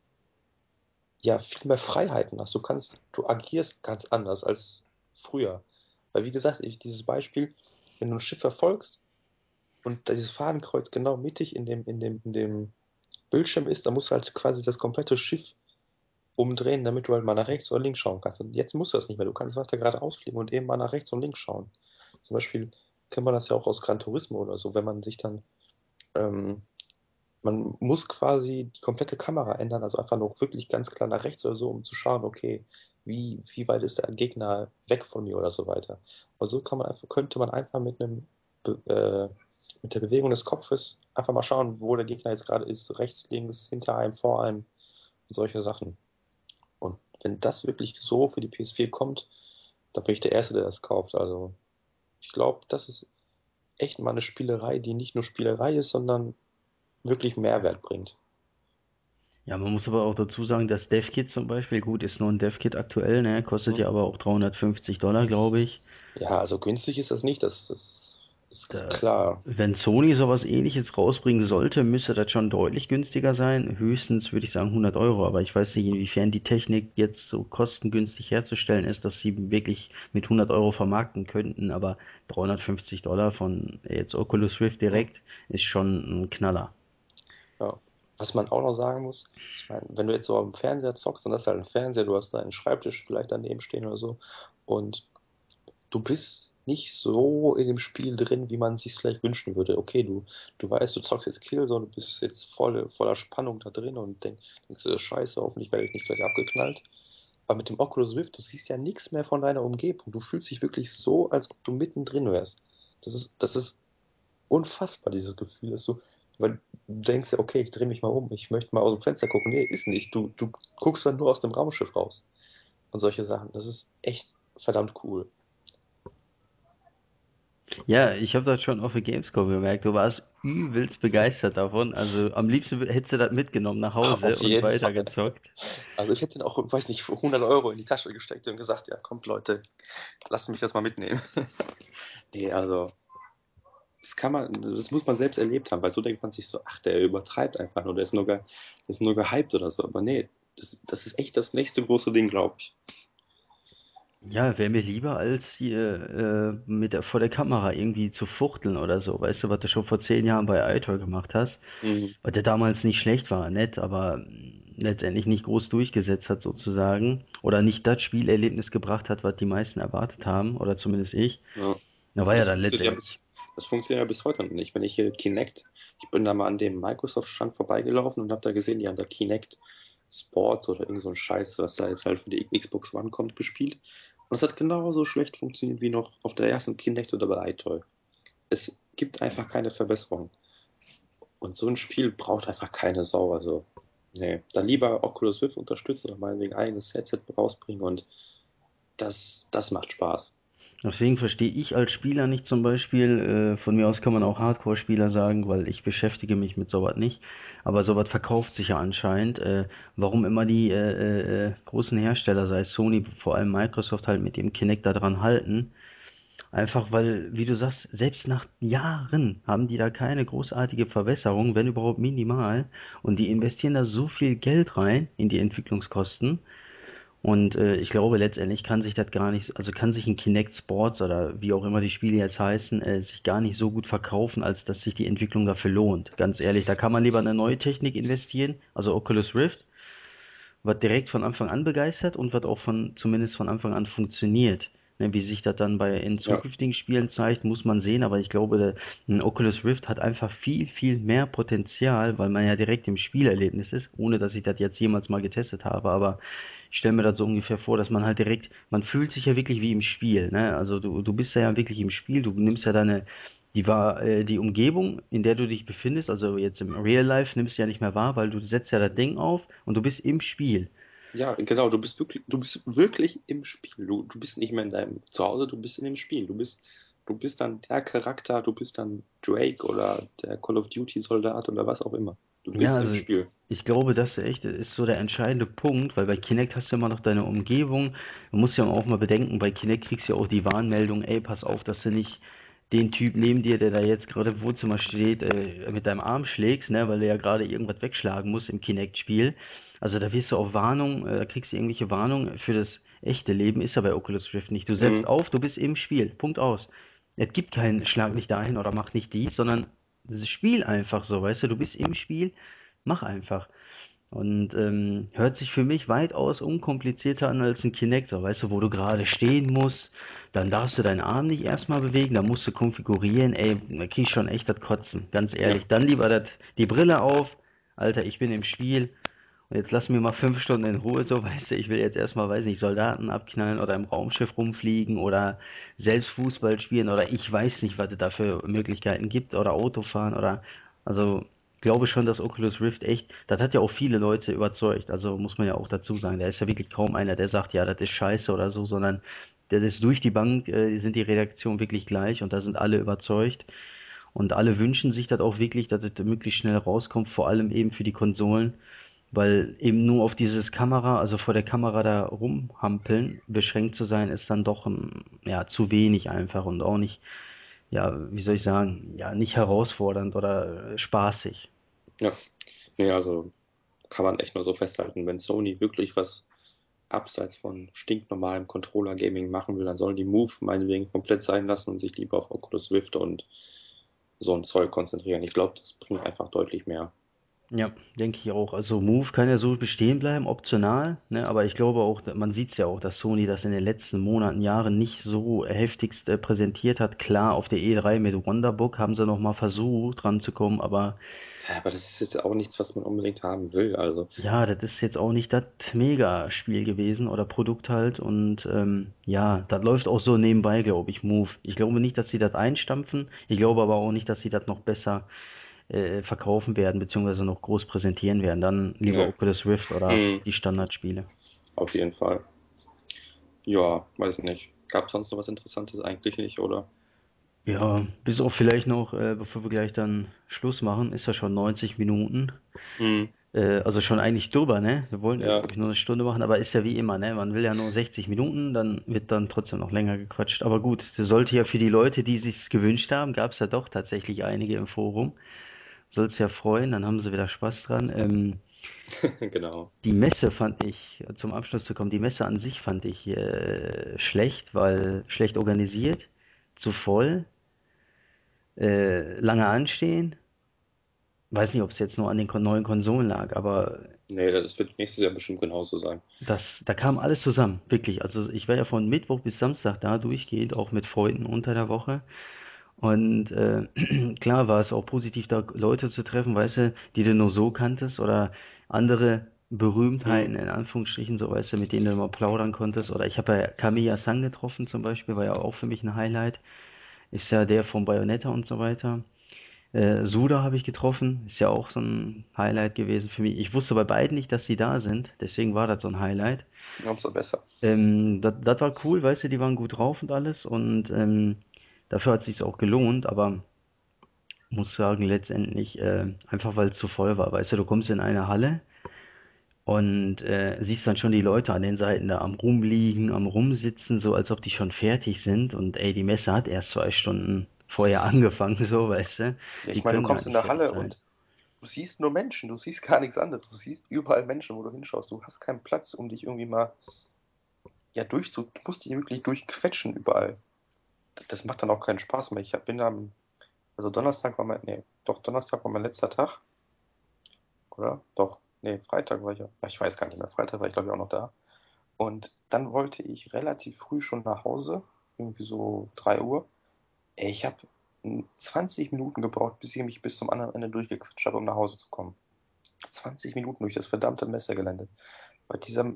ja viel mehr Freiheiten hast. Du agierst ganz anders als früher. Weil wie gesagt, dieses Beispiel, wenn du ein Schiff verfolgst und dieses Fadenkreuz genau mittig in dem Bildschirm ist, dann musst du halt quasi das komplette Schiff umdrehen, damit du halt mal nach rechts oder links schauen kannst. Und jetzt musst du das nicht mehr. Du kannst weiter geradeaus fliegen und eben mal nach rechts und links schauen. Zum Beispiel kennt man das ja auch aus Gran Turismo oder so, wenn man sich dann Ähm, man muss quasi die komplette Kamera ändern, also einfach nur wirklich ganz klar nach rechts oder so, um zu schauen, okay, wie weit ist der Gegner weg von mir oder so weiter. Und so könnte man einfach Be mit der Bewegung des Kopfes einfach mal schauen, wo der Gegner jetzt gerade ist, rechts, links, hinter einem, vor einem und solche Sachen. Und wenn das wirklich so für die PS4 kommt, dann bin ich der Erste, der das kauft. Also ich glaube, das ist echt mal eine Spielerei, die nicht nur Spielerei ist, sondern wirklich Mehrwert bringt. Ja, man muss aber auch dazu sagen, das DevKit zum Beispiel, gut, ist nur ein DevKit aktuell, ne, kostet Hm? ja aber auch $350, glaube ich. Ja, also günstig ist das nicht, das ist Da, klar. wenn Sony sowas Ähnliches rausbringen sollte, müsste das schon deutlich günstiger sein. Höchstens würde ich sagen 100 Euro, aber ich weiß nicht, inwiefern die Technik jetzt so kostengünstig herzustellen ist, dass sie wirklich mit 100 Euro vermarkten könnten, aber $350 von jetzt Oculus Rift Hm? direkt ist schon ein Knaller. Ja. Was man auch noch sagen muss, ich meine, wenn du jetzt so am Fernseher zockst, dann hast du halt einen Fernseher, du hast da einen Schreibtisch vielleicht daneben stehen oder so. Und du bist nicht so in dem Spiel drin, wie man sich vielleicht wünschen würde. Okay, du weißt, du zockst jetzt Killzone, du bist jetzt voller Spannung da drin und denkst du, Scheiße, hoffentlich werde ich nicht gleich abgeknallt. Aber mit dem Oculus Rift, du siehst ja nichts mehr von deiner Umgebung. Du fühlst dich wirklich so, als ob du mittendrin wärst. Das ist unfassbar, dieses Gefühl, weil du denkst ja, okay, ich drehe mich mal um, ich möchte mal aus dem Fenster gucken. Nee, ist nicht. Du guckst dann nur aus dem Raumschiff raus. Und solche Sachen. Das ist echt verdammt cool. Ja, ich habe das schon auf der Gamescom gemerkt. Du warst übelst begeistert davon. Also am liebsten hättest du das mitgenommen nach Hause Auf und jeden Fall. weitergezockt. Also ich hätte den auch, weiß nicht, für 100 Euro in die Tasche gesteckt und gesagt, ja, kommt Leute, lasst mich das mal mitnehmen. Nee, also, das muss man selbst erlebt haben, weil so denkt man sich so, ach, der übertreibt einfach nur, der ist nur gehypt oder so. Aber nee, das ist echt das nächste große Ding, glaube ich. Ja, wäre mir lieber als hier vor der Kamera irgendwie zu fuchteln oder so. Weißt du, was du schon vor 10 Jahren bei iToy gemacht hast? Mhm. Was der damals nicht schlecht war, nett, aber letztendlich nicht groß durchgesetzt hat sozusagen. Oder nicht das Spielerlebnis gebracht hat, was die meisten erwartet haben. Oder zumindest ich. Ja. Da war Aber ja dann letztendlich. das funktioniert ja bis heute noch nicht. Wenn ich hier Kinect, ich bin da mal an dem Microsoft-Stand vorbeigelaufen und habe da gesehen, die haben da Kinect Sports oder irgend so ein Scheiß, was da jetzt halt für die Xbox One kommt, gespielt. Und es hat genauso schlecht funktioniert wie noch auf der ersten Kinect oder bei iToy. Es gibt einfach keine Verbesserung. Und so ein Spiel braucht einfach keine Sau. Also, nee, dann lieber Oculus Rift unterstützen oder meinetwegen ein eigenes Headset rausbringen und das macht Spaß. Deswegen verstehe ich als Spieler nicht zum Beispiel, von mir aus kann man auch Hardcore-Spieler sagen, weil ich beschäftige mich mit sowas nicht, aber sowas verkauft sich ja anscheinend, warum immer die großen Hersteller, sei es Sony, vor allem Microsoft halt mit dem Kinect da dran halten. Einfach weil, wie du sagst, selbst nach Jahren haben die da keine großartige Verbesserung, wenn überhaupt minimal, und die investieren da so viel Geld rein in die Entwicklungskosten. Und ich glaube, letztendlich kann sich das gar nicht, also kann sich ein Kinect Sports oder wie auch immer die Spiele jetzt heißen, sich gar nicht so gut verkaufen, als dass sich die Entwicklung dafür lohnt. Ganz ehrlich, da kann man lieber in eine neue Technik investieren, also Oculus Rift, was direkt von Anfang an begeistert und was auch zumindest von Anfang an funktioniert. Ne, wie sich das dann in Ja. zukünftigen Spielen zeigt, muss man sehen, aber ich glaube, ein Oculus Rift hat einfach viel, viel mehr Potenzial, weil man ja direkt im Spielerlebnis ist, ohne dass ich das jetzt jemals mal getestet habe, aber ich stelle mir das so ungefähr vor, dass man halt direkt, man fühlt sich ja wirklich wie im Spiel, ne? Also du bist ja wirklich im Spiel, du nimmst ja die Umgebung, in der du dich befindest, also jetzt im Real Life, nimmst du ja nicht mehr wahr, weil du setzt ja das Ding auf und du bist im Spiel. Ja, genau, du bist wirklich im Spiel. Du bist nicht mehr in deinem Zuhause, du bist in dem Spiel. Du bist dann der Charakter, du bist dann Drake oder der Call of Duty Soldat oder was auch immer. Du Ja, bist im also Spiel. ich glaube, das echt ist so der entscheidende Punkt, weil bei Kinect hast du immer noch deine Umgebung. Du musst ja auch mal bedenken, bei Kinect kriegst du ja auch die Warnmeldung, ey, pass auf, dass du nicht den Typ neben dir, der da jetzt gerade im Wohnzimmer steht, mit deinem Arm schlägst, ne, weil er ja gerade irgendwas wegschlagen muss im Kinect-Spiel. Also da wirst du auch Warnung, da kriegst du irgendwelche Warnungen für das echte Leben, ist ja bei Oculus Rift nicht. Du setzt Mhm. auf, du bist im Spiel, Punkt aus. Es gibt keinen Schlag nicht dahin oder mach nicht dies, sondern das Spiel einfach so, weißt du, du bist im Spiel, mach einfach. Und hört sich für mich weitaus unkomplizierter an als ein Kinect, so, weißt du, wo du gerade stehen musst, dann darfst du deinen Arm nicht erstmal bewegen, dann musst du konfigurieren, ey, da krieg ich schon echt das Kotzen, ganz Ja. ehrlich. Dann lieber die Brille auf, Alter, ich bin im Spiel und jetzt lass mir mal 5 Stunden in Ruhe, so, weißt du, ich will jetzt erstmal, weiß nicht, Soldaten abknallen oder im Raumschiff rumfliegen oder selbst Fußball spielen oder ich weiß nicht, was es da für Möglichkeiten gibt oder Autofahren oder, also, glaube schon, dass Oculus Rift echt, das hat ja auch viele Leute überzeugt, also muss man ja auch dazu sagen, da ist ja wirklich kaum einer, der sagt, ja, das ist scheiße oder so, sondern das ist durch die Bank, sind die Reaktionen wirklich gleich und da sind alle überzeugt und alle wünschen sich das auch wirklich, dass das möglichst schnell rauskommt, vor allem eben für die Konsolen, weil eben nur auf dieses Kamera, also vor der Kamera da rumhampeln, beschränkt zu sein, ist dann doch ja, zu wenig einfach und auch nicht, ja, wie soll ich sagen, ja, nicht herausfordernd oder spaßig. Ja. Nee, also kann man echt nur so festhalten, wenn Sony wirklich was abseits von stinknormalem Controller-Gaming machen will, dann sollen die Move meinetwegen komplett sein lassen und sich lieber auf Oculus Rift und so ein Zeug konzentrieren. Ich glaube, das bringt einfach deutlich mehr. Ja, denke ich auch. Also Move kann ja so bestehen bleiben, optional, ne? Aber ich glaube auch, man sieht es ja auch, dass Sony das in den letzten Monaten, Jahren nicht so heftigst präsentiert hat. Klar, auf der E3 mit Wonderbook haben sie noch mal versucht ranzukommen, aber Ja, aber das ist jetzt auch nichts, was man unbedingt haben will. Also, ja, das ist jetzt auch nicht das Mega-Spiel gewesen oder Produkt halt. Und ja, das läuft auch so nebenbei, glaube ich, Move. Ich glaube nicht, dass sie das einstampfen. Ich glaube aber auch nicht, dass sie das noch besser verkaufen werden, beziehungsweise noch groß präsentieren werden. Dann lieber ne. Oculus Rift oder Hm, die Standardspiele. auf jeden Fall. Ja, weiß nicht. Gab es sonst noch was Interessantes? Eigentlich nicht, oder? Ja, bis auf vielleicht noch, bevor wir gleich dann Schluss machen, ist ja schon 90 Minuten. Hm, Also schon eigentlich drüber, ne? Wir wollten ja, ja, glaube ich, nur eine Stunde machen, aber ist ja wie immer, ne? Man will ja nur 60 Minuten, dann wird dann trotzdem noch länger gequatscht. Aber gut, das sollte ja für die Leute, die sich's gewünscht haben, gab's ja doch tatsächlich einige im Forum. Soll's ja freuen, dann haben sie wieder Spaß dran. genau. Die Messe fand ich, zum Abschluss zu kommen, die Messe an sich fand ich schlecht, weil schlecht organisiert, zu voll, lange anstehen. Weiß nicht, ob es jetzt nur an den neuen Konsolen lag, aber Nee, das wird nächstes Jahr bestimmt genauso sein. da kam alles zusammen, wirklich. Also ich war ja von Mittwoch bis Samstag da durchgehend, auch mit Freunden unter der Woche. Und klar war es auch positiv, da Leute zu treffen, weißt du, die du nur so kanntest oder andere Hm, Berühmtheiten in Anführungsstrichen, so weißt du, mit denen du mal plaudern konntest. Oder ich habe ja Kamiya San getroffen zum Beispiel, war ja auch für mich ein Highlight. Ist ja der von Bayonetta und so weiter. Suda habe ich getroffen, ist ja auch so ein Highlight gewesen für mich. Ich wusste bei beiden nicht, dass sie da sind, deswegen war das so ein Highlight. umso besser. Das war cool, weißt du, die waren gut drauf und alles und dafür hat sich's auch gelohnt, aber muss sagen, letztendlich einfach weil es zu voll war. Weißt du, du kommst in eine Halle und siehst dann schon die Leute an den Seiten da am Rumliegen, am Rumsitzen, so als ob die schon fertig sind und ey, die Messe hat erst 2 Stunden vorher angefangen, so, weißt du, Ja, die ich meine, du können gar kommst in nicht der fertig Halle sein. und du siehst nur Menschen, du siehst gar nichts anderes. Du siehst überall Menschen, wo du hinschaust. Du hast keinen Platz, um dich irgendwie mal, ja, du musst dich wirklich durchquetschen überall. Das macht dann auch keinen Spaß mehr. Bin also Donnerstag war nee, doch, Donnerstag war mein letzter Tag, oder? Doch, nee, Freitag war ich ja, ich weiß gar nicht mehr. Freitag war ich, glaube ich, auch noch da. Und dann wollte ich relativ früh schon nach Hause, irgendwie so 3 Uhr. Ey, ich habe 20 Minuten gebraucht, bis ich mich bis zum anderen Ende durchgequetscht habe, um nach Hause zu kommen. 20 Minuten durch das verdammte Messegelände. Weil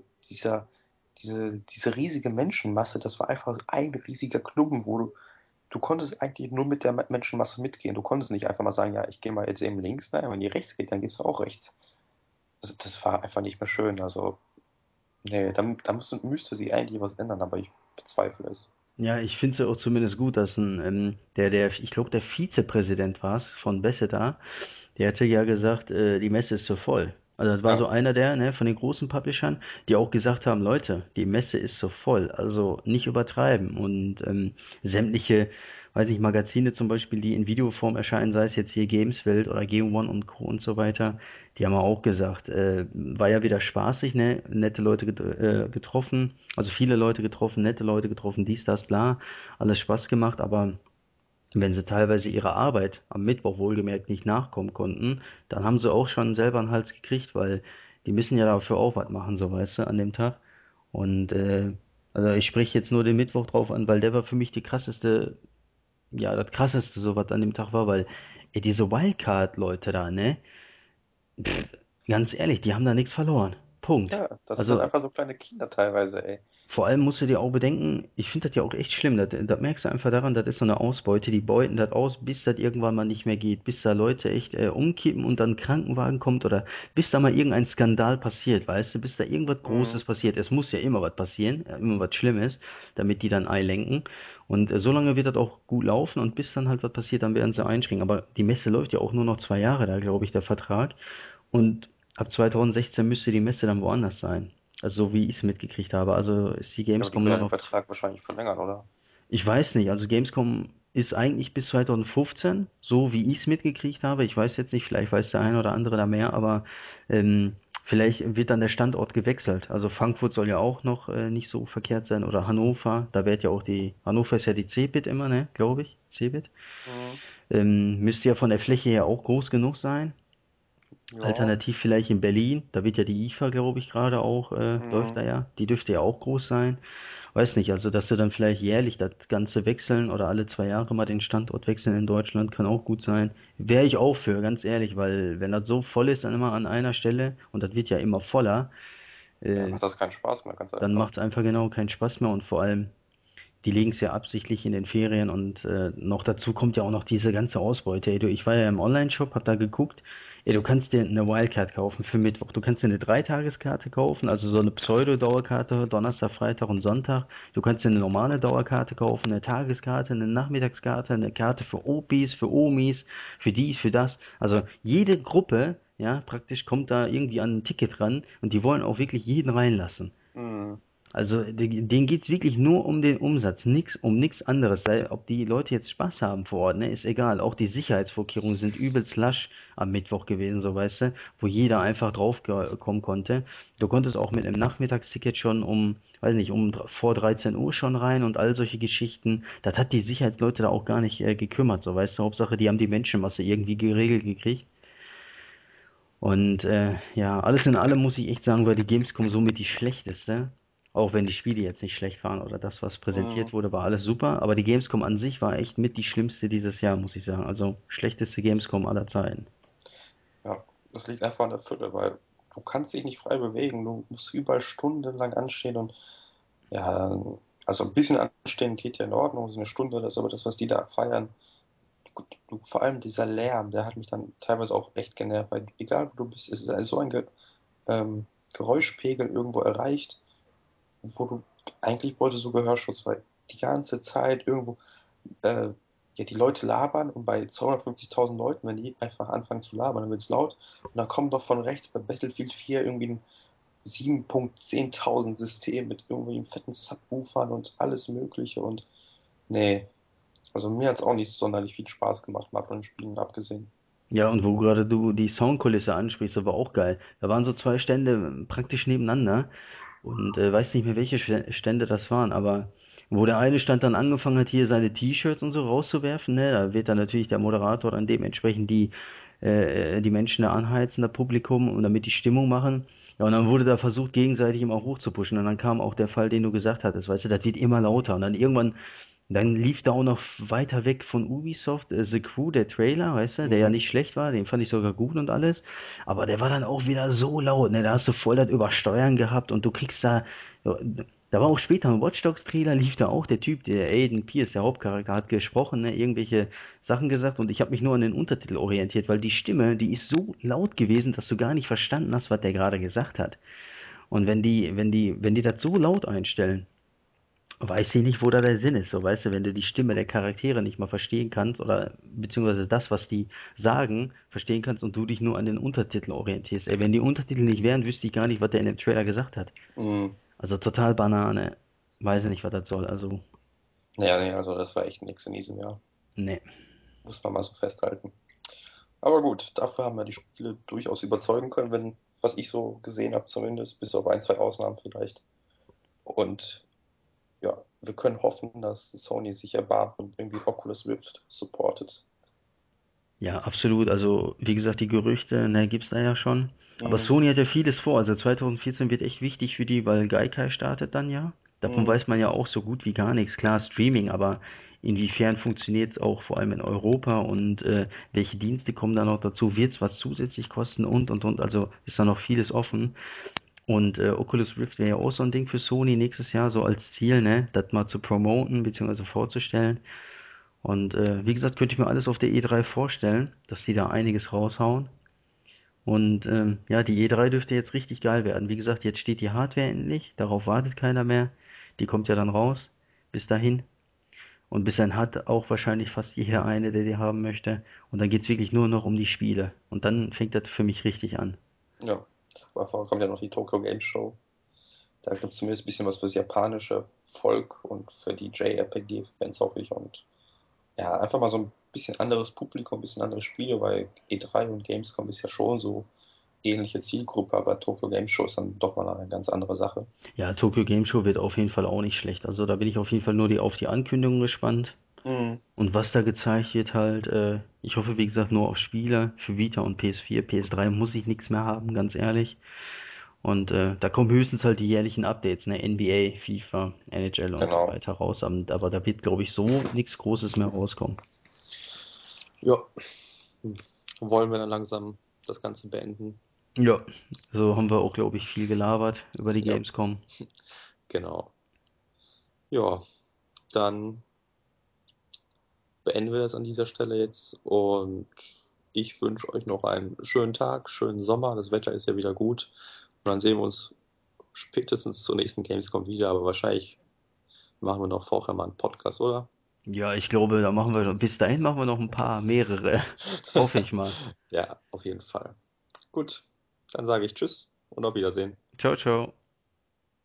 diese riesige Menschenmasse, das war einfach ein riesiger Klumpen, du konntest eigentlich nur mit der Menschenmasse mitgehen. Du konntest nicht einfach mal sagen, ja, ich gehe mal jetzt eben links. Nein, wenn die rechts geht, dann gehst du auch rechts. Das war einfach nicht mehr schön. Also, nee, da müsste sie eigentlich was ändern, aber ich bezweifle es. Ja, ich finde es ja auch zumindest gut, dass ich glaube, der Vizepräsident war es von Bethesda, der hatte ja gesagt, die Messe ist zu voll. Also das war so Ja, einer der, ne, von den großen Publishern, die auch gesagt haben, Leute, die Messe ist zu voll, also nicht übertreiben. Und sämtliche, weiß nicht, Magazine zum Beispiel, die in Videoform erscheinen, sei es jetzt hier Gameswelt oder Game One und Co. und so weiter, die haben auch gesagt, war ja wieder spaßig, ne, nette Leute getroffen, also viele Leute getroffen, nette Leute getroffen, dies, das, bla, alles Spaß gemacht, aber wenn sie teilweise ihrer Arbeit am Mittwoch wohlgemerkt nicht nachkommen konnten, dann haben sie auch schon selber einen Hals gekriegt, weil die müssen ja dafür auch was machen, so weißt du, an dem Tag. Und also ich spreche jetzt nur den Mittwoch drauf an, weil der war für mich die krasseste, ja, das krasseste, so was an dem Tag war, weil diese Wildcard-Leute da, ne? Ganz ehrlich, die haben da nichts verloren. Punkt. ja, das sind dann Also einfach so kleine Kinder teilweise, ey. vor allem musst du dir auch bedenken, ich finde das ja auch echt schlimm. Das merkst du einfach daran, das ist so eine Ausbeute. Die beuten das aus, bis das irgendwann mal nicht mehr geht. Bis da Leute echt umkippen und dann ein Krankenwagen kommt oder bis da mal irgendein Skandal passiert, weißt du? Bis da irgendwas Mhm. Großes passiert. Es muss ja immer was passieren, immer was Schlimmes, damit die dann einlenken. Und so lange wird das auch gut laufen und bis dann halt was passiert, dann werden sie einspringen. Aber die Messe läuft ja auch nur noch 2 Jahre da, glaube ich, der Vertrag. Und ab 2016 müsste die Messe dann woanders sein. Also so wie ich es mitgekriegt habe. Also ist die Ja, aber die Gamescom können nur ja den noch. Vertrag wahrscheinlich verlängern, oder? Ich weiß nicht. Also Gamescom ist eigentlich bis 2015, so wie ich es mitgekriegt habe. Ich weiß jetzt nicht, vielleicht weiß der eine oder andere da mehr, aber vielleicht wird dann der Standort gewechselt. Also Frankfurt soll ja auch noch nicht so verkehrt sein oder Hannover. Da wird ja auch Hannover ist ja die Cebit immer, ne? Glaube ich. Cebit. Mhm. Müsste ja von der Fläche her auch groß genug sein. Ja. Alternativ vielleicht in Berlin, da wird ja die IFA, glaube ich, gerade auch, läuft Mhm. da ja. Die dürfte ja auch groß sein. Weiß nicht, also dass sie dann vielleicht jährlich das Ganze wechseln oder alle 2 Jahre mal den Standort wechseln in Deutschland, kann auch gut sein. Wäre ich auch für, ganz ehrlich, weil wenn das so voll ist, dann immer an einer Stelle und das wird ja immer voller, Dann äh, macht das keinen Spaß mehr, ganz dann einfach. macht es einfach genau keinen Spaß mehr und vor allem, die legen es ja absichtlich in den Ferien und noch dazu kommt ja auch noch diese ganze Ausbeute. Ey, du, ich war ja im Online-Shop, hab da geguckt. Ey, du kannst dir eine Wildcard kaufen für Mittwoch. Du kannst dir eine Dreitageskarte kaufen, also so eine Pseudo-Dauerkarte, Donnerstag, Freitag und Sonntag. Du kannst dir eine normale Dauerkarte kaufen, eine Tageskarte, eine Nachmittagskarte, eine Karte für Opis, für Omis, für dies, für das. Also jede Gruppe, ja, praktisch kommt da irgendwie an ein Ticket ran und die wollen auch wirklich jeden reinlassen. Mhm. Also denen geht's wirklich nur um den Umsatz, nix, um nichts anderes. Sei, ob die Leute jetzt Spaß haben vor Ort, ne, ist egal. Auch die Sicherheitsvorkehrungen sind übelst lasch am Mittwoch gewesen, so weißt du, wo jeder einfach drauf kommen konnte. Du konntest auch mit einem Nachmittagsticket schon weiß nicht, vor 13 Uhr schon rein und all solche Geschichten. Das hat die Sicherheitsleute da auch gar nicht gekümmert, so weißt du. Hauptsache, die haben die Menschenmasse irgendwie geregelt gekriegt. Und ja, alles in allem muss ich echt sagen, war die Gamescom somit die schlechteste. Auch wenn die Spiele jetzt nicht schlecht waren oder das, was Mhm. präsentiert wurde, war alles super. Aber die Gamescom an sich war echt mit die schlimmste dieses Jahr, muss ich sagen. Also schlechteste Gamescom aller Zeiten. Ja, das liegt einfach an der Fülle, weil du kannst dich nicht frei bewegen. Du musst überall stundenlang anstehen und ja, also ein bisschen anstehen geht ja in Ordnung, so eine Stunde oder so, aber das, was die da feiern, vor allem dieser Lärm, der hat mich dann teilweise auch echt genervt, weil egal wo du bist, es ist also so ein Geräuschpegel irgendwo erreicht, wo du eigentlich bräuchtest du Gehörschutz, weil die ganze Zeit irgendwo äh, ja, die Leute labern und bei 250.000 Leuten, wenn die einfach anfangen zu labern, dann wird es laut und dann kommt doch von rechts bei Battlefield 4 irgendwie ein 7.10.000 System mit irgendwie fetten Subwoofern und alles Mögliche und nee, also mir hat es auch nicht sonderlich viel Spaß gemacht, mal von den Spielen abgesehen. Ja, und wo gerade du die Soundkulisse ansprichst, das war auch geil. Da waren so zwei Stände praktisch nebeneinander und weiß nicht mehr, welche Stände das waren, aber wo der eine Stand dann angefangen hat, hier seine T-Shirts und so rauszuwerfen, ne, da wird dann natürlich der Moderator dann dementsprechend die Menschen da anheizen, das Publikum, und damit die Stimmung machen. Ja, und dann wurde da versucht, gegenseitig immer hochzupuschen. Und dann kam auch der Fall, den du gesagt hattest, weißt du, das wird immer lauter. Und dann irgendwann dann lief da auch noch weiter weg von Ubisoft The Crew, der Trailer, weißt du, der ja Mhm. nicht schlecht war, den fand ich sogar gut und alles. Aber der war dann auch wieder so laut, ne? Da hast du voll das Übersteuern gehabt und du kriegst da war auch später ein Watch Dogs Trailer, lief da auch der Typ, der Aiden Pierce, der Hauptcharakter, hat gesprochen, ne? Irgendwelche Sachen gesagt und ich habe mich nur an den Untertitel orientiert, weil die Stimme, die ist so laut gewesen, dass du gar nicht verstanden hast, was der gerade gesagt hat. Und wenn die das so laut einstellen, weiß ich nicht, wo da der Sinn ist. So, weißt du, wenn du die Stimme der Charaktere nicht mal verstehen kannst oder beziehungsweise das, was die sagen, verstehen kannst und du dich nur an den Untertiteln orientierst. Ey, wenn die Untertitel nicht wären, wüsste ich gar nicht, was der in dem Trailer gesagt hat. Mhm. Also total Banane. Weiß ich nicht, was das soll. Also, Ja, nee, also das war echt nix in diesem Jahr. nee. Muss man mal so festhalten. Aber gut, dafür haben wir die Spiele durchaus überzeugen können, wenn, was ich so gesehen habe, zumindest, bis auf ein, zwei Ausnahmen vielleicht. Und ja, wir können hoffen, dass Sony sich erbarmt und irgendwie Oculus Rift supportet. Ja, absolut. Also, wie gesagt, die Gerüchte, ne, gibt's da ja schon. Aber Mhm. Sony hat ja vieles vor. Also 2014 wird echt wichtig für die, weil Gaikai startet dann ja. Davon Mhm. weiß man ja auch so gut wie gar nichts. Klar, Streaming, aber inwiefern funktioniert's auch vor allem in Europa und welche Dienste kommen da noch dazu? Wird's was zusätzlich kosten und. Also ist da noch vieles offen. Und Oculus Rift wäre ja auch so ein Ding für Sony nächstes Jahr, so als Ziel, ne, das mal zu promoten bzw. vorzustellen. Und wie gesagt, könnte ich mir alles auf der E3 vorstellen, dass die da einiges raushauen. Und ja, die E3 dürfte jetzt richtig geil werden. Wie gesagt, jetzt steht die Hardware endlich, darauf wartet keiner mehr. Die kommt ja dann raus, bis dahin. Und bis dahin hat auch wahrscheinlich fast jeder eine, der die haben möchte. Und dann geht's wirklich nur noch um die Spiele. Und dann fängt das für mich richtig an. Ja, davor kommt ja noch die Tokyo Game Show. Da gibt es zumindest ein bisschen was fürs japanische Volk und für die JRPG-Fans hoffe ich. Und ja, einfach mal so ein bisschen anderes Publikum, ein bisschen andere Spiele, weil E3 und Gamescom ist ja schon so ähnliche Zielgruppe, aber Tokyo Game Show ist dann doch mal eine ganz andere Sache. Ja, Tokyo Game Show wird auf jeden Fall auch nicht schlecht. Also da bin ich auf jeden Fall nur auf die Ankündigung gespannt. Mhm. Und was da gezeigt wird halt, ich hoffe wie gesagt nur auf Spiele für Vita und PS4. PS3 muss ich nichts mehr haben, ganz ehrlich. Und da kommen höchstens halt die jährlichen Updates, ne? NBA, FIFA, NHL und so Genau. weiter raus. Aber da wird, glaube ich, so nichts Großes mehr rauskommen. Ja, wollen wir dann langsam das Ganze beenden? Ja, so haben wir auch, glaube ich, viel gelabert über die Ja, Gamescom. genau. Ja, dann beenden wir das an dieser Stelle jetzt und ich wünsche euch noch einen schönen Tag, schönen Sommer. Das Wetter ist ja wieder gut und dann sehen wir uns spätestens zur nächsten Gamescom wieder, aber wahrscheinlich machen wir noch vorher mal einen Podcast, oder? Ja, ich glaube, da machen wir, bis dahin machen wir noch ein paar, mehrere. Hoffe ich mal. Ja, auf jeden Fall. Gut, dann sage ich Tschüss und auf Wiedersehen. Ciao, ciao.